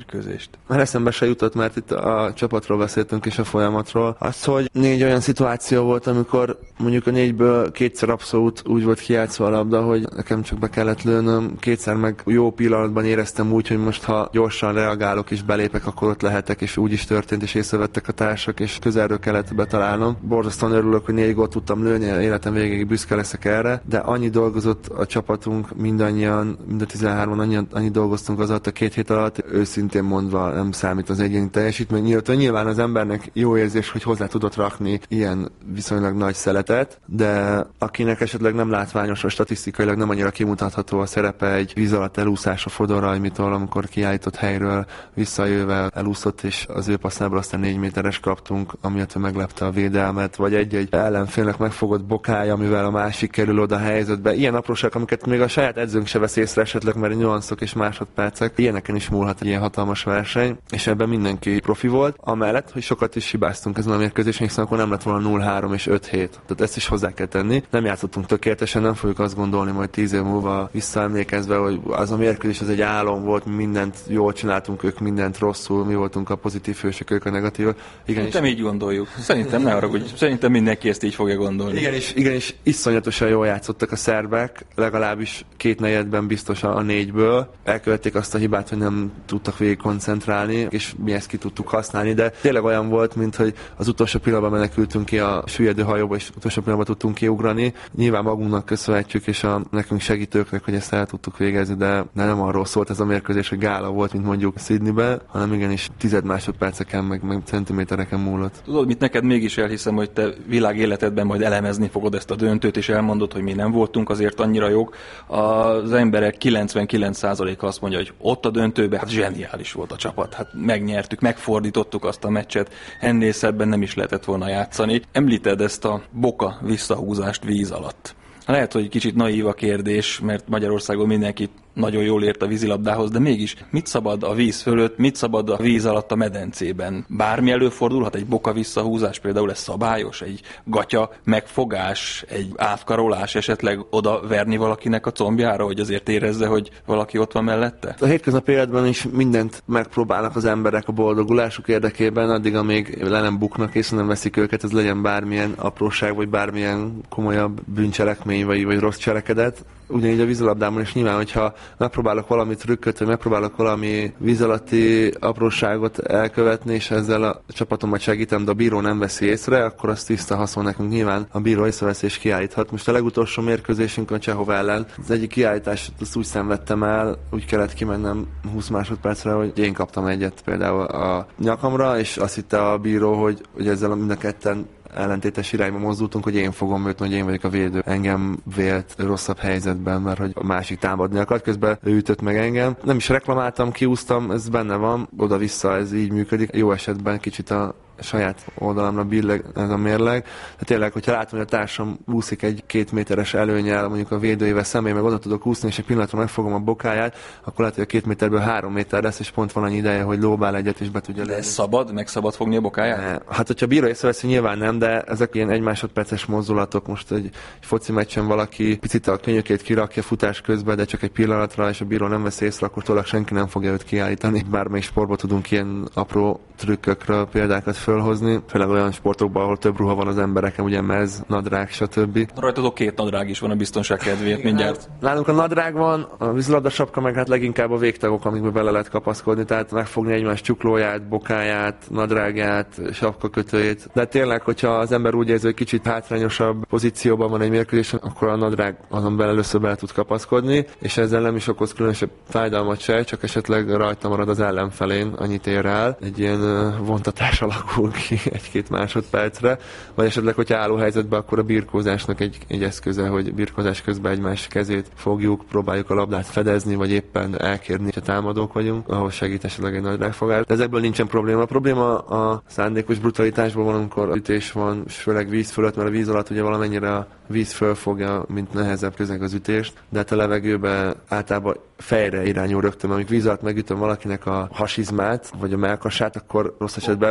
mérkőzést. Már eszembe se jutott, mert itt a csapatról beszéltünk és a folyamatról. Az, hogy 4 olyan szituáció volt, amikor mondjuk a 4-ből 2-szer abszolút úgy volt kijátszva a labda, hogy nekem csak be kellett lőnöm, 2-szer meg jó pillanatban éreztem úgy, hogy most ha gyorsan reagálok és belépek, akkor ott lehetek, és úgy is történt, és észrevettek a társak, és közelről kellett betalálnom. Borzasztóan örülök, hogy 4 gólt tudtam lőni, életem végéig büszke leszek erre, de annyi dolgozott a csapatunk, mindannyian, mind a 13-an annyi dolgoztunk az alatt a 2 hét alatt, őszintén mondva nem számít az egyéni teljesítmény. Nyilván az embernek jó érzés, hogy hozzá tudott rakni ilyen viszonylag nagy szeletet, de akinek esetleg nem látványos, vagy statisztikailag nem annyira kimutatható a szerepe egy víz alatt elúszás a Fodorrajmitól, amikor kiállított helyről visszajöve elúszott, és az ő passzából aztán 4 méteres kaptunk, amiatt meglepte a védelmet, vagy egy ellenfélnek megfogott bokája, amivel a másik kerül oda a helyzetbe. Ilyen apróság, amiket még a saját edzőnk se vesz észre esetleg, mert nüanszok és másodpercek. Ilyeneken is múlhat egy ilyen hatalmas verseny, és ebben mindenki profi volt. Amellett, hogy sokat is hibáztunk ezen a mérkőzésen, hiszen akkor nem lett volna 0-3 és 5-7. Tehát ezt is hozzá kell tenni. Nem játszottunk tökéletesen, nem fogjuk azt gondolni, majd 10 év múlva visszaemlékezve, hogy az a mérkőzés az egy álom volt, mindent jól csináltunk, ők mindent rosszul, mi voltunk a pozitív hősök, ők a negatívak. Szerintem így gondoljuk. Szerintem ne arra, hogy szerintem mindenki ezt így fogja gondolni. Igen, és iszonyatosan jól játszottak a szerbek, legalábbis 2 negyedben biztos a 4-ből. Elkövették azt a hibát, hogy nem tudtak végig koncentrálni, és mi ezt ki tudtuk használni, de tényleg olyan volt, mint hogy az utolsó pillanatban menekültünk ki a süllyedő hajóba, és utolsó pillanatban tudtunk kiugrani. Nyilván magunknak köszönhetjük, és a nekünk segítőknek, hogy ezt el tudtuk végezni, de nem arról szólt ez a mérkőzés, hogy gála volt, mint mondjuk Sydneybe, hanem igenis 10 másodperceken, meg centimétereken múlott. Tudod, mit neked mégis elhiszem, hogy te világéletedben majd elemezni fogod ezt a döntőt, és elmondod, hogy mi nem voltunk azért annyira jók. Az emberek 99%-a azt mondja, hogy ott a döntőben, hát zseniális volt a csapat, hát megnyertük, megfordítottuk azt a meccset, ennél szebben nem is lehetett volna játszani. Említed ezt a Boka visszahúzást víz alatt. Lehet, hogy kicsit naív a kérdés, mert Magyarországon mindenki nagyon jól ért a vízilabdához, de mégis mit szabad a víz fölött, mit szabad a víz alatt a medencében? Bármi előfordulhat, egy boka visszahúzás például ez szabályos, egy gatya megfogás, egy ávkarolás, esetleg oda verni valakinek a combjára, hogy azért érezze, hogy valaki ott van mellette? A hétköznapi életben is mindent megpróbálnak az emberek a boldogulásuk érdekében, addig, amíg le nem buknak, és nem veszik őket, ez legyen bármilyen apróság, vagy bármilyen komolyabb bűncselekmény, vagy rossz cselekedet. Ugyanígy a vízilabdában is nyilván, hogyha megpróbálok valami trükköt, vagy megpróbálok valami víz alatti apróságot elkövetni, és ezzel a csapatomat segítem, de a bíró nem veszi észre, akkor az tiszta haszon nekünk. Nyilván a bíró észreveszi és kiállíthat. Most a legutolsó mérkőzésünkön Csehov ellen az egyik kiállítást azt úgy szenvedtem el, úgy kellett kimennem 20 másodpercre, hogy én kaptam egyet például a nyakamra, és azt hitte a bíró, hogy ezzel mind a ketten ellentétes irányba mozdultunk, hogy én fogom ütni, hogy én vagyok a védő. Engem vélt rosszabb helyzetben, mert hogy a másik támadni akart, közben ő ütött meg engem. Nem is reklamáltam, kiúztam, ez benne van, oda-vissza ez így működik. Jó esetben kicsit a saját oldalamra billeg ez a mérleg. De tényleg, hogyha látom, hogy a társam úszik egy 2 méteres előnnyel, mondjuk a védőjével szemben, meg oda tudok úszni, és egy pillanatra megfogom a bokáját, akkor lehet, hogy a 2 méterből 3 méter lesz, és pont van annyi ideje, hogy lóbál egyet, és be tudja lőni. De szabad? Meg szabad fogni a bokáját? Hát, hogyha bíró észreveszi, nyilván nem, de ezek ilyen 1 másodperces mozdulatok. Most egy foci meccsen valaki picit a könyökét kirakja futás közben, de csak egy pillanatra, és a bíró nem vesz észre, akkor tőle senki nem fogja őt kiállítani. Bármelyik sportban tudunk ilyen apró trükkökről példákat fölhozni, főleg olyan sportokban, ahol több ruha van az embereken, ugye mez, nadrág, stb. Rajtadok 2 nadrág is van a biztonság kedvéért mindjárt. Nálunk a nadrág van, a vízilabda sapka meg hát leginkább a végtagok, amikbe bele lehet kapaszkodni, tehát megfogni egymás csuklóját, bokáját, nadrágját, sapkakötőjét. De tényleg, hogyha az ember úgy érzi, hogy kicsit hátrányosabb pozícióban van egy mérkőzésen, akkor a nadrág azon belül először bele tud kapaszkodni, és ezzel nem is okoz különösebb fájdalmat se, csak esetleg rajta marad az ellenfelén, annyit ér el. Egy ilyen vontatás alakul ki 1-2 másodpercre, vagy esetleg, hogyha álló helyzetben, akkor a birkózásnak egy eszköze, hogy birkózás közben egymás kezét fogjuk, próbáljuk a labdát fedezni, vagy éppen elkérni, ha támadók vagyunk, ahhoz segít esetleg egy nadrágfogás. De ezekből nincsen probléma. A probléma a szándékos brutalitásban van, amikor ütés van, és főleg víz fölött, mert a víz alatt ugye valamennyire a víz fölfogja, mint nehezebb közeg az ütést, de hát a levegőben általában fejre irányul rögtön, amikor víz alatt megütöm valakinek a hasizmát, vagy a mellkasát, akkor rossz esetben fáj neki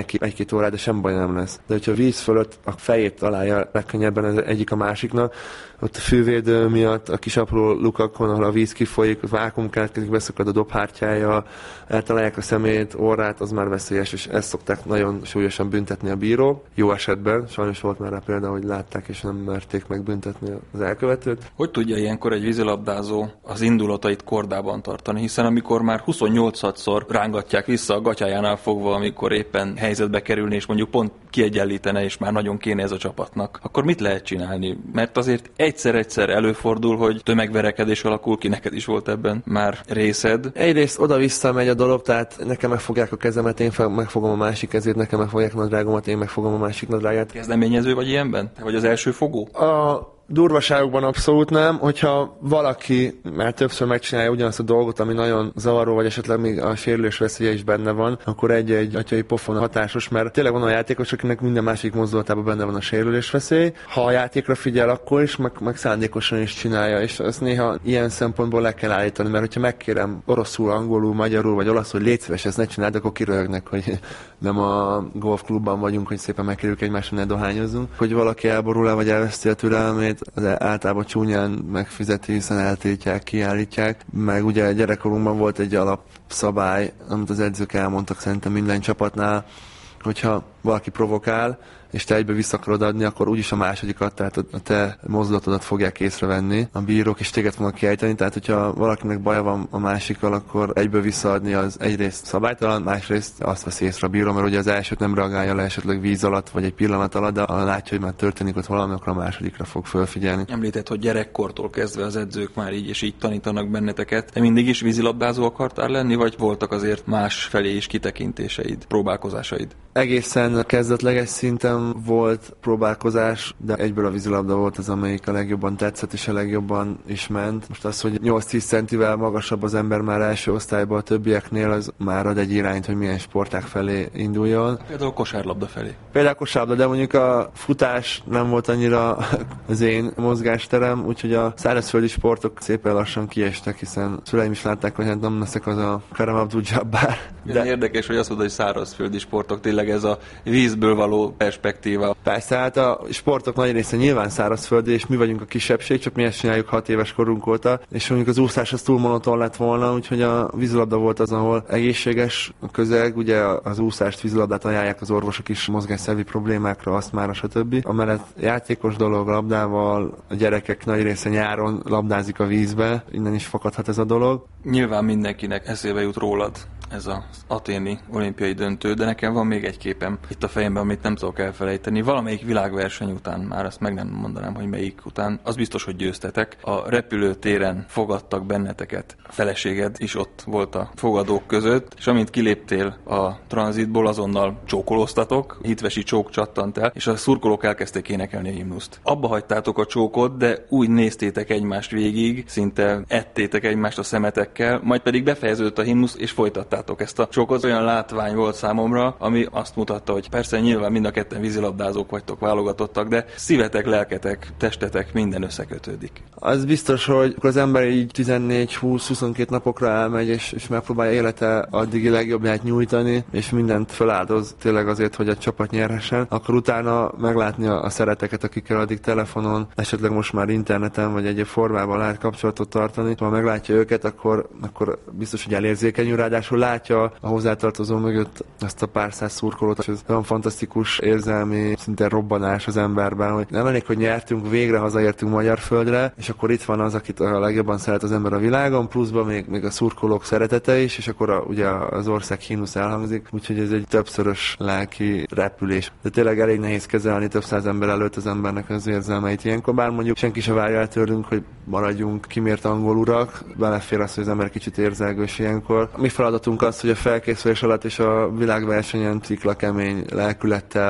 neki 1-2 órát, de sem baj nem lesz. De hogyha a víz fölött a fejét találja legkönnyebben az egyik a másiknak, ott a fűvédő miatt, a kis apró lukakon, ahol a víz kifolyik, vákuum keletkezik, beszakad a dobhártyája, eltalálják a szemét, orrát, az már veszélyes, és ezt szokták nagyon súlyosan büntetni a bíró. Jó esetben, sajnos volt már rá példa, hogy látták és nem merték megbüntetni az elkövetőt. Hogy tudja ilyenkor egy vízilabdázó az indulatait kordában tartani, hiszen amikor már 28-szor rángatják vissza a gatyájánál fogva, amikor éppen helyzetbe kerülni, és mondjuk pont kiegyenlítene, és már nagyon kéne ez a csapatnak, akkor mit lehet csinálni? Mert azért egyszer-egyszer előfordul, hogy tömegverekedés alakul ki, neked is volt ebben már részed. Egyrészt oda-vissza megy a dolog, tehát nekem megfogják a kezemet, én megfogom a másik kezét, nekem megfogják a nadrágomat, én megfogom a másik nadrágát. Kezdeményező vagy ilyenben? Te vagy az első fogó? A durvaságokban abszolút nem, hogyha valaki már többször megcsinálja ugyanazt a dolgot, ami nagyon zavaró, vagy esetleg még a sérülés veszélye is benne van, akkor egy atyai pofon hatásos, mert tényleg van a játékos, akinek minden másik mozdulatában benne van a sérülés veszély. Ha a játékra figyel, akkor is, meg szándékosan is csinálja, és ezt néha ilyen szempontból le kell állítani, mert hogyha megkérem oroszul, angolul, magyarul, vagy olaszul, hogy légy szíves, ezt ne csináld, akkor kiröhögnek, hogy nem a golfklubban vagyunk, hogy szépen megkerüljük egymásra, ne dohányozzunk. Hogy valaki elborul-e, vagy elveszti a türelmét, de általában csúnyán megfizeti, hiszen eltiltják, kiállítják. Meg ugye gyerekkorunkban volt egy alapszabály, amit az edzők elmondtak szerintem minden csapatnál, hogyha valaki provokál, és te egybe vissza akarod adni, akkor úgyis a másodikat, tehát a te mozdulatodat fogják észrevenni a bírók, és téged fognak kiejteni, tehát hogyha valakinek baja van a másikkal, akkor egyből visszaadni az egyrészt szabálytalan, másrészt azt veszi észre a bíró, mert ugye az elsőt nem reagálja le esetleg víz alatt, vagy egy pillanat alatt, de ha látja, hogy már történik ott valami, akkor a másodikra fog fölfigyelni. Említett, hogy gyerekkortól kezdve az edzők már így és így tanítanak benneteket. Te mindig is vízilabdázó akartál lenni, vagy voltak azért más felé is kitekintéseid, próbálkozásaid? Egészen kezdetleges szinten volt próbálkozás, de egyből a vízilabda volt az, amelyik a legjobban tetszett és a legjobban is ment. Most az, hogy 8-10 centivel magasabb az ember már első osztályban a többieknél, az már ad egy irányt, hogy milyen sportág felé induljon. Például kosárlabda felé. Például kosárlabda, de mondjuk a futás nem volt annyira az én mozgásterem, úgyhogy a szárazföldi sportok szépen lassan kiestek, hiszen szüleim is látták, hogy hát nem leszek az a Kareem Abdul-Jabbar. De érdekes, hogy azt mondod, hogy szárazföldi sportok, tényleg ez a vízből való perspektíva. Persze, hát a sportok nagy része nyilván szárazföldi, és mi vagyunk a kisebbség, csak mi ezt csináljuk 6 éves korunk óta, és mondjuk az úszás az túl monoton lett volna, úgyhogy a vízilabda volt az, ahol egészséges a közeg, ugye az úszást, vízilabdát ajánlják az orvosok is mozgásszervi problémákra, asztmára, stb. Amellett játékos dolog labdával, a gyerekek nagy része nyáron labdázik a vízbe, innen is fakadhat ez a dolog. Nyilván mindenkinek eszébe jut rólad ez az aténi olimpiai döntő, de nekem van még egy képem itt a fejemben, amit nem tudok elfelejteni. Valamelyik világverseny után, már azt meg nem mondanám, hogy melyik után, az biztos, hogy győztetek. A repülőtéren fogadtak benneteket. A feleséged is ott volt a fogadók között, és amint kiléptél a tranzitból, azonnal csókolóztatok, hitvesi csók csattant el, és a szurkolók elkezdték énekelni a himnuszt. Abba hagytátok a csókot, de úgy néztétek egymást végig, szinte ettétek egymást a szemetekkel, majd pedig befejeződött a himnusz, és folytattátok ezt a csókot. Olyan látvány volt számomra, ami azt mutatta, hogy persze nyilván mind a ketten vízilabdázók vagytok, válogatottak, de szívetek, lelketek, testetek minden összekötődik. Az biztos, hogy az ember így 14-20-22 napokra elmegy, és megpróbálja élete addigi legjobbját nyújtani, és mindent feláldoz tényleg azért, hogy a csapat nyerhessen, akkor utána meglátni a szereteket, akikkel addig telefonon, esetleg most már interneten, vagy egyéb formában lehet kapcsolatot tartani. Ha meglátja őket, akkor biztos, hogy elérzékenyül, ráadásul látja a hozzátartozó mögött azt a pár száz szurkolót, és ez olyan fantasztikus érzelmi szinte robbanás az emberben, hogy nem elég, hogy nyertünk, végre hazaértünk magyar földre, és akkor itt van az, akit a legjobban szeret az ember a világon, pluszban még a szurkolók szeretete is, és akkor ugye az ország himnusz elhangzik, úgyhogy ez egy többszörös lelki repülés. De tényleg elég nehéz kezelni több száz ember előtt az embernek az érzelmeit ilyenkor, bár mondjuk senki se várja el tőlünk, hogy maradjunk kimért angol urak, belefér az, hogy az ember kicsit érzelgős ilyenkor. Mi feladatunk az, hogy a felkészülés alatt és a világversenyen cikla kemény lelkülettel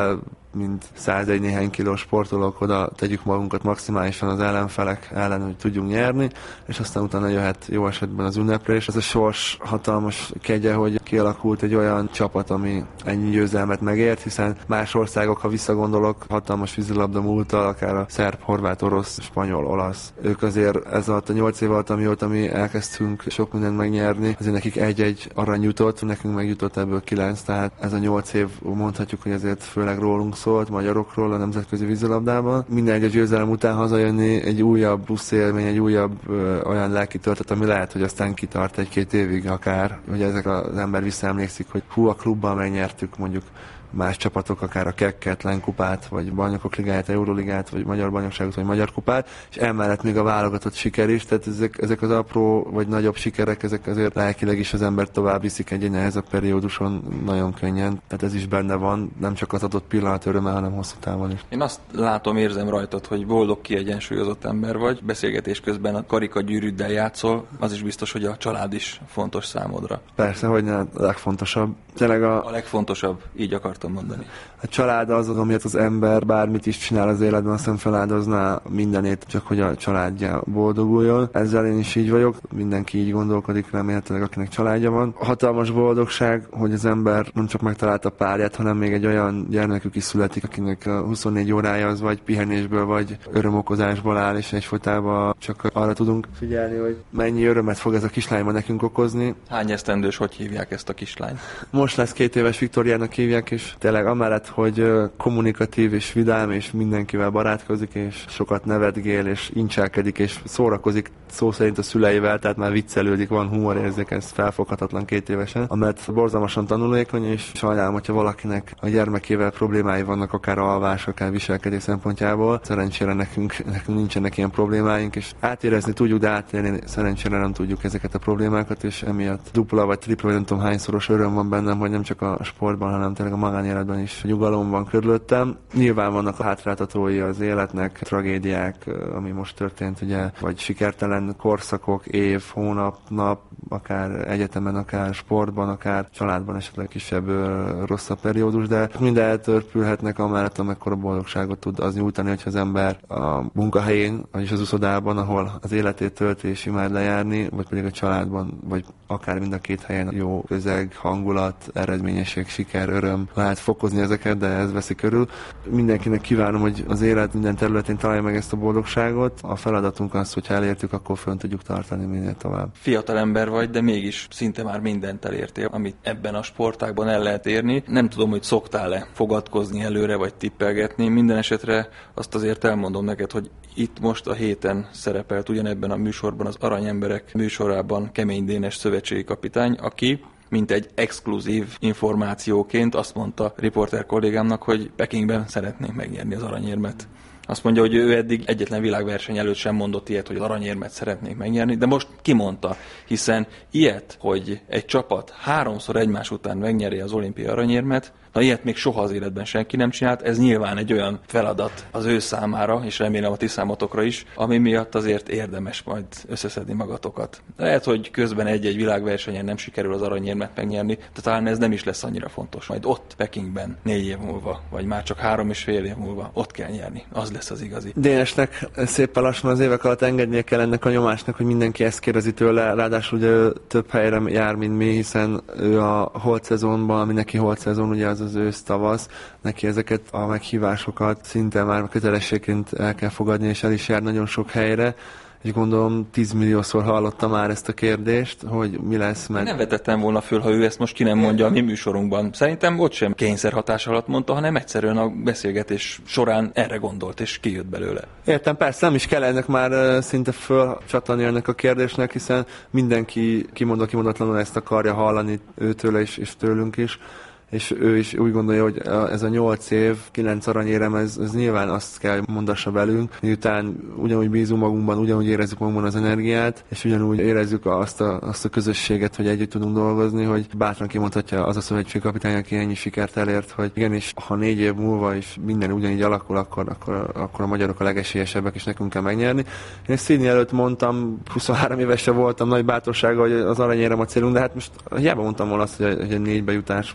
mint 101 néhány kilós sportolók oda tegyük magunkat maximálisan az ellenfelek ellen, hogy tudjunk nyerni, és aztán utána jöhet jó esetben az ünneplés. Ez a sors hatalmas kegye, hogy kialakult egy olyan csapat, ami ennyi győzelmet megért, hiszen más országok, ha visszagondolok, hatalmas vízilabda múlttal, akár a szerb, horvát, orosz, spanyol, olasz. Ők azért ez alatt a 8 év alatt, amióta mi elkezdtünk sok mindent megnyerni, azért nekik egy-egy arany jutott, nekünk megjutott ebből 9, tehát ez a 8 év mondhatjuk, hogy ezért főleg rólunk szólt, magyarokról a nemzetközi vízilabdában. Minden egyes győzelem után hazajönni egy újabb plusz élmény, egy újabb olyan lelki töltet, ami lehet, hogy aztán kitart 1-2 évig akár, hogy ezek az ember visszaemlékszik, hogy a klubban megnyertük mondjuk más csapatok, akár a Kekket, Lenkupát, vagy Bajnokok Ligáját, Euróligát, vagy Magyar Bajnokságot, vagy Magyar Kupát, és emellett még a válogatott siker is, tehát ezek az apró vagy nagyobb sikerek, ezek azért lelkileg is az ember tovább viszik egy nehezebb perióduson nagyon könnyen, tehát ez is benne van, nem csak az adott pillanat öröme, hanem hosszú távon is. Én azt látom, érzem rajtad, hogy boldog, kiegyensúlyozott ember vagy, beszélgetés közben a karikagyűrűddel játszol, az is biztos, hogy a család is fontos számodra. Persze, hogy a legfontosabb. Tényleg a legfontosabb, így akartam mondani. A család az, amiért az ember bármit is csinál az életben, aztán feláldozná mindenét, csak hogy a családja boldoguljon. Ezzel én is így vagyok, mindenki így gondolkodik, remélhetőleg akinek családja van. Hatalmas boldogság, hogy az ember nem csak megtalálta a párját, hanem még egy olyan gyermekük is születik, akinek a 24 órája az vagy pihenésből, vagy örömokozásból áll, és egyfolytában csak arra tudunk figyelni, hogy mennyi örömet fog ez a kislányban nekünk okozni. Hány esztendős, hogy hívják ezt a kislányt? Most lesz 2 éves, Viktóriának hívják, és tényleg amellett, hogy kommunikatív és vidám, és mindenkivel barátkozik, és sokat nevetgél, és incselkedik, és szórakozik szó szerint a szüleivel, tehát már viccelődik, van humorérzéke, ez felfoghatatlan 2 évesen, amellett borzalmasan tanulékony, és sajnálom, hogyha valakinek a gyermekével problémái vannak, akár alvás, akár viselkedés szempontjából. Szerencsére nekünk nincsenek ilyen problémáink, és átérezni tudjuk, de átélni szerencsére nem tudjuk ezeket a problémákat, és emiatt dupla vagy tripla, nem tudom hányszoros öröm van bennem, hogy nem csak a sportban, hanem tényleg a magánéletben is nyugalom van körülöttem. Nyilván vannak a hátráltatói az életnek, tragédiák, ami most történt, ugye, vagy sikertelen korszakok, év, hónap, nap, akár egyetemen, akár sportban, akár családban esetleg kisebb, rosszabb periódus, de minden eltörpülhetnek amellett, amekkora boldogságot tud az nyújtani, hogyha az ember a munkahelyén, vagyis az uszodában, ahol az életét tölti és imád lejárni, vagy pedig a családban, vagy akár mind a 2 helyen jó közeg, hangulat, eredményesség, siker, öröm. Lehet fokozni ezeket, de ez veszi körül. Mindenkinek kívánom, hogy az élet minden területén találja meg ezt a boldogságot. A feladatunk az, hogy elértük, akkor fönn tudjuk tartani minél tovább. Fiatal ember vagy, de mégis szinte már mindent elértél, amit ebben a sportágban el lehet érni. Nem tudom, hogy szoktál-e fogadkozni előre, vagy tippelgetni. Minden esetre azt azért elmondom neked, hogy itt most a héten szerepelt ugyanebben a műsorban, az Aranyemberek műsorában Kemény Dénes szövetségi kapitány, aki mint egy exkluzív információként azt mondta riporter kollégámnak, hogy Pekingben szeretnénk megnyerni az aranyérmet. Azt mondja, hogy ő eddig egyetlen világverseny előtt sem mondott ilyet, hogy az aranyérmet szeretnék megnyerni, de most kimondta, hiszen ilyet, hogy egy csapat 3-szor egymás után megnyeri az olimpiai aranyérmet, na ilyet még soha az életben senki nem csinált, ez nyilván egy olyan feladat az ő számára, és remélem a ti számotokra is, ami miatt azért érdemes majd összeszedni magatokat. Lehet, hogy közben egy-egy világversenyen nem sikerül az aranyérmet megnyerni, de talán ez nem is lesz annyira fontos. Majd ott Pekingben 4 év múlva, vagy már csak 3,5 év múlva ott kell nyerni. Az lesz az igazi. Dénesnek szépen lassan az évek alatt engednie kell ennek a nyomásnak, hogy mindenki ezt kérdezi tőle, ráadásul ugye több helyre jár, mint mi, hiszen ő a holt szezonban, ami neki holt szezon, ugye az ősz-tavasz, neki ezeket a meghívásokat szinte már kötelességként el kell fogadni, és el is jár nagyon sok helyre, és gondolom 10 milliószor hallottam már ezt a kérdést, hogy mi lesz, mert... Nem vetettem volna föl, ha ő ezt most ki nem mondja a mi műsorunkban. Szerintem ott sem kényszerhatás alatt mondta, hanem egyszerűen a beszélgetés során erre gondolt, és kijött belőle. Értem, persze, nem is kell ennek már szinte fölcsatlani ennek a kérdésnek, hiszen mindenki kimondatlanul ezt akarja hallani őtőle és tőlünk is. És ő is úgy gondolja, hogy ez a 8 év, 9 aranyérem, ez nyilván azt kell mondassa velünk, miután ugyanúgy bízunk magunkban, ugyanúgy érezzük magunkban az energiát, és ugyanúgy érezzük azt a közösséget, hogy együtt tudunk dolgozni, hogy bátran kimondhatja az a szövetségkapitány, aki ennyi sikert elért, hogy igenis, ha 4 év múlva is minden ugyanígy alakul, akkor a magyarok a legesélyesebbek, és nekünk kell megnyerni. Én Sydney előtt mondtam, 23 évesen voltam, nagy bátorsága, hogy az aranyérem a célunk, de hát most hiába mondtam volna azt, hogy a 4 bejutás, vagy a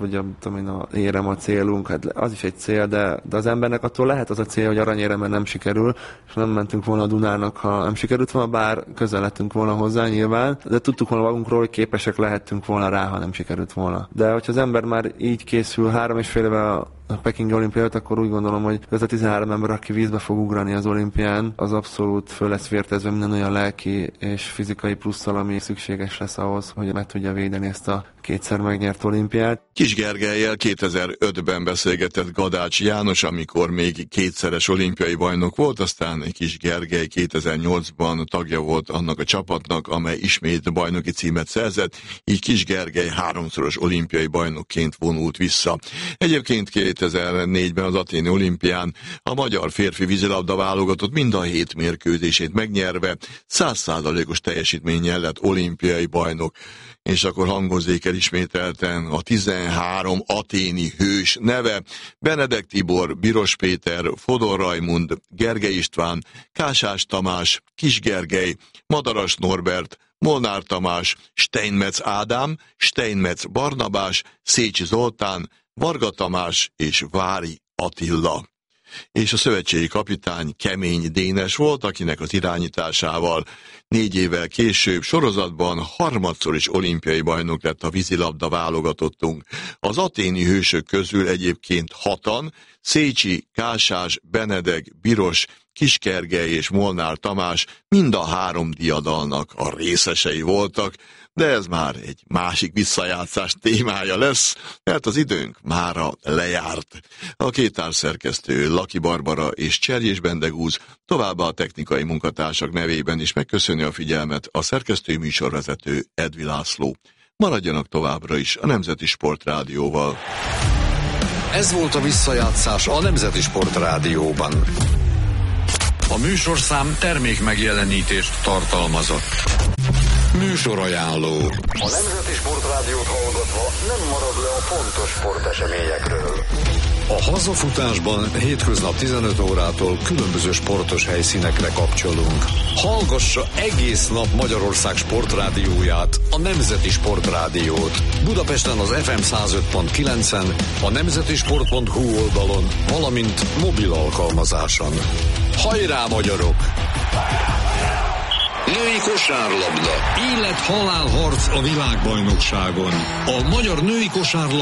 tudom én, a érem a célunk, hát az is egy cél, de az embernek attól lehet az a cél, hogy aranyéremben nem sikerül, és nem mentünk volna a Dunának, ha nem sikerült volna, bár közel lettünk volna hozzá nyilván, de tudtuk volna magunkról, hogy képesek lehettünk volna rá, ha nem sikerült volna. De hogyha az ember már így készül 3,5 éve a Pekingi olimpiát, akkor úgy gondolom, hogy ez a 13 ember, aki vízbe fog ugrani az olimpián, az abszolút föl lesz vértezve minden olyan lelki és fizikai plusszal, ami szükséges lesz ahhoz, hogy meg tudja védeni ezt a kétszer megnyert olimpiát. Kis Gergellyel 2005-ben beszélgetett Gadács János, amikor még kétszeres olimpiai bajnok volt, aztán Kis Gergely 2008-ban tagja volt annak a csapatnak, amely ismét bajnoki címet szerzett, így Kis Gergely 3-szoros olimpiai bajnokként vonult vissza. Egyébként 2004-ben az athéni olimpián a magyar férfi vízilabda válogatott mind a 7 mérkőzését megnyerve 100%-os teljesítménnyel lett olimpiai bajnok. És akkor hangozzék el ismételten a 13 athéni hős neve: Benedek Tibor, Biros Péter, Fodor Rajmund, Gergely István, Kásás Tamás, Kis Gergely, Madaras Norbert, Molnár Tamás, Steinmetz Ádám, Steinmetz Barnabás, Szécsi Zoltán, Varga Tamás és Vári Attila. És a szövetségi kapitány Kemény Dénes volt, akinek az irányításával 4 évvel később sorozatban harmadszor is olimpiai bajnok lett a vízilabda válogatottunk. Az athéni hősök közül egyébként 6-an, Szécsi, Kásás, Benedek, Biros, Kis Gergely és Molnár Tamás mind a 3 diadalnak a részesei voltak, de ez már egy másik visszajátszás témája lesz, mert az időnk mára lejárt. A két társszerkesztő, Laki Barbara és Cserjés Bendegúz, továbbá a technikai munkatársak nevében is megköszöni a figyelmet a szerkesztői műsorvezető Edvi László. Maradjanak továbbra is a Nemzeti Sportrádióval. Ez volt a visszajátszás a Nemzeti Sportrádióban. A műsorszám termék megjelenítést tartalmazott. Műsorajánló. A Nemzeti Sportrádiót hallgatva nem marad le a fontos sporteseményekről. A hazafutásban hétköznap 15 órától különböző sportos helyszínekre kapcsolunk. Hallgassa egész nap Magyarország sportrádióját, a Nemzeti Sportrádiót. Budapesten az FM 105.9-en, a nemzetisport.hu oldalon, valamint mobil alkalmazáson. Hajrá, magyarok! Női kosárlabda. Élet-halál harc a világbajnokságon. A magyar női kosárlabda